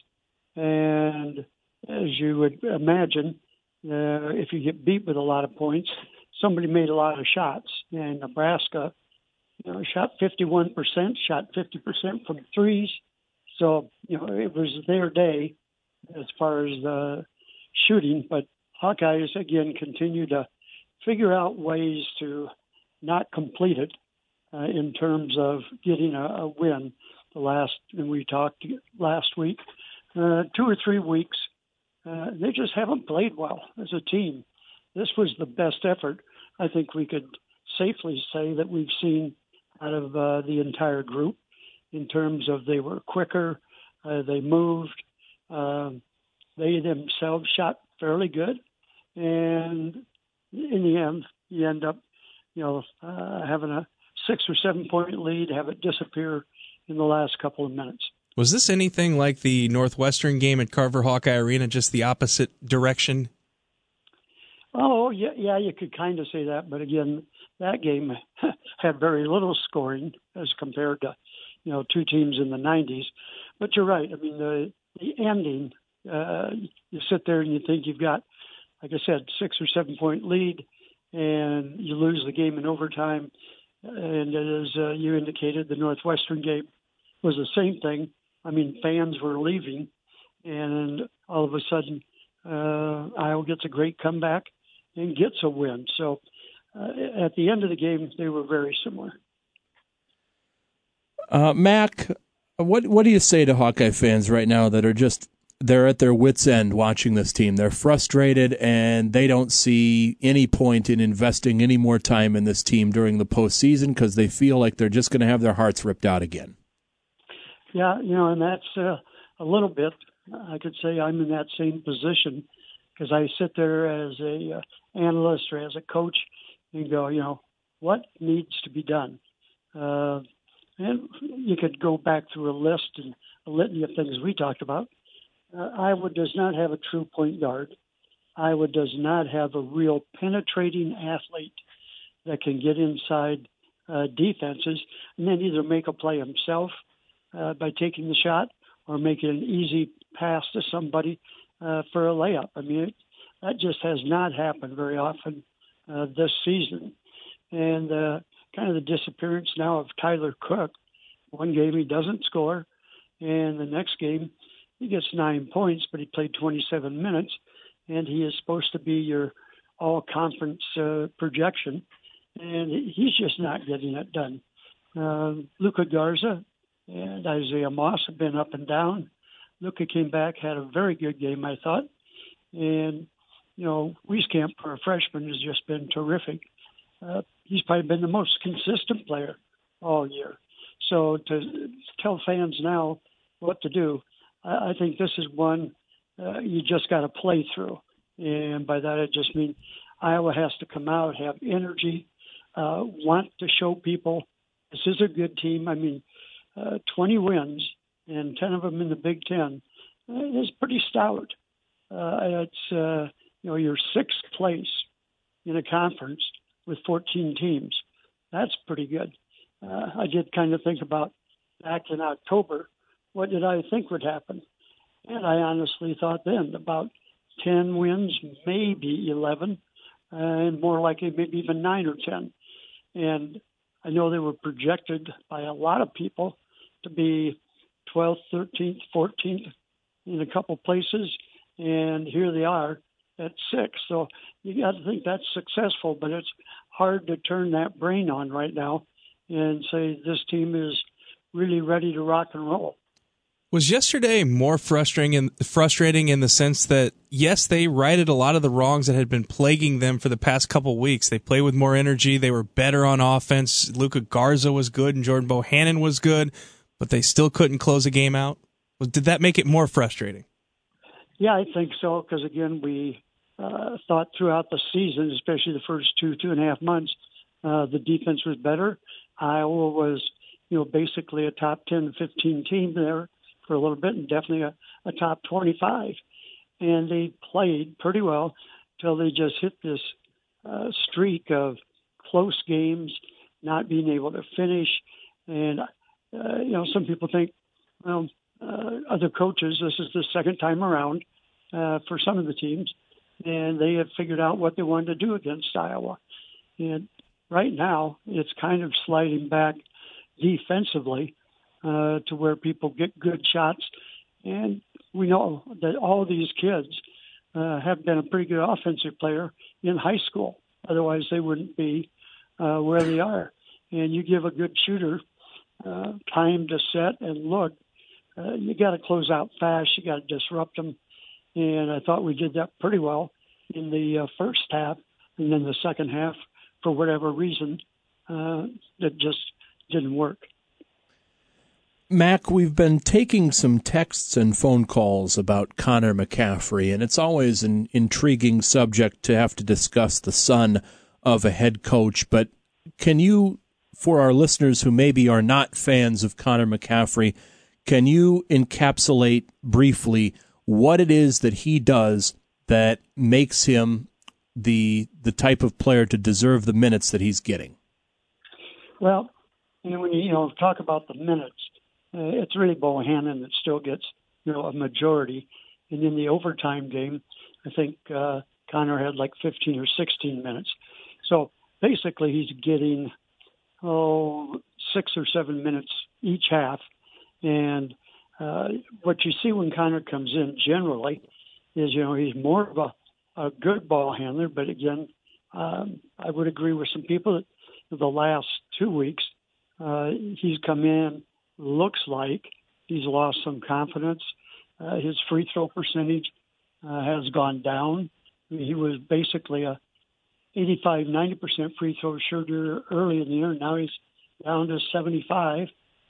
Speaker 23: And as you would imagine, uh, if you get beat with a lot of points, somebody made a lot of shots. And Nebraska, you know, shot fifty-one percent, shot fifty percent from threes. So, you know, it was their day as far as the shooting. But Hawkeyes, again, continue to figure out ways to not complete it uh, in terms of getting a, a win. The last, and we talked last week, uh, two or three weeks, uh, they just haven't played well as a team. This was the best effort I think we could safely say that we've seen out of uh, the entire group in terms of they were quicker, uh, they moved, um, they themselves shot fairly good, and in the end, you end up, you know, uh, having a six or seven point lead, have it disappear in the last couple of minutes.
Speaker 3: Was this anything like the Northwestern game at Carver Hawkeye Arena, just the opposite direction?
Speaker 23: Oh, yeah, yeah, you could kind of say that. But again, that game had very little scoring as compared to, you know, two teams in the nineties. But you're right. I mean, the, the ending, uh, you sit there and you think you've got, like I said, six or seven point lead, and you lose the game in overtime. And as uh, you indicated, the Northwestern game was the same thing. I mean, fans were leaving, and all of a sudden, uh, Iowa gets a great comeback and gets a win. So uh, at the end of the game, they were very similar.
Speaker 1: Uh, Mac, what what do you say to Hawkeye fans right now that are just they're at their wits' end watching this team? They're frustrated, and they don't see any point in investing any more time in this team during the postseason because they feel like they're just going to have their hearts ripped out again.
Speaker 23: Yeah, you know, and that's uh, a little bit, I could say I'm in that same position because I sit there as a uh, analyst or as a coach and go, you know, what needs to be done? Uh, and you could go back through a list and a litany of things we talked about. Uh, Iowa does not have a true point guard. Iowa does not have a real penetrating athlete that can get inside uh, defenses and then either make a play himself Uh, by taking the shot or making an easy pass to somebody uh, for a layup. I mean, it, that just has not happened very often uh, this season. And uh, kind of the disappearance now of Tyler Cook. One game he doesn't score, and the next game he gets nine points, but he played twenty-seven minutes, and he is supposed to be your all-conference uh, projection, and he's just not getting it done. Uh, Luka Garza and Isaiah Moss have been up and down. Luka came back, had a very good game, I thought. And, you know, Wieskamp, for a freshman, has just been terrific. Uh, he's probably been the most consistent player all year. So to tell fans now what to do, I, I think this is one uh, you just got to play through. And by that, I just mean Iowa has to come out, have energy, uh, want to show people this is a good team. I mean, Uh, twenty wins and ten of them in the Big Ten uh, is pretty stout. Uh, it's, uh, you know, your sixth place in a conference with fourteen teams. That's pretty good. Uh, I did kind of think about back in October, what did I think would happen? And I honestly thought then about ten wins, maybe eleven, and more likely maybe even nine or ten. And I know they were projected by a lot of people to be twelfth, thirteenth, fourteenth in a couple places, and here they are at six. So you got to think that's successful, but it's hard to turn that brain on right now and say this team is really ready to rock and roll.
Speaker 3: Was yesterday more frustrating in, frustrating in the sense that, yes, they righted a lot of the wrongs that had been plaguing them for the past couple weeks. They played with more energy. They were better on offense. Luka Garza was good and Jordan Bohannon was good, but they still couldn't close a game out. Did that make it more frustrating?
Speaker 23: Yeah, I think so, because, again, we uh, thought throughout the season, especially the first two, two and a half months, uh, the defense was better. Iowa was, you know, basically a top ten, fifteen team there for a little bit, and definitely a, a top twenty-five. And they played pretty well till they just hit this uh, streak of close games, not being able to finish. And, uh, you know, some people think, well, uh, other coaches, this is the second time around uh, for some of the teams, and they have figured out what they wanted to do against Iowa. And right now, it's kind of sliding back defensively uh, to where people get good shots. And we know that all these kids uh, have been a pretty good offensive player in high school. Otherwise, they wouldn't be uh, where they are. And you give a good shooter uh, time to set and look, uh, you got to close out fast. You got to disrupt them. And I thought we did that pretty well in the uh, first half. And then the second half, for whatever reason, uh, it just didn't work.
Speaker 1: Mac, we've been taking some texts and phone calls about Connor McCaffrey, and it's always an intriguing subject to have to discuss the son of a head coach. But can you, for our listeners who maybe are not fans of Connor McCaffrey, can you encapsulate briefly what it is that he does that makes him the the type of player to deserve the minutes that he's getting?
Speaker 23: Well, you know, when you, you know talk about the minutes, uh, it's really Bohannon that still gets you know a majority. And in the overtime game, I think uh, Connor had like fifteen or sixteen minutes. So basically, he's getting oh six or seven minutes each half. And uh, what you see when Connor comes in generally is you know he's more of a a good ball handler, but again, um, I would agree with some people that the last two weeks uh, he's come in, looks like he's lost some confidence. Uh, his free throw percentage uh, has gone down. I mean, he was basically a eighty-five, ninety percent free throw shooter early in the year. Now he's down to seventy-five,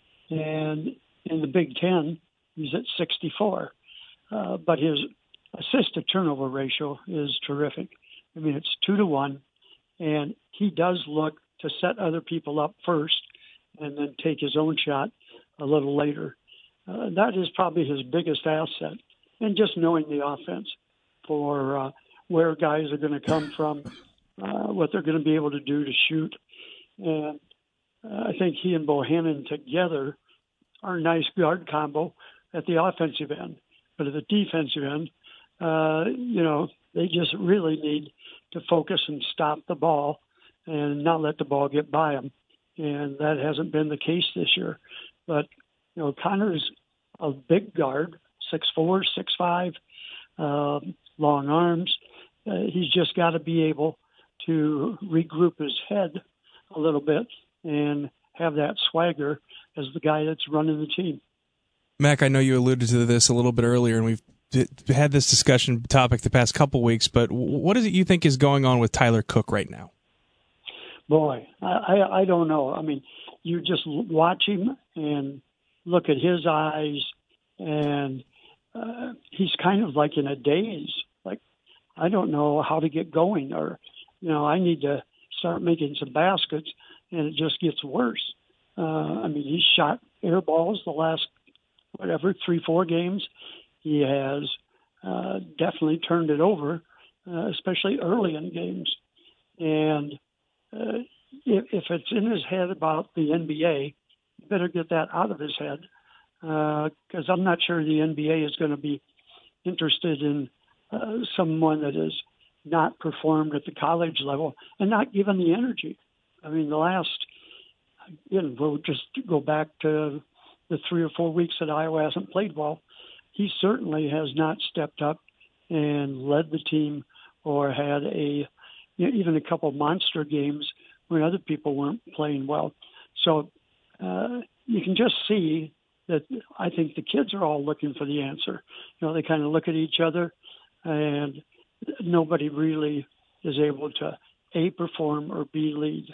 Speaker 23: and in the Big Ten, he's at sixty-four. Uh, but his assist to turnover ratio is terrific. I mean, it's two to one, and he does look to set other people up first and then take his own shot a little later. Uh, that is probably his biggest asset, and just knowing the offense for uh, where guys are going to come from, uh, what they're going to be able to do to shoot. And uh, I think he and Bohannon together are a nice guard combo at the offensive end. But at the defensive end, Uh, you know, they just really need to focus and stop the ball and not let the ball get by them. And that hasn't been the case this year. But, you know, Connor's a big guard, six four, six five, um, long arms. Uh, he's just got to be able to regroup his head a little bit and have that swagger as the guy that's running the team.
Speaker 3: Mac, I know you alluded to this a little bit earlier, and we've had this discussion topic the past couple weeks, but what is it you think is going on with Tyler Cook right now?
Speaker 23: Boy, I, I don't know. I mean, you just watch him and look at his eyes, and uh, he's kind of like in a daze. Like, I don't know how to get going, or, you know, I need to start making some baskets, and it just gets worse. Uh, I mean, he's shot air balls the last, whatever, three, four games. He has uh, definitely turned it over, uh, especially early in games. And uh, if, if it's in his head about the N B A, you better get that out of his head, because uh, I'm not sure the N B A is going to be interested in uh, someone that has not performed at the college level and not given the energy. I mean, the last, you know, we'll just go back to the three or four weeks that Iowa hasn't played well. He certainly has not stepped up and led the team or had a you know, even a couple monster games when other people weren't playing well. So uh, you can just see that I think the kids are all looking for the answer. You know, they kind of look at each other, and nobody really is able to A, perform, or B, lead.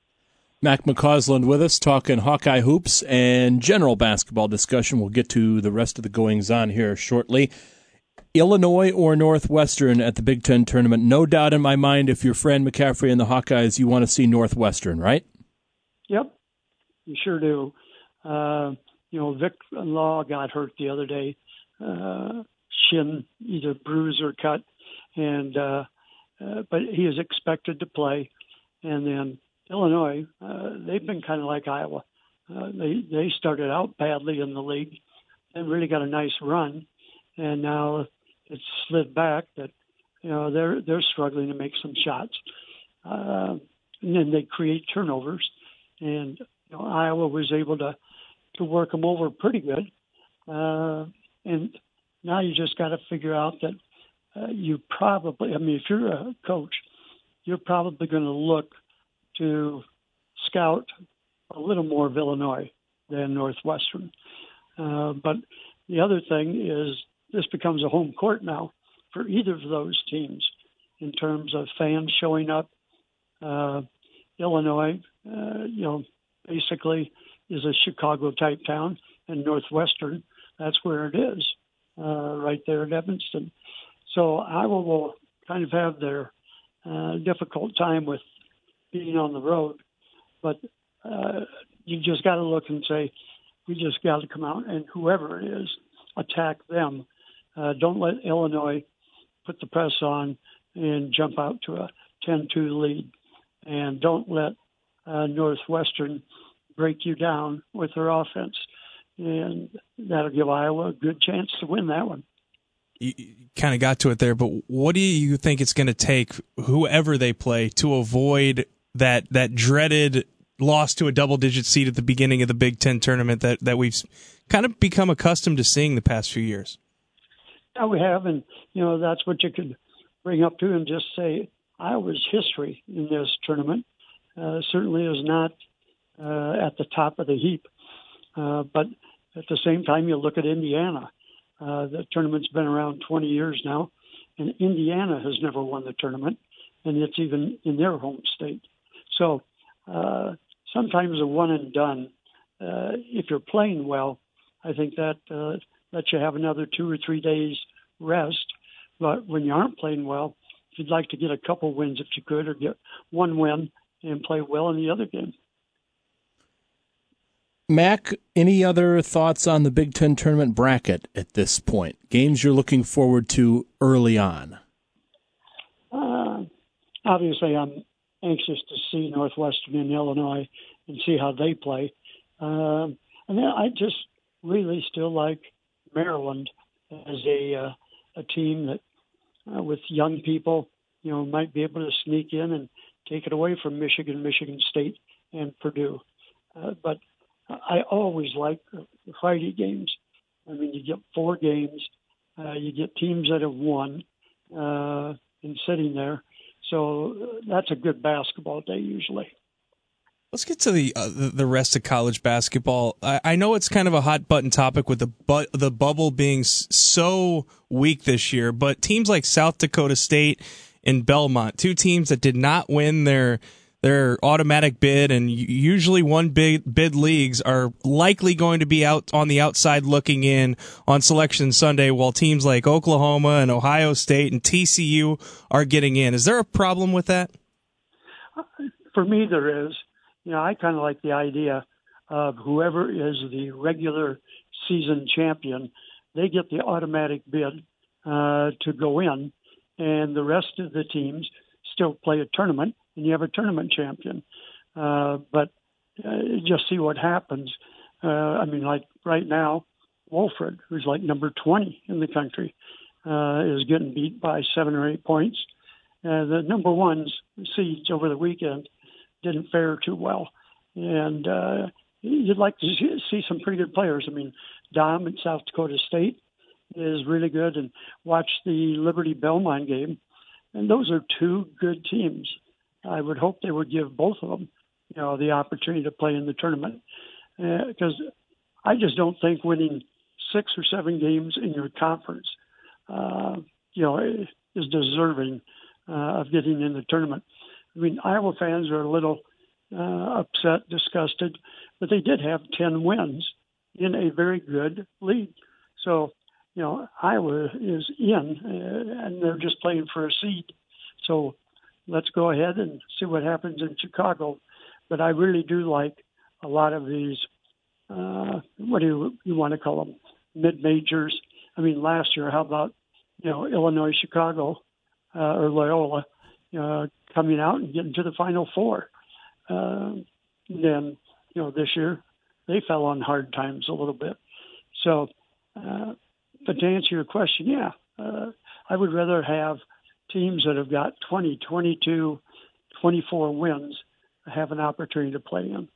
Speaker 1: Mac McCausland with us, talking Hawkeye hoops and general basketball discussion. We'll get to the rest of the goings-on here shortly. Illinois or Northwestern at the Big Ten tournament? No doubt in my mind, if you're Fran McCaffrey and the Hawkeyes, you want to see Northwestern, right?
Speaker 23: Yep, you sure do. Uh, you know, Vic Law got hurt the other day, uh, shin, either bruise or cut, and uh, uh, but he is expected to play. And then Illinois, uh, they've been kind of like Iowa. Uh, they they started out badly in the league and really got a nice run, and now it's slid back. That you know they're they're struggling to make some shots, uh, and then they create turnovers. And you know, Iowa was able to to work them over pretty good. Uh, and now you just got to figure out that uh, you probably, I mean, if you're a coach, you're probably going to look to scout a little more of Illinois than Northwestern. Uh, but the other thing is this becomes a home court now for either of those teams in terms of fans showing up. Uh, Illinois, uh, you know, basically is a Chicago-type town, and Northwestern, that's where it is, uh, right there at Evanston. So Iowa will kind of have their uh, difficult time with being on the road, but uh, you just got to look and say, we just got to come out and whoever it is, attack them. Uh, don't let Illinois put the press on and jump out to a ten two lead. And don't let uh, Northwestern break you down with their offense. And that'll give Iowa a good chance to win that one.
Speaker 3: You kind of got to it there, but what do you think it's going to take, whoever they play, to avoid that that dreaded loss to a double-digit seed at the beginning of the Big Ten tournament that, that we've kind of become accustomed to seeing the past few years?
Speaker 23: Yeah, we have, and you know that's what you could bring up to and just say Iowa's history in this tournament uh, certainly is not uh, at the top of the heap. Uh, but at the same time, you look at Indiana. Uh, the tournament's been around twenty years now, and Indiana has never won the tournament, and it's even in their home state. So uh, sometimes a one and done, uh, if you're playing well, I think that uh, lets you have another two or three days rest. But when you aren't playing well, if you'd like to get a couple wins if you could, or get one win and play well in the other game.
Speaker 1: Mac, any other thoughts on the Big Ten tournament bracket at this point? Games you're looking forward to early on?
Speaker 23: Uh, obviously, I'm anxious to see Northwestern and Illinois and see how they play. Um, and then I just really still like Maryland as a uh, a team that, uh, with young people, you know, might be able to sneak in and take it away from Michigan, Michigan State, and Purdue. Uh, but I always like the Friday games. I mean, you get four games, uh, you get teams that have won uh, and sitting there. So that's a good basketball day usually.
Speaker 3: Let's get to the uh, the rest of college basketball. I, I know it's kind of a hot button topic with the bu- the bubble being s- so weak this year, but teams like South Dakota State and Belmont, two teams that did not win their their automatic bid, and usually one bid bid leagues, are likely going to be out on the outside looking in on Selection Sunday, while teams like Oklahoma and Ohio State and T C U are getting in. Is there a problem with that?
Speaker 23: For me, there is. You know, I kind of like the idea of whoever is the regular season champion, they get the automatic bid uh, to go in, and the rest of the teams still play a tournament, and you have a tournament champion. Uh, but uh, just see what happens. Uh, I mean, like right now, Wolford, who's like number twenty in the country, uh, is getting beat by seven or eight points. Uh, the number ones seeds over the weekend didn't fare too well. And uh, you'd like to see some pretty good players. I mean, Dom at South Dakota State is really good, and watch the Liberty Belmont game. And those are two good teams. I would hope they would give both of them, you know, the opportunity to play in the tournament. Because uh, I just don't think winning six or seven games in your conference, uh, you know, is deserving uh, of getting in the tournament. I mean, Iowa fans are a little uh, upset, disgusted, but they did have ten wins in a very good league. So, you know, Iowa is in, uh, and they're just playing for a seed. So let's go ahead and see what happens in Chicago. But I really do like a lot of these, uh, what do you, you want to call them, mid-majors. I mean, last year, how about, you know, Illinois, Chicago, uh, or Loyola, uh, coming out and getting to the Final Four. Uh, then, you know, this year they fell on hard times a little bit. So, uh, but to answer your question, yeah, uh, I would rather have teams that have got twenty, twenty-two, twenty-four wins have an opportunity to play in.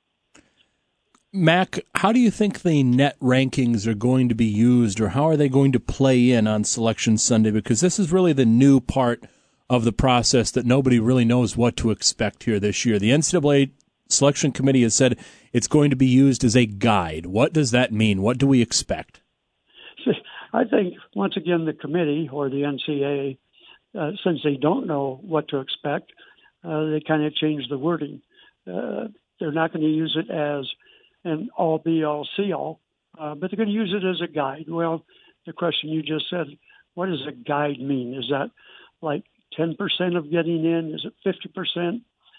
Speaker 1: Mac, how do you think the net rankings are going to be used, or how are they going to play in on Selection Sunday? Because this is really the new part of the process that nobody really knows what to expect here this year. The N C double A Selection Committee has said it's going to be used as a guide. What does that mean? What do we expect?
Speaker 23: I think, once again, the committee or the N C double A, uh, since they don't know what to expect, uh, they kind of change the wording. Uh, they're not going to use it as an all be all see all, uh, but they're going to use it as a guide. Well, the question you just said, what does a guide mean? Is that like ten percent of getting in? Is it fifty percent?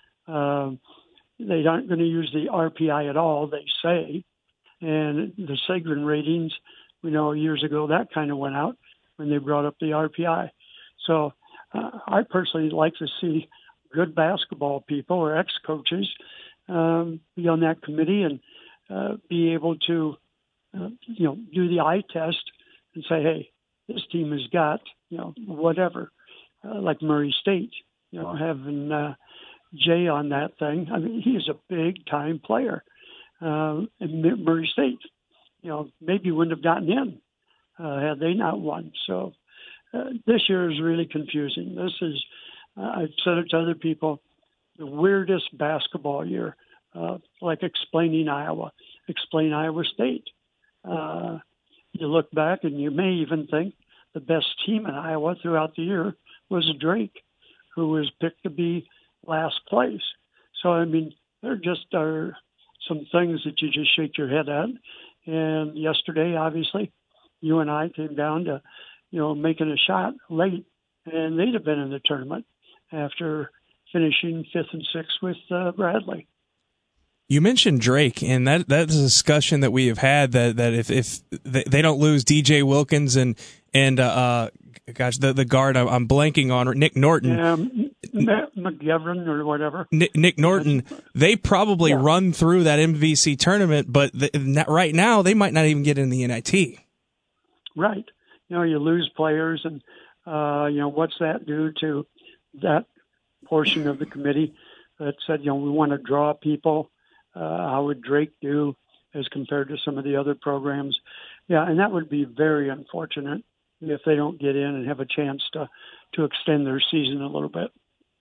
Speaker 23: Um, they aren't going to use the R P I at all, they say. And the Sagarin ratings, we know years ago that kind of went out when they brought up the R P I. So uh, I personally like to see good basketball people or ex-coaches um, be on that committee and uh, be able to, uh, you know, do the eye test and say, hey, this team has got, you know, whatever, uh, like Murray State, you know, having uh, Jay on that thing. I mean, he is a big-time player. Uh, and Murray State, you know, maybe wouldn't have gotten in uh, had they not won. So uh, this year is really confusing. This is, uh, I've said it to other people, the weirdest basketball year, uh, like explaining Iowa, explain Iowa State. Uh, you look back and you may even think the best team in Iowa throughout the year was Drake, who was picked to be last place. So, I mean, there just are some things that you just shake your head at. And yesterday, obviously, you and I came down to, you know, making a shot late, and they'd have been in the tournament after finishing fifth and sixth with uh, Bradley.
Speaker 3: You mentioned Drake, and that that's a discussion that we have had that, that if, if they don't lose D J Wilkins and and uh, gosh the the guard I'm blanking on Nick Norton,
Speaker 23: yeah, McGivern or whatever.
Speaker 3: Nick, Nick Norton, they probably yeah. run through that M V C tournament, but the, right now they might not even get in the N I T.
Speaker 23: Right, you know, you lose players, and uh, you know what's that do to that portion of the committee that said, you know, we want to draw people. Uh, how would Drake do as compared to some of the other programs? Yeah, and that would be very unfortunate if they don't get in and have a chance to, to extend their season a little bit.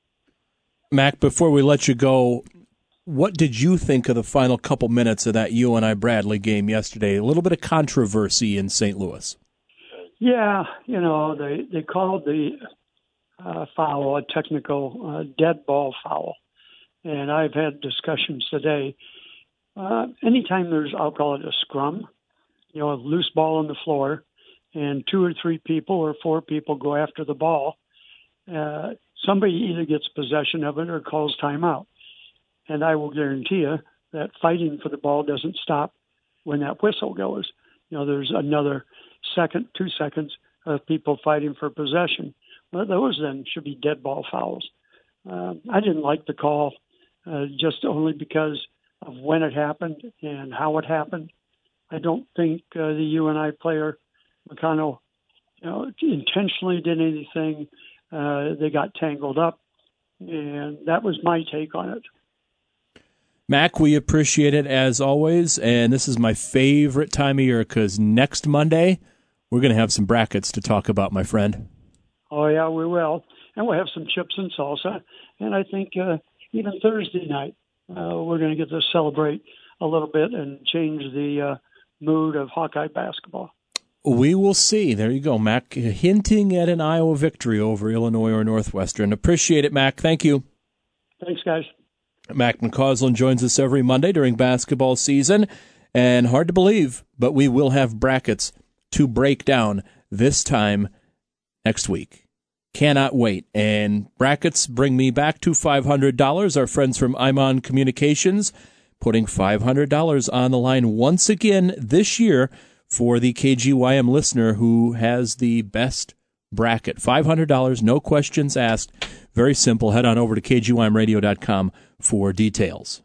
Speaker 1: Mac, before we let you go, what did you think of the final couple minutes of that U N I Bradley game yesterday? A little bit of controversy in Saint Louis.
Speaker 23: Yeah, you know, they, they called the uh, foul a technical uh, dead ball foul. And I've had discussions today. Uh, anytime there's, I'll call it a scrum, you know, a loose ball on the floor, and two or three people or four people go after the ball, uh, somebody either gets possession of it or calls timeout. And I will guarantee you that fighting for the ball doesn't stop when that whistle goes. You know, there's another second, two seconds of people fighting for possession. Well, those then should be dead ball fouls. Uh, I didn't like the call. Uh, just only because of when it happened and how it happened. I don't think uh, the U N I player, McConnell, you know, intentionally did anything. Uh, they got tangled up, and that was my take on it.
Speaker 1: Mac, we appreciate it as always, and this is my favorite time of year because next Monday we're going to have some brackets to talk about, my friend.
Speaker 23: Oh, yeah, we will. And we'll have some chips and salsa, and I think uh, even Thursday night, uh, we're going to get to celebrate a little bit and change the uh, mood of Hawkeye basketball.
Speaker 1: We will see. There you go, Mac, hinting at an Iowa victory over Illinois or Northwestern. Appreciate it, Mac. Thank you.
Speaker 23: Thanks, guys.
Speaker 1: Mac McCausland joins us every Monday during basketball season, and hard to believe, but we will have brackets to break down this time next week. Cannot wait. And brackets bring me back to five hundred dollars. Our friends from Imon Communications putting five hundred dollars on the line once again this year for the K G Y M listener who has the best bracket. five hundred dollars, no questions asked. Very simple. Head on over to K G Y M radio dot com for details.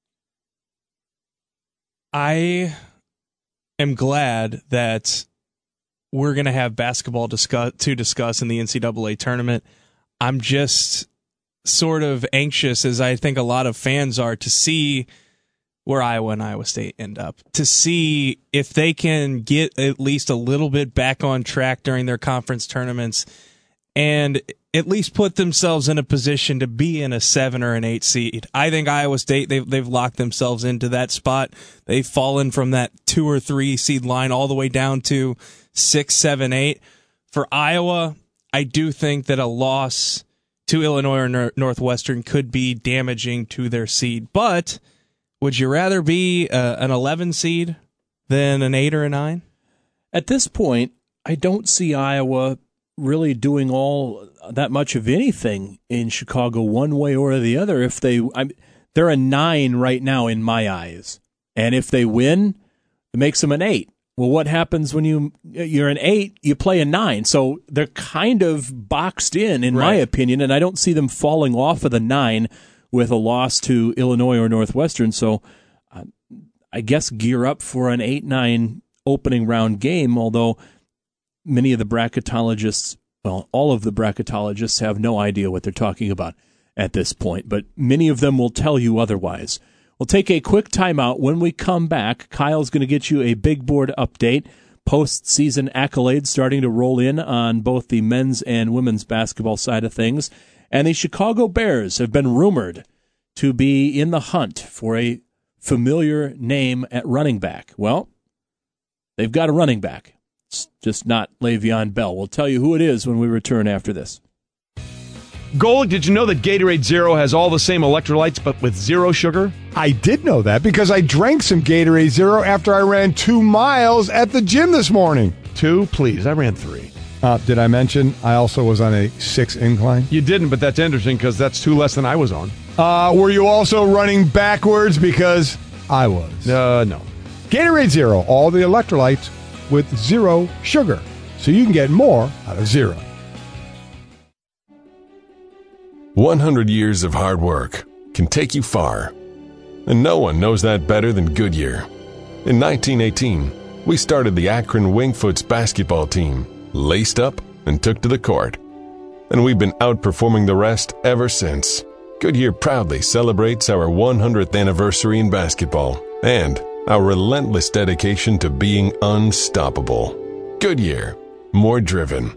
Speaker 3: I am glad that we're going to have basketball discuss, to discuss in the N C double A tournament. I'm just sort of anxious, as I think a lot of fans are, to see where Iowa and Iowa State end up, to see if they can get at least a little bit back on track during their conference tournaments and at least put themselves in a position to be in a seven or an eight seed. I think Iowa State, they've, they've locked themselves into that spot. They've fallen from that two or three seed line all the way down to six, seven, eight. For Iowa, I do think that a loss to Illinois or Northwestern could be damaging to their seed. But would you rather be uh, an eleven seed than an eight or a nine?
Speaker 1: At this point, I don't see Iowa really doing all that much of anything in Chicago one way or the other. If they, I'm, they're a nine right now in my eyes, and if they win, it makes them an eight. Well, what happens when you you're an eight? You play a nine, so they're kind of boxed in, in right. my opinion, and I don't see them falling off of the nine with a loss to Illinois or Northwestern. So, uh, I guess gear up for an eight nine opening round game. Although many of the bracketologists, well, all of the bracketologists have no idea what they're talking about at this point, but many of them will tell you otherwise. We'll take a quick timeout. When we come back, Kyle's going to get you a big board update. Postseason accolades starting to roll in on both the men's and women's basketball side of things. And the Chicago Bears have been rumored to be in the hunt for a familiar name at running back. Well, they've got a running back. It's just not Le'Veon Bell. We'll tell you who it is when we return after this.
Speaker 10: Golic, did you know that Gatorade Zero has all the same electrolytes but with zero sugar?
Speaker 9: I did know that because I drank some Gatorade Zero after I ran two miles at the gym this morning.
Speaker 10: Two? Please, I ran three.
Speaker 9: Uh, did I mention I also was on a six incline?
Speaker 10: You didn't, but that's interesting because that's two less than I was on.
Speaker 9: Uh, were you also running backwards? Because I was.
Speaker 10: Uh, no.
Speaker 9: Gatorade Zero, all the electrolytes with zero sugar, so you can get more out of zero.
Speaker 11: one hundred years of hard work can take you far, and no one knows that better than Goodyear. In nineteen eighteen, we started the Akron Wingfoots basketball team, laced up and took to the court. And we've been outperforming the rest ever since. Goodyear proudly celebrates our one hundredth anniversary in basketball and our relentless dedication to being unstoppable. Goodyear, more driven.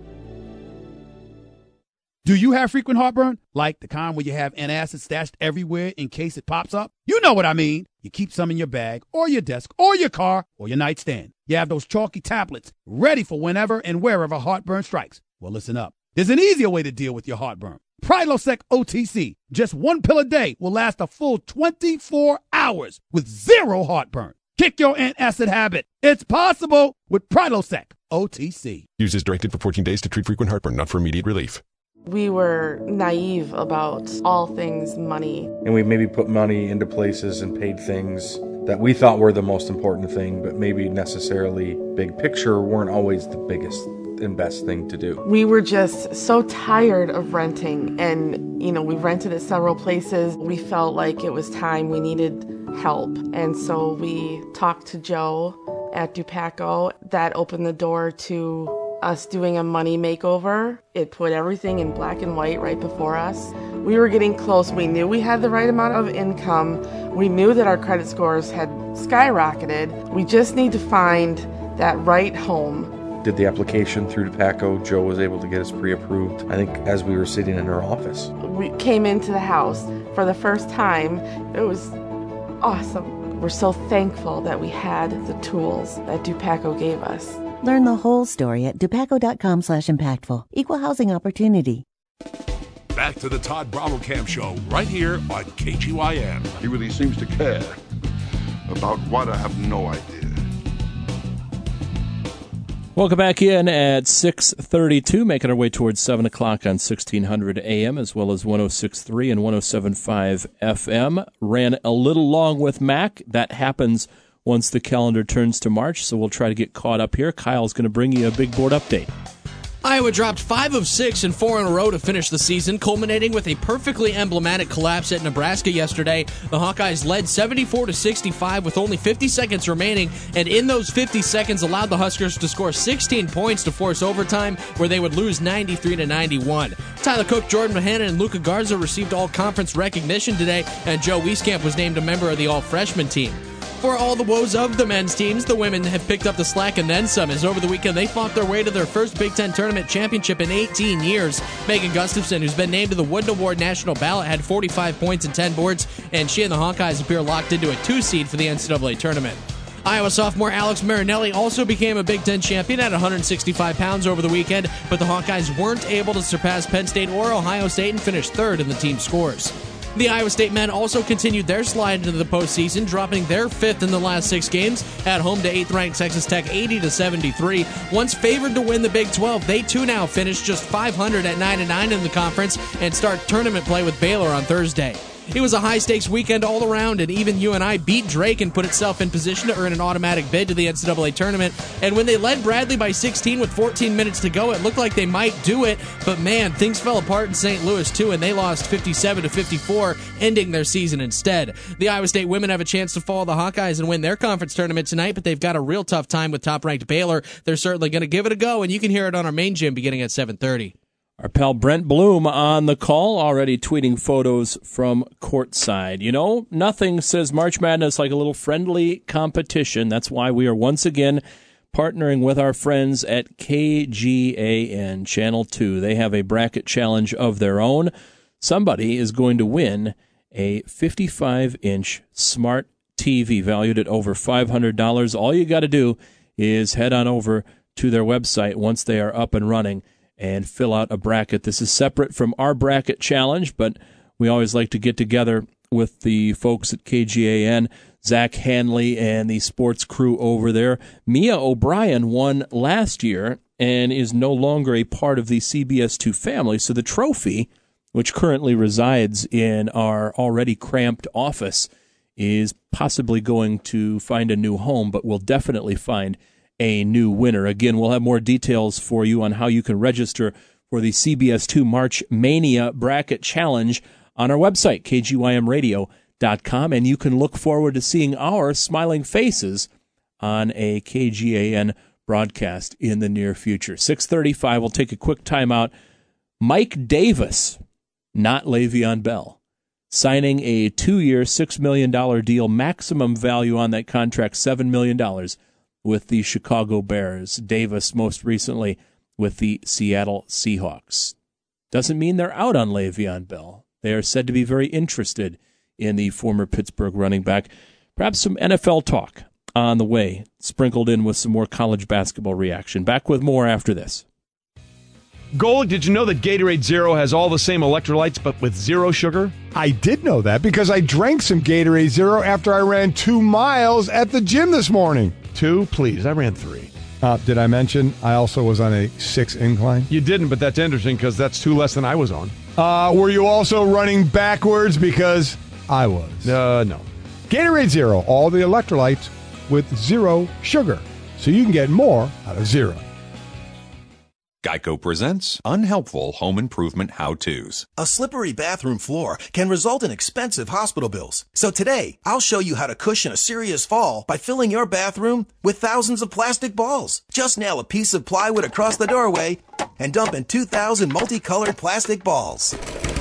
Speaker 4: Do you have frequent heartburn? Like the kind where you have antacid stashed everywhere in case it pops up? You know what I mean. You keep some in your bag or your desk or your car or your nightstand. You have those chalky tablets ready for whenever and wherever heartburn strikes. Well, listen up. There's an easier way to deal with your heartburn. Prilosec O T C. Just one pill a day will last a full twenty-four hours with zero heartburn. Kick your antacid habit. It's possible with Prilosec O T C.
Speaker 11: Use as directed for fourteen days to treat frequent heartburn, not for immediate relief.
Speaker 6: We were naive about all things money.
Speaker 7: And we maybe put money into places and paid things that we thought were the most important thing, but maybe necessarily big picture weren't always the biggest and best thing to do.
Speaker 6: We were just so tired of renting, and, you know, we rented at several places. We felt like it was time, we needed help. And so we talked to Joe at Dupaco. That opened the door to us doing a money makeover. It put everything in black and white right before us. We were getting close. We knew we had the right amount of income. We knew that our credit scores had skyrocketed. We just need to find that right home.
Speaker 7: Did the application through Dupaco. Joe was able to get us pre-approved, I think, as we were sitting in our office.
Speaker 6: We came into the house for the first time. It was awesome. We're so thankful that we had the tools that Dupaco gave us.
Speaker 8: Learn the whole story at dupaco.com slash impactful. Equal housing opportunity.
Speaker 5: Back to the Todd Bravo-Cam Show right here on K G Y M.
Speaker 12: He really seems to care about what I have no idea.
Speaker 1: Welcome back in at six thirty-two, making our way towards seven o'clock on sixteen hundred A M as well as one oh six point three and one oh seven point five F M. Ran a little long with Mac. That happens once the calendar turns to March, so we'll try to get caught up here. Kyle's going to bring you a big board update.
Speaker 21: Iowa dropped five of six and four in a row to finish the season, culminating with a perfectly emblematic collapse at Nebraska yesterday. The Hawkeyes led seventy-four to sixty-five with only fifty seconds remaining, and in those fifty seconds allowed the Huskers to score sixteen points to force overtime, where they would lose ninety-three to ninety-one. Tyler Cook, Jordan Bohannon, and Luka Garza received all-conference recognition today, and Joe Wieskamp was named a member of the all-freshman team. For all the woes of the men's teams, the women have picked up the slack and then some, as over the weekend they fought their way to their first Big Ten tournament championship in eighteen years. Megan Gustafson, who's been named to the Wooden Award national ballot, had forty-five points and ten boards, and she and the Hawkeyes appear locked into a two-seed for the N C double A tournament. Iowa sophomore Alex Marinelli also became a Big Ten champion at one hundred sixty-five pounds over the weekend, but the Hawkeyes weren't able to surpass Penn State or Ohio State and finished third in the team scores. The Iowa State men also continued their slide into the postseason, dropping their fifth in the last six games at home to eighth-ranked Texas Tech eighty to seventy-three. Once favored to win the Big twelve, they too now finish just five hundred at nine and nine in the conference and start tournament play with Baylor on Thursday. It was a high-stakes weekend all around, and even U N I beat Drake and put itself in position to earn an automatic bid to the N C double A tournament. And when they led Bradley by sixteen with fourteen minutes to go, it looked like they might do it. But man, things fell apart in Saint Louis too, and they lost fifty-seven to fifty-four, ending their season instead. The Iowa State women have a chance to follow the Hawkeyes and win their conference tournament tonight, but they've got a real tough time with top-ranked Baylor. They're certainly going to give it a go, and you can hear it on our main gym beginning at seven thirty.
Speaker 1: Our pal Brent Bloom on the call, already tweeting photos from courtside. You know, nothing says March Madness like a little friendly competition. That's why we are once again partnering with our friends at K G A N Channel two. They have a bracket challenge of their own. Somebody is going to win a fifty-five inch smart T V valued at over five hundred dollars. All you got to do is head on over to their website once they are up and running and fill out a bracket. This is separate from our bracket challenge, but we always like to get together with the folks at K G A N, Zach Hanley and the sports crew over there. Mia O'Brien won last year and is no longer a part of the C B S two family, so the trophy, which currently resides in our already cramped office, is possibly going to find a new home, but will definitely find a new winner. Again, we'll have more details for you on how you can register for the C B S two March Mania Bracket Challenge on our website, K G Y M radio dot com, and you can look forward to seeing our smiling faces on a K G A N broadcast in the near future. six thirty-five, we'll take a quick timeout. Mike Davis, not Le'Veon Bell, signing a two-year, six million dollars deal, maximum value on that contract, seven million dollars. With the Chicago Bears. Davis most recently with the Seattle Seahawks. Doesn't mean they're out on Le'Veon Bell. They are said to be very interested in the former Pittsburgh running back. Perhaps some N F L talk on the way, sprinkled in with some more college basketball reaction. Back with more after this.
Speaker 10: Gold, did you know that Gatorade Zero has all the same electrolytes but with zero sugar?
Speaker 9: I did know that because I drank some Gatorade Zero after I ran two miles at the gym this morning.
Speaker 10: Two? Please, I ran three.
Speaker 9: Uh, did I mention I also was on a six incline?
Speaker 10: You didn't, but that's interesting because that's two less than I was on.
Speaker 9: Uh, were you also running backwards because I was?
Speaker 10: Uh, no.
Speaker 9: Gatorade Zero, all the electrolytes with zero sugar, so you can get more out of zero.
Speaker 13: Geico presents Unhelpful Home Improvement How-Tos.
Speaker 14: A slippery bathroom floor can result in expensive hospital bills. So today, I'll show you how to cushion a serious fall by filling your bathroom with thousands of plastic balls. Just nail a piece of plywood across the doorway and dump in two thousand multicolored plastic balls.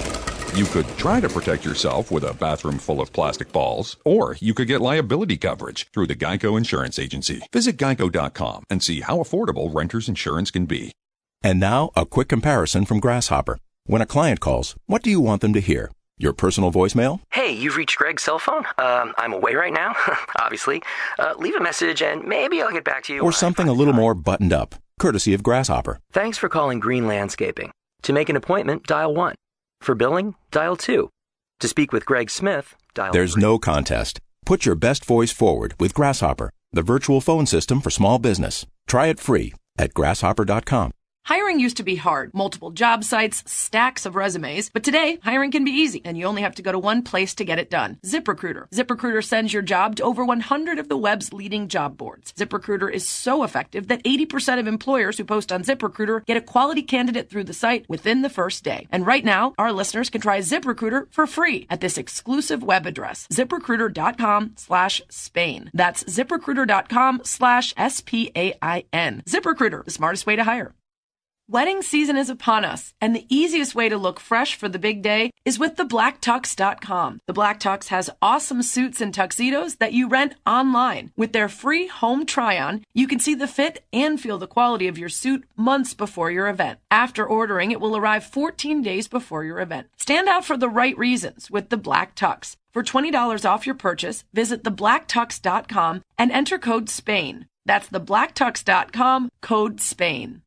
Speaker 13: You could try to protect yourself with a bathroom full of plastic balls, or you could get liability coverage through the Geico Insurance Agency. Visit geico dot com and see how affordable renter's insurance can be.
Speaker 18: And now, a quick comparison from Grasshopper. When a client calls, what do you want them to hear? Your personal voicemail?
Speaker 17: Hey, you've reached Greg's cell phone. Um, I'm away right now, obviously. Uh, leave a message and maybe I'll get back to you.
Speaker 18: Or something a little more buttoned up, courtesy of Grasshopper.
Speaker 17: Thanks for calling Green Landscaping. To make an appointment, dial one. For billing, dial two. To speak with Greg Smith, dial
Speaker 18: There's
Speaker 17: three.
Speaker 18: no contest. Put your best voice forward with Grasshopper, the virtual phone system for small business. Try it free at grasshopper dot com.
Speaker 19: Hiring used to be hard. Multiple job sites, stacks of resumes. But today, hiring can be easy, and you only have to go to one place to get it done. ZipRecruiter. ZipRecruiter sends your job to over one hundred of the web's leading job boards. ZipRecruiter is so effective that eighty percent of employers who post on ZipRecruiter get a quality candidate through the site within the first day. And right now, our listeners can try ZipRecruiter for free at this exclusive web address, ZipRecruiter.com slash Spain. That's ZipRecruiter.com slash S P A I N. ZipRecruiter, the smartest way to hire. Wedding season is upon us, and the easiest way to look fresh for the big day is with the black tux dot com. The Black Tux has awesome suits and tuxedos that you rent online. With their free home try-on, you can see the fit and feel the quality of your suit months before your event. After ordering, it will arrive fourteen days before your event. Stand out for the right reasons with the Black Tux. For twenty dollars off your purchase, visit the black tux dot com and enter code SPAIN. That's the black tux dot com, code SPAIN.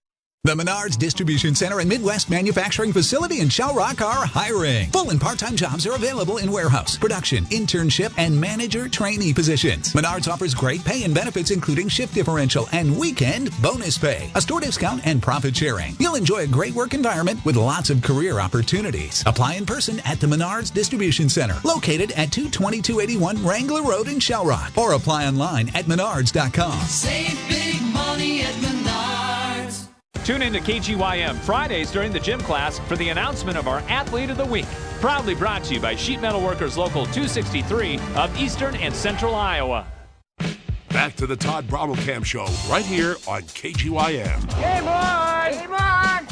Speaker 2: The Menards Distribution Center and Midwest Manufacturing Facility in Shell Rock are hiring. Full and part-time jobs are available in warehouse, production, internship, and manager trainee positions. Menards offers great pay and benefits, including shift differential and weekend bonus pay, a store discount, and profit sharing. You'll enjoy a great work environment with lots of career opportunities. Apply in person at the Menards Distribution Center, located at two twenty-two eighty-one Wrangler Road in Shell Rock, or apply online at menards dot com.
Speaker 15: Save big money at Menards.
Speaker 16: Tune in to K G Y M Fridays during the gym class for the announcement of our Athlete of the Week. Proudly brought to you by Sheet Metal Workers Local two sixty-three of Eastern and Central Iowa.
Speaker 5: Back to the Todd Brommelkamp Show right here on K G Y M.
Speaker 15: Game on! Game on!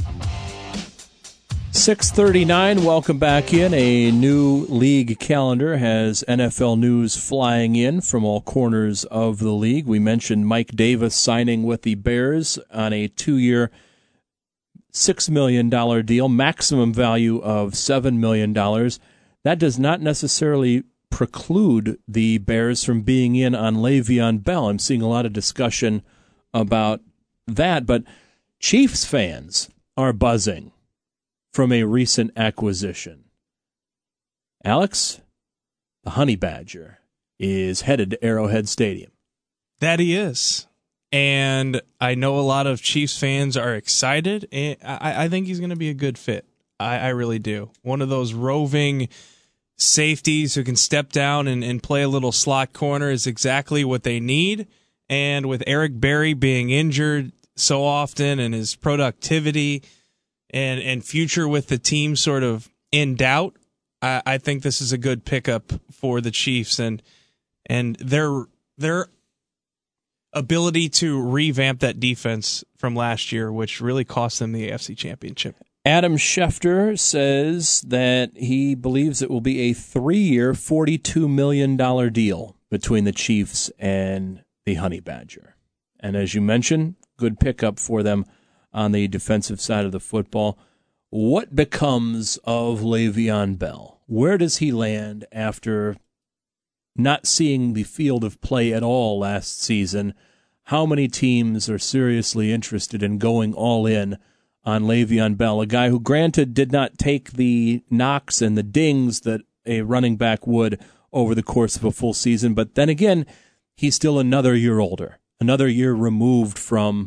Speaker 1: six thirty-nine, welcome back in. A new league calendar has N F L news flying in from all corners of the league. We mentioned Mike Davis signing with the Bears on a two-year, six million dollars deal, maximum value of seven million dollars. That does not necessarily preclude the Bears from being in on Le'Veon Bell. I'm seeing a lot of discussion about that, but Chiefs fans are buzzing from a recent acquisition. Alex, the Honey Badger, is headed to Arrowhead Stadium.
Speaker 3: That he is. And I know a lot of Chiefs fans are excited. And I, I think he's going to be a good fit. I, I really do. One of those roving safeties who can step down and, and play a little slot corner is exactly what they need. And with Eric Berry being injured so often and his productivity and, and future with the team sort of in doubt, I, I think this is a good pickup for the Chiefs and and their their ability to revamp that defense from last year, which really cost them the A F C Championship.
Speaker 1: Adam Schefter says that he believes it will be a three-year, forty-two million dollars deal between the Chiefs and the Honey Badger. And as you mentioned, good pickup for them on the defensive side of the football. What becomes of Le'Veon Bell? Where does he land after not seeing the field of play at all last season? How many teams are seriously interested in going all in on Le'Veon Bell, a guy who, granted, did not take the knocks and the dings that a running back would over the course of a full season, but then again, he's still another year older, another year removed from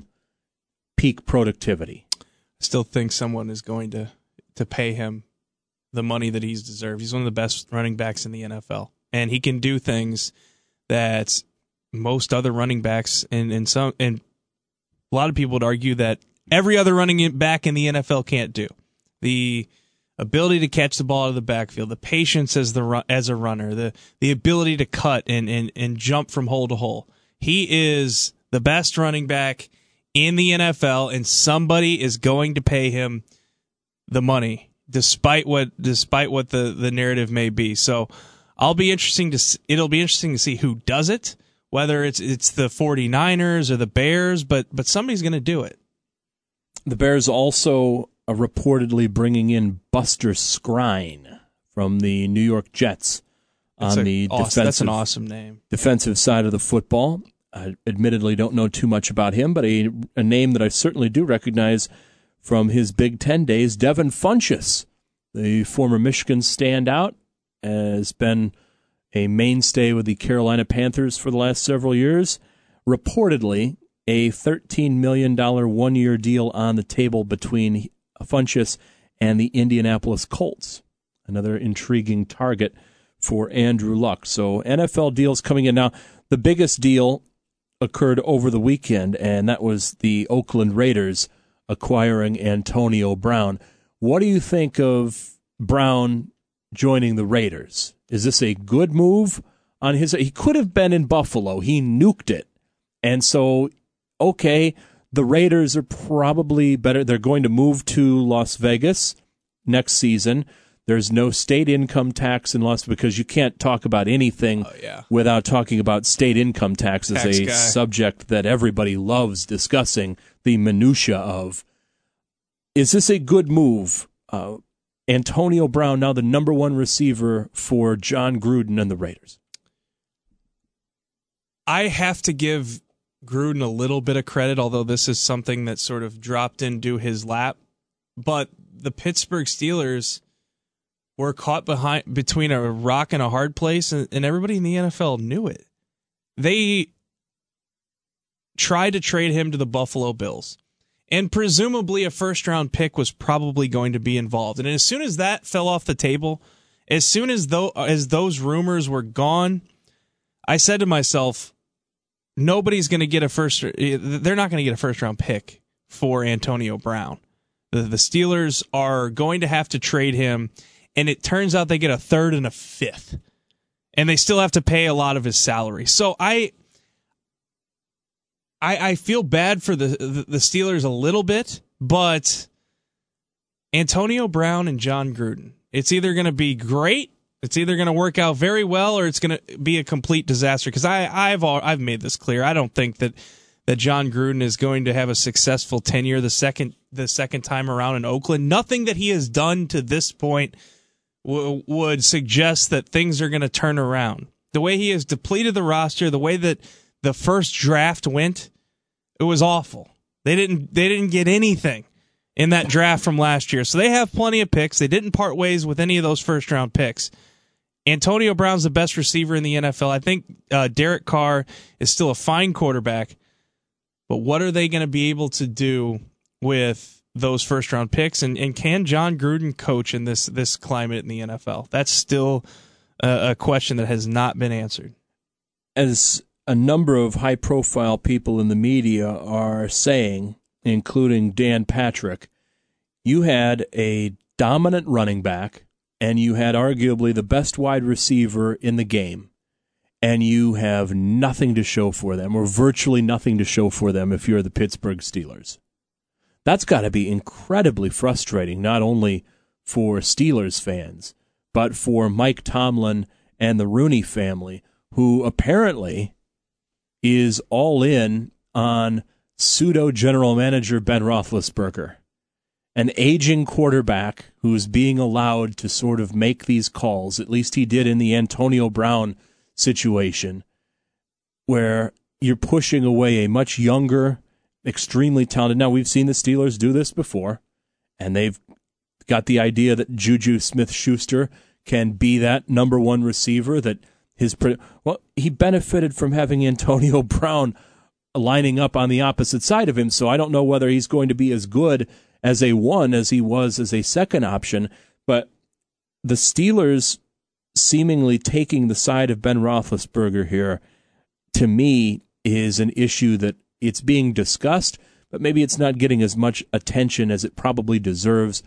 Speaker 1: peak productivity.
Speaker 3: I still think someone is going to, to pay him the money that he's deserved. He's one of the best running backs in the N F L, and he can do things that most other running backs and, and some and a lot of people would argue that every other running back in the N F L can't do. The ability to catch the ball out of the backfield, the patience as the as a runner, the the ability to cut and, and, and jump from hole to hole. He is the best running back in the N F L, and somebody is going to pay him the money, despite what despite what the, the narrative may be. So I'll be interesting to it'll be interesting to see who does it, whether it's it's the 49ers or the Bears, but but somebody's going to do it.
Speaker 1: The Bears also are reportedly bringing in Buster Skrine from the New York Jets
Speaker 3: That's
Speaker 1: on
Speaker 3: a,
Speaker 1: the
Speaker 3: awesome,
Speaker 1: defensive,
Speaker 3: that's an awesome name.
Speaker 1: defensive side of the football. I admittedly don't know too much about him, but a, a name that I certainly do recognize from his Big Ten days, Devin Funchess, the former Michigan standout, has been a mainstay with the Carolina Panthers for the last several years. Reportedly, a thirteen million dollars one-year deal on the table between Funchess and the Indianapolis Colts. Another intriguing target for Andrew Luck. So N F L deals coming in. Now, the biggest deal occurred over the weekend, and that was the Oakland Raiders acquiring Antonio Brown. What do you think of Brown joining the Raiders? Is this a good move on his? He could have been in Buffalo. He nuked it. And so, okay, the Raiders are probably better. They're going to move to Las Vegas next season. There's no state income tax in Las Vegas because you can't talk about anything
Speaker 3: oh, yeah.
Speaker 1: without talking about state income tax as
Speaker 3: Tax
Speaker 1: a
Speaker 3: guy.
Speaker 1: subject that everybody loves discussing the minutia of. Is this a good move? Uh, Antonio Brown, now the number one receiver for John Gruden and the Raiders.
Speaker 3: I have to give Gruden a little bit of credit, although this is something that sort of dropped into his lap. But the Pittsburgh Steelers were caught behind between a rock and a hard place, and, and everybody in the N F L knew it. They tried to trade him to the Buffalo Bills, and presumably a first-round pick was probably going to be involved. And as soon as that fell off the table, as soon as though as those rumors were gone, I said to myself, nobody's going to get a first. They're not going to get a first-round pick for Antonio Brown. The, the Steelers are going to have to trade him, and it turns out they get a third and a fifth, and they still have to pay a lot of his salary. So I, I, I feel bad for the, the the Steelers a little bit, but Antonio Brown and John Gruden, it's either going to be great, it's either going to work out very well, or it's going to be a complete disaster. Because I I've all, I've made this clear. I don't think that that John Gruden is going to have a successful tenure the second the second time around in Oakland. Nothing that he has done to this point w- would suggest that things are going to turn around. The way he has depleted the roster, the way that the first draft went, it was awful. They didn't they didn't get anything in that draft from last year. So they have plenty of picks. They didn't part ways with any of those first round picks. Antonio Brown's the best receiver in the N F L. I think uh, Derek Carr is still a fine quarterback. But what are they going to be able to do with those first-round picks? And, and can John Gruden coach in this this climate in the N F L? That's still a, a question that has not been answered.
Speaker 1: As a number of high-profile people in the media are saying, including Dan Patrick, you had a dominant running back, and you had arguably the best wide receiver in the game. And you have nothing to show for them, or virtually nothing to show for them if you're the Pittsburgh Steelers. That's got to be incredibly frustrating, not only for Steelers fans, but for Mike Tomlin and the Rooney family, who apparently is all in on pseudo-general manager Ben Roethlisberger, an aging quarterback who's being allowed to sort of make these calls. At least he did in the Antonio Brown situation, where you're pushing away a much younger, extremely talented. Now, we've seen the Steelers do this before, and they've got the idea that Juju Smith-Schuster can be that number one receiver, that his well, he benefited from having Antonio Brown lining up on the opposite side of him, so I don't know whether he's going to be as good as a one as he was as a second option, but the Steelers seemingly taking the side of Ben Roethlisberger here, to me, is an issue that it's being discussed, but maybe it's not getting as much attention as it probably deserves.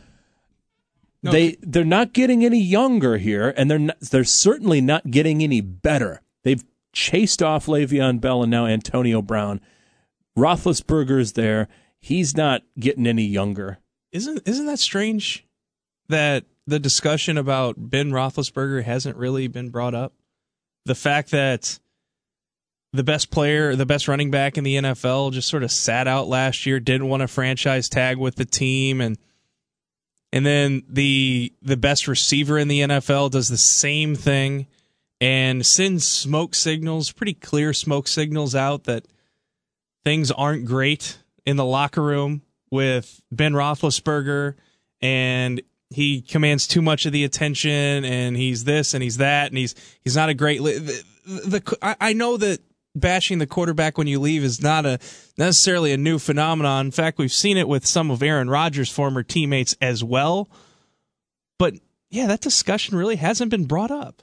Speaker 1: No. They they're not getting any younger here, and they're not, they're certainly not getting any better. They've chased off Le'Veon Bell and now Antonio Brown. Roethlisberger's there. He's not getting any younger.
Speaker 3: Isn't isn't that strange that the discussion about Ben Roethlisberger hasn't really been brought up? The fact that the best player, the best running back in the N F L just sort of sat out last year, didn't want a franchise tag with the team, and and then the the best receiver in the N F L does the same thing and sends smoke signals, pretty clear smoke signals out that things aren't great in the locker room with Ben Roethlisberger, and he commands too much of the attention, and he's this and he's that, and he's he's not a great. The, the I, I know that bashing the quarterback when you leave is not a necessarily a new phenomenon. In fact, we've seen it with some of Aaron Rodgers' former teammates as well. But yeah, that discussion really hasn't been brought up.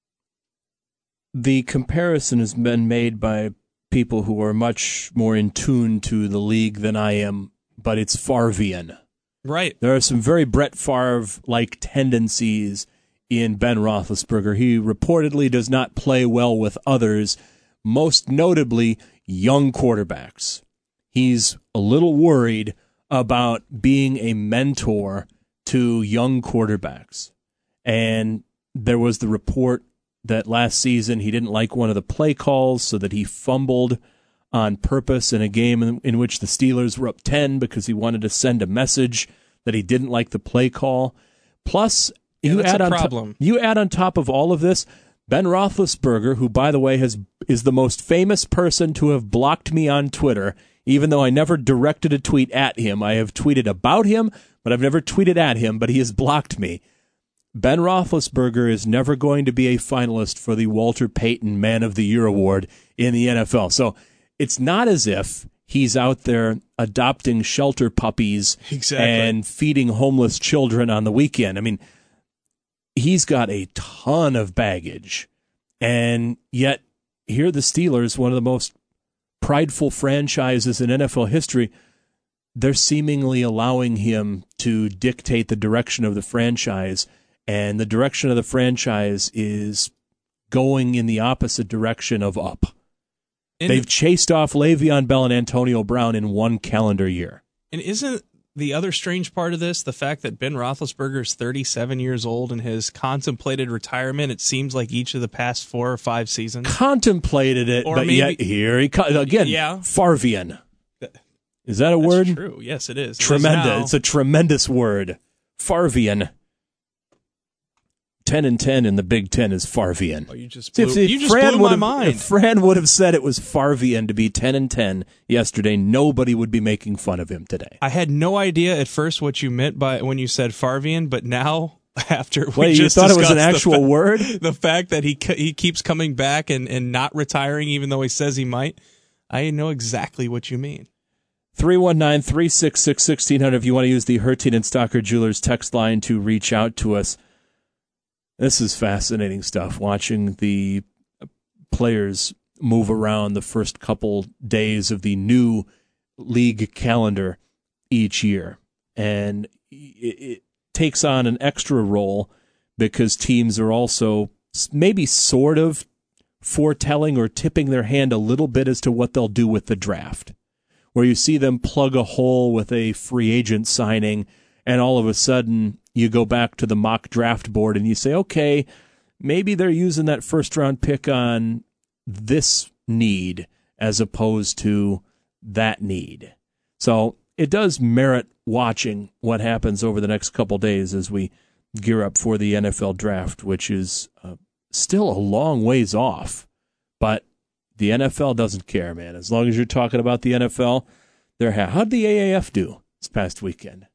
Speaker 1: The comparison has been made by people who are much more in tune to the league than I am, but it's Favrean.
Speaker 3: Right.
Speaker 1: There are some very Brett Favre-like tendencies in Ben Roethlisberger. He reportedly does not play well with others, most notably young quarterbacks. He's a little worried about being a mentor to young quarterbacks. And there was the report that last season he didn't like one of the play calls, so that he fumbled on purpose in a game in, in which the Steelers were up ten because he wanted to send a message that he didn't like the play call. Plus,
Speaker 3: yeah,
Speaker 1: you
Speaker 3: that's
Speaker 1: add
Speaker 3: a
Speaker 1: on
Speaker 3: problem.
Speaker 1: To, you add on top of all of this Ben Roethlisberger, who, by the way, has is the most famous person to have blocked me on Twitter, even though I never directed a tweet at him. I have tweeted about him, but I've never tweeted at him, but he has blocked me. Ben Roethlisberger is never going to be a finalist for the Walter Payton Man of the Year Award in the N F L. So it's not as if he's out there adopting shelter puppies
Speaker 3: exactly.
Speaker 1: and feeding homeless children on the weekend. I mean, he's got a ton of baggage, and yet here the Steelers, one of the most prideful franchises in N F L history, they're seemingly allowing him to dictate the direction of the franchise, and the direction of the franchise is going in the opposite direction of up. And they've chased off Le'Veon Bell and Antonio Brown in one calendar year.
Speaker 3: And isn't the other strange part of this the fact that Ben Roethlisberger is thirty-seven years old and has contemplated retirement, it seems like each of the past four or five seasons?
Speaker 1: Contemplated it,
Speaker 3: or
Speaker 1: but
Speaker 3: maybe,
Speaker 1: yet here he comes. Again,
Speaker 3: yeah.
Speaker 1: Farvian. Is that a
Speaker 3: That's
Speaker 1: word?
Speaker 3: true. Yes, it is.
Speaker 1: Tremendous.
Speaker 3: It is
Speaker 1: it's a tremendous word. Farvian. ten and ten in the Big Ten is Farvian.
Speaker 3: Oh, you just
Speaker 1: See,
Speaker 3: blew,
Speaker 1: if, if
Speaker 3: you just
Speaker 1: Fran
Speaker 3: blew my
Speaker 1: have,
Speaker 3: mind.
Speaker 1: If Fran would have said it was Farvian to be ten and ten yesterday, nobody would be making fun of him today.
Speaker 3: I had no idea at first what you meant by when you said Farvian, but now after we
Speaker 1: Wait,
Speaker 3: just
Speaker 1: you thought it was an actual
Speaker 3: the fa-
Speaker 1: word?
Speaker 3: The fact that he he keeps coming back and, and not retiring even though he says he might, I know exactly what you mean.
Speaker 1: three one nine, three six six, one six zero zero if you want to use the Hertien and Stocker Jewelers text line to reach out to us. This is fascinating stuff, watching the players move around the first couple days of the new league calendar each year. And it, it takes on an extra role because teams are also maybe sort of foretelling or tipping their hand a little bit as to what they'll do with the draft, where you see them plug a hole with a free agent signing, and all of a sudden you go back to the mock draft board and you say, okay, maybe they're using that first-round pick on this need as opposed to that need. So it does merit watching what happens over the next couple days as we gear up for the N F L draft, which is uh, still a long ways off. But the N F L doesn't care, man. As long as you're talking about the N F L, they're ha- how'd the A A F do this past weekend?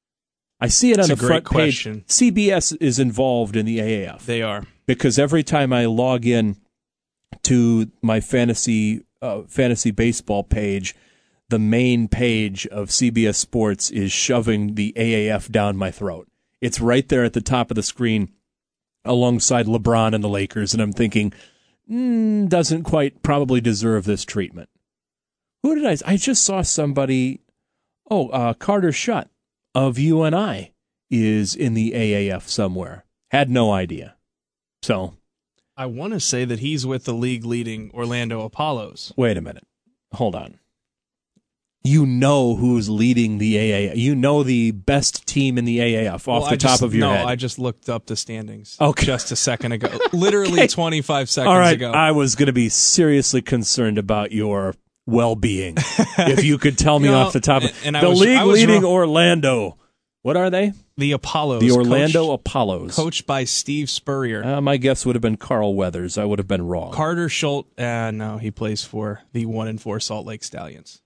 Speaker 1: I see it on
Speaker 3: That's
Speaker 1: the
Speaker 3: a great
Speaker 1: front page.
Speaker 3: question.
Speaker 1: C B S is involved in the A A F.
Speaker 3: They are.
Speaker 1: Because every time I log in to my fantasy uh, fantasy baseball page, the main page of C B S Sports is shoving the A A F down my throat. It's right there at the top of the screen alongside LeBron and the Lakers, and I'm thinking, mm, doesn't quite probably deserve this treatment. Who did I? I just saw somebody. Oh, uh, Carter Shutt of U N I is in the A A F somewhere. Had no idea. So,
Speaker 3: I want to say that he's with the league-leading Orlando Apollos.
Speaker 1: Wait a minute. Hold on. You know who's leading the A A F. You know the best team in the A A F off
Speaker 3: well,
Speaker 1: the
Speaker 3: I
Speaker 1: top
Speaker 3: just,
Speaker 1: of your
Speaker 3: no,
Speaker 1: head.
Speaker 3: No, I just looked up the standings
Speaker 1: okay.
Speaker 3: just a second ago. Literally
Speaker 1: okay.
Speaker 3: twenty-five seconds
Speaker 1: All right,
Speaker 3: ago.
Speaker 1: I was going to be seriously concerned about your well-being if you could tell me
Speaker 3: you know,
Speaker 1: off the top of
Speaker 3: and, and
Speaker 1: the
Speaker 3: was,
Speaker 1: league-leading Orlando. What are they?
Speaker 3: The Apollos.
Speaker 1: The Orlando
Speaker 3: coached,
Speaker 1: Apollos.
Speaker 3: Coached by Steve Spurrier.
Speaker 1: Uh, my guess would have been Carl Weathers. I would have been wrong.
Speaker 3: Carter Schultz, uh, no, he plays for the one and four Salt Lake Stallions.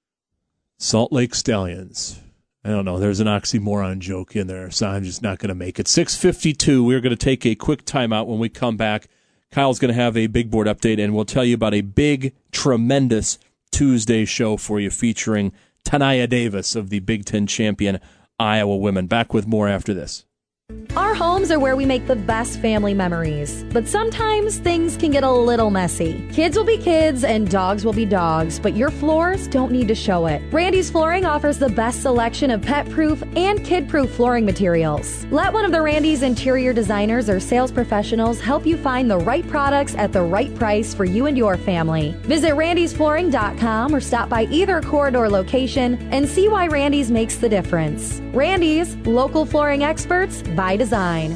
Speaker 1: Salt Lake Stallions. I don't know. There's an oxymoron joke in there, so I'm just not going to make it. six fifty-two, we're going to take a quick timeout. When we come back, Kyle's going to have a big board update, and we'll tell you about a big, tremendous Tuesday show for you featuring Tanaya Davis of the Big Ten champion Iowa women. Back with more after this.
Speaker 20: Our homes are where we make the best family memories, but sometimes things can get a little messy. Kids will be kids and dogs will be dogs, but your floors don't need to show it. Randy's Flooring offers the best selection of pet-proof and kid-proof flooring materials. Let one of the Randy's interior designers or sales professionals help you find the right products at the right price for you and your family. Visit randys flooring dot com or stop by either corridor location and see why Randy's makes the difference. Randy's, local flooring experts by design.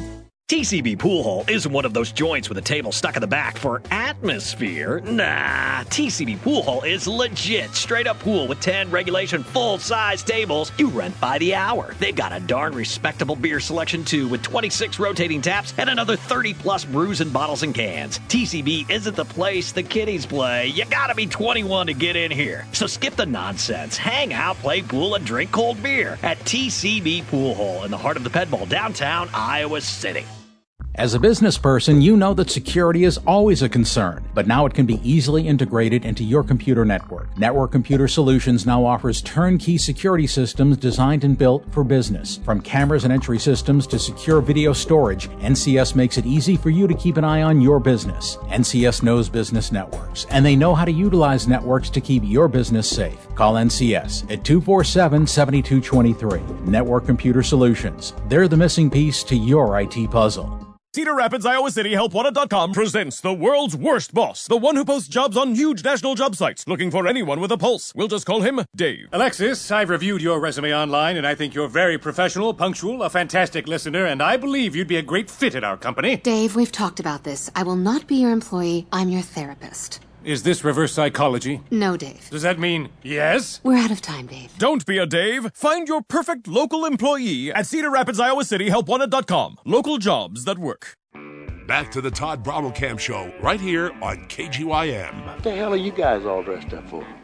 Speaker 4: T C B Pool Hall isn't one of those joints with a table stuck in the back for atmosphere. Nah, T C B Pool Hall is legit. Straight up pool with ten regulation full-size tables. You rent by the hour. They've got a darn respectable beer selection too, with twenty-six rotating taps and another thirty plus brews and bottles and cans. T C B isn't the place the kiddies play. You gotta be twenty-one to get in here. So skip the nonsense. Hang out, play pool, and drink cold beer at T C B Pool Hall in the heart of the Ped Bowl, downtown Iowa City.
Speaker 22: As a business person, you know that security is always a concern, but now it can be easily integrated into your computer network. Network Computer Solutions now offers turnkey security systems designed and built for business. From cameras and entry systems to secure video storage, N C S makes it easy for you to keep an eye on your business. N C S knows business networks, and they know how to utilize networks to keep your business safe. Call N C S at two four seven, seven two two three. Network Computer Solutions. They're the missing piece to your I T puzzle.
Speaker 23: Cedar Rapids, Iowa City, help wanted dot com presents the world's worst boss, the one who posts jobs on huge national job sites, looking for anyone with a pulse. We'll just call him Dave.
Speaker 24: Alexis, I've reviewed your resume online, and I think you're very professional, punctual, a fantastic listener, and I believe you'd be a great fit at our company.
Speaker 25: Dave, we've talked about this. I will not be your employee. I'm your therapist.
Speaker 24: Is this reverse psychology?
Speaker 25: No, Dave.
Speaker 24: Does that mean yes?
Speaker 25: We're out of time, Dave.
Speaker 23: Don't be a Dave. Find your perfect local employee at Cedar Rapids, Iowa City, help wanted dot com. Local jobs that work.
Speaker 5: Back to the Todd Brommelkamp Show, right here on K G Y M.
Speaker 26: What the hell are you guys all dressed up for?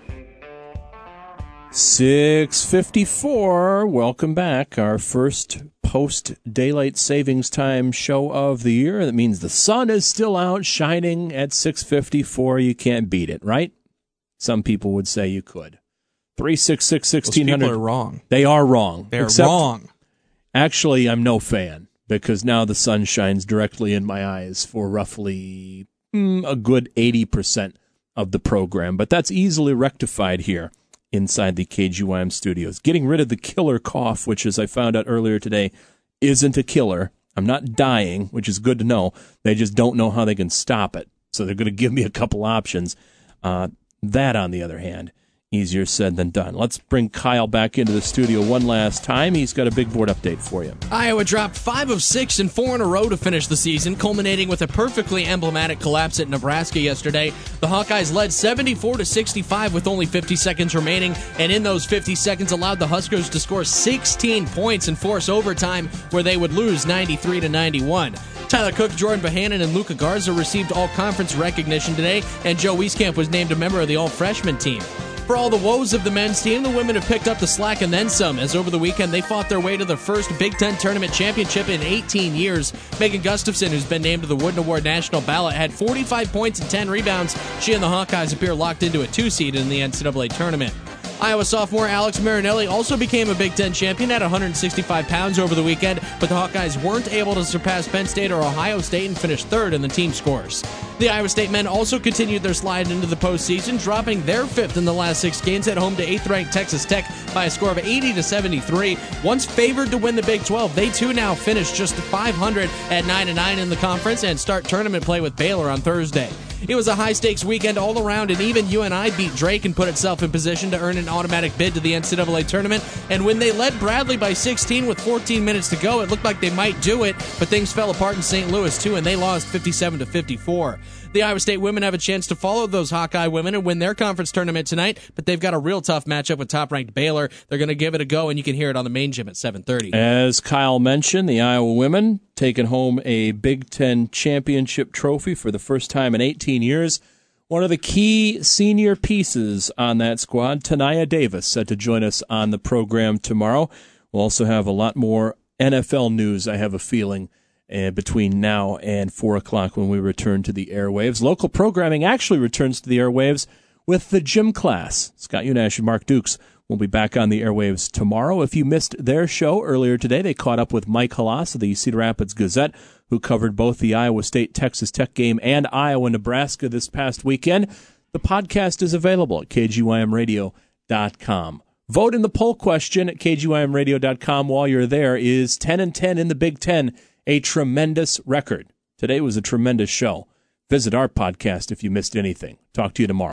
Speaker 1: six fifty-four. Welcome back. Our first post-daylight savings time show of the year. That means the sun is still out, shining at six fifty-four. You can't beat it, right? Some people would say you could. three six six, one six hundred.
Speaker 3: Those people are wrong.
Speaker 1: They are wrong.
Speaker 3: They're
Speaker 1: Except,
Speaker 3: wrong.
Speaker 1: Actually, I'm no fan, because now the sun shines directly in my eyes for roughly mm, a good eighty percent of the program. But that's easily rectified here inside the K G Y M studios. Getting rid of the killer cough, which, as I found out earlier today, isn't a killer. I'm not dying, which is good to know. They just don't know how they can stop it. So they're going to give me a couple options. Uh, that, on the other hand, easier said than done. Let's bring Kyle back into the studio one last time. He's got a big board update for you.
Speaker 21: Iowa dropped five of six and four in a row to finish the season, culminating with a perfectly emblematic collapse at Nebraska yesterday. The Hawkeyes led seventy-four to sixty-five with only fifty seconds remaining, and in those fifty seconds allowed the Huskers to score sixteen points and force overtime, where they would lose ninety-three to ninety-one. Tyler Cook, Jordan Bohannon, and Luka Garza received all-conference recognition today, and Joe Wieskamp was named a member of the all-freshman team. For all the woes of the men's team, the women have picked up the slack and then some, as over the weekend they fought their way to their first Big Ten tournament championship in eighteen years. Megan Gustafson, who's been named to the Wooden Award national ballot, had forty-five points and ten rebounds. She and the Hawkeyes appear locked into a two-seed in the N C double A tournament. Iowa sophomore Alex Marinelli also became a Big Ten champion at one hundred sixty-five pounds over the weekend, but the Hawkeyes weren't able to surpass Penn State or Ohio State and finished third in the team scores. The Iowa State men also continued their slide into the postseason, dropping their fifth in the last six games at home to eighth-ranked Texas Tech by a score of eighty to seventy-three. Once favored to win the Big twelve, they too now finish just five hundred at nine and nine in the conference and start tournament play with Baylor on Thursday. It was a high-stakes weekend all around, and even U N I beat Drake and put itself in position to earn an automatic bid to the N C double A tournament. And when they led Bradley by sixteen with fourteen minutes to go, it looked like they might do it, but things fell apart in Saint Louis too, and they lost fifty-seven to fifty-four. The Iowa State women have a chance to follow those Hawkeye women and win their conference tournament tonight, but they've got a real tough matchup with top-ranked Baylor. They're going to give it a go, and you can hear it on the main gym at seven thirty.
Speaker 1: As Kyle mentioned, the Iowa women taking home a Big Ten championship trophy for the first time in eighteen years. One of the key senior pieces on that squad, Tanaya Davis, set to join us on the program tomorrow. We'll also have a lot more N F L news, I have a feeling, uh, between now and four o'clock when we return to the airwaves. Local programming actually returns to the airwaves with the gym class. Scott Unash and Mark Dukes will be back on the airwaves tomorrow. If you missed their show earlier today, they caught up with Mike Halas of the Cedar Rapids Gazette, who covered both the Iowa State-Texas Tech game and Iowa-Nebraska this past weekend. The podcast is available at K G Y M radio dot com. Vote in the poll question at K G Y M radio dot com while you're there. Is ten and ten in the Big Ten a tremendous record? Today was a tremendous show. Visit our podcast if you missed anything. Talk to you tomorrow.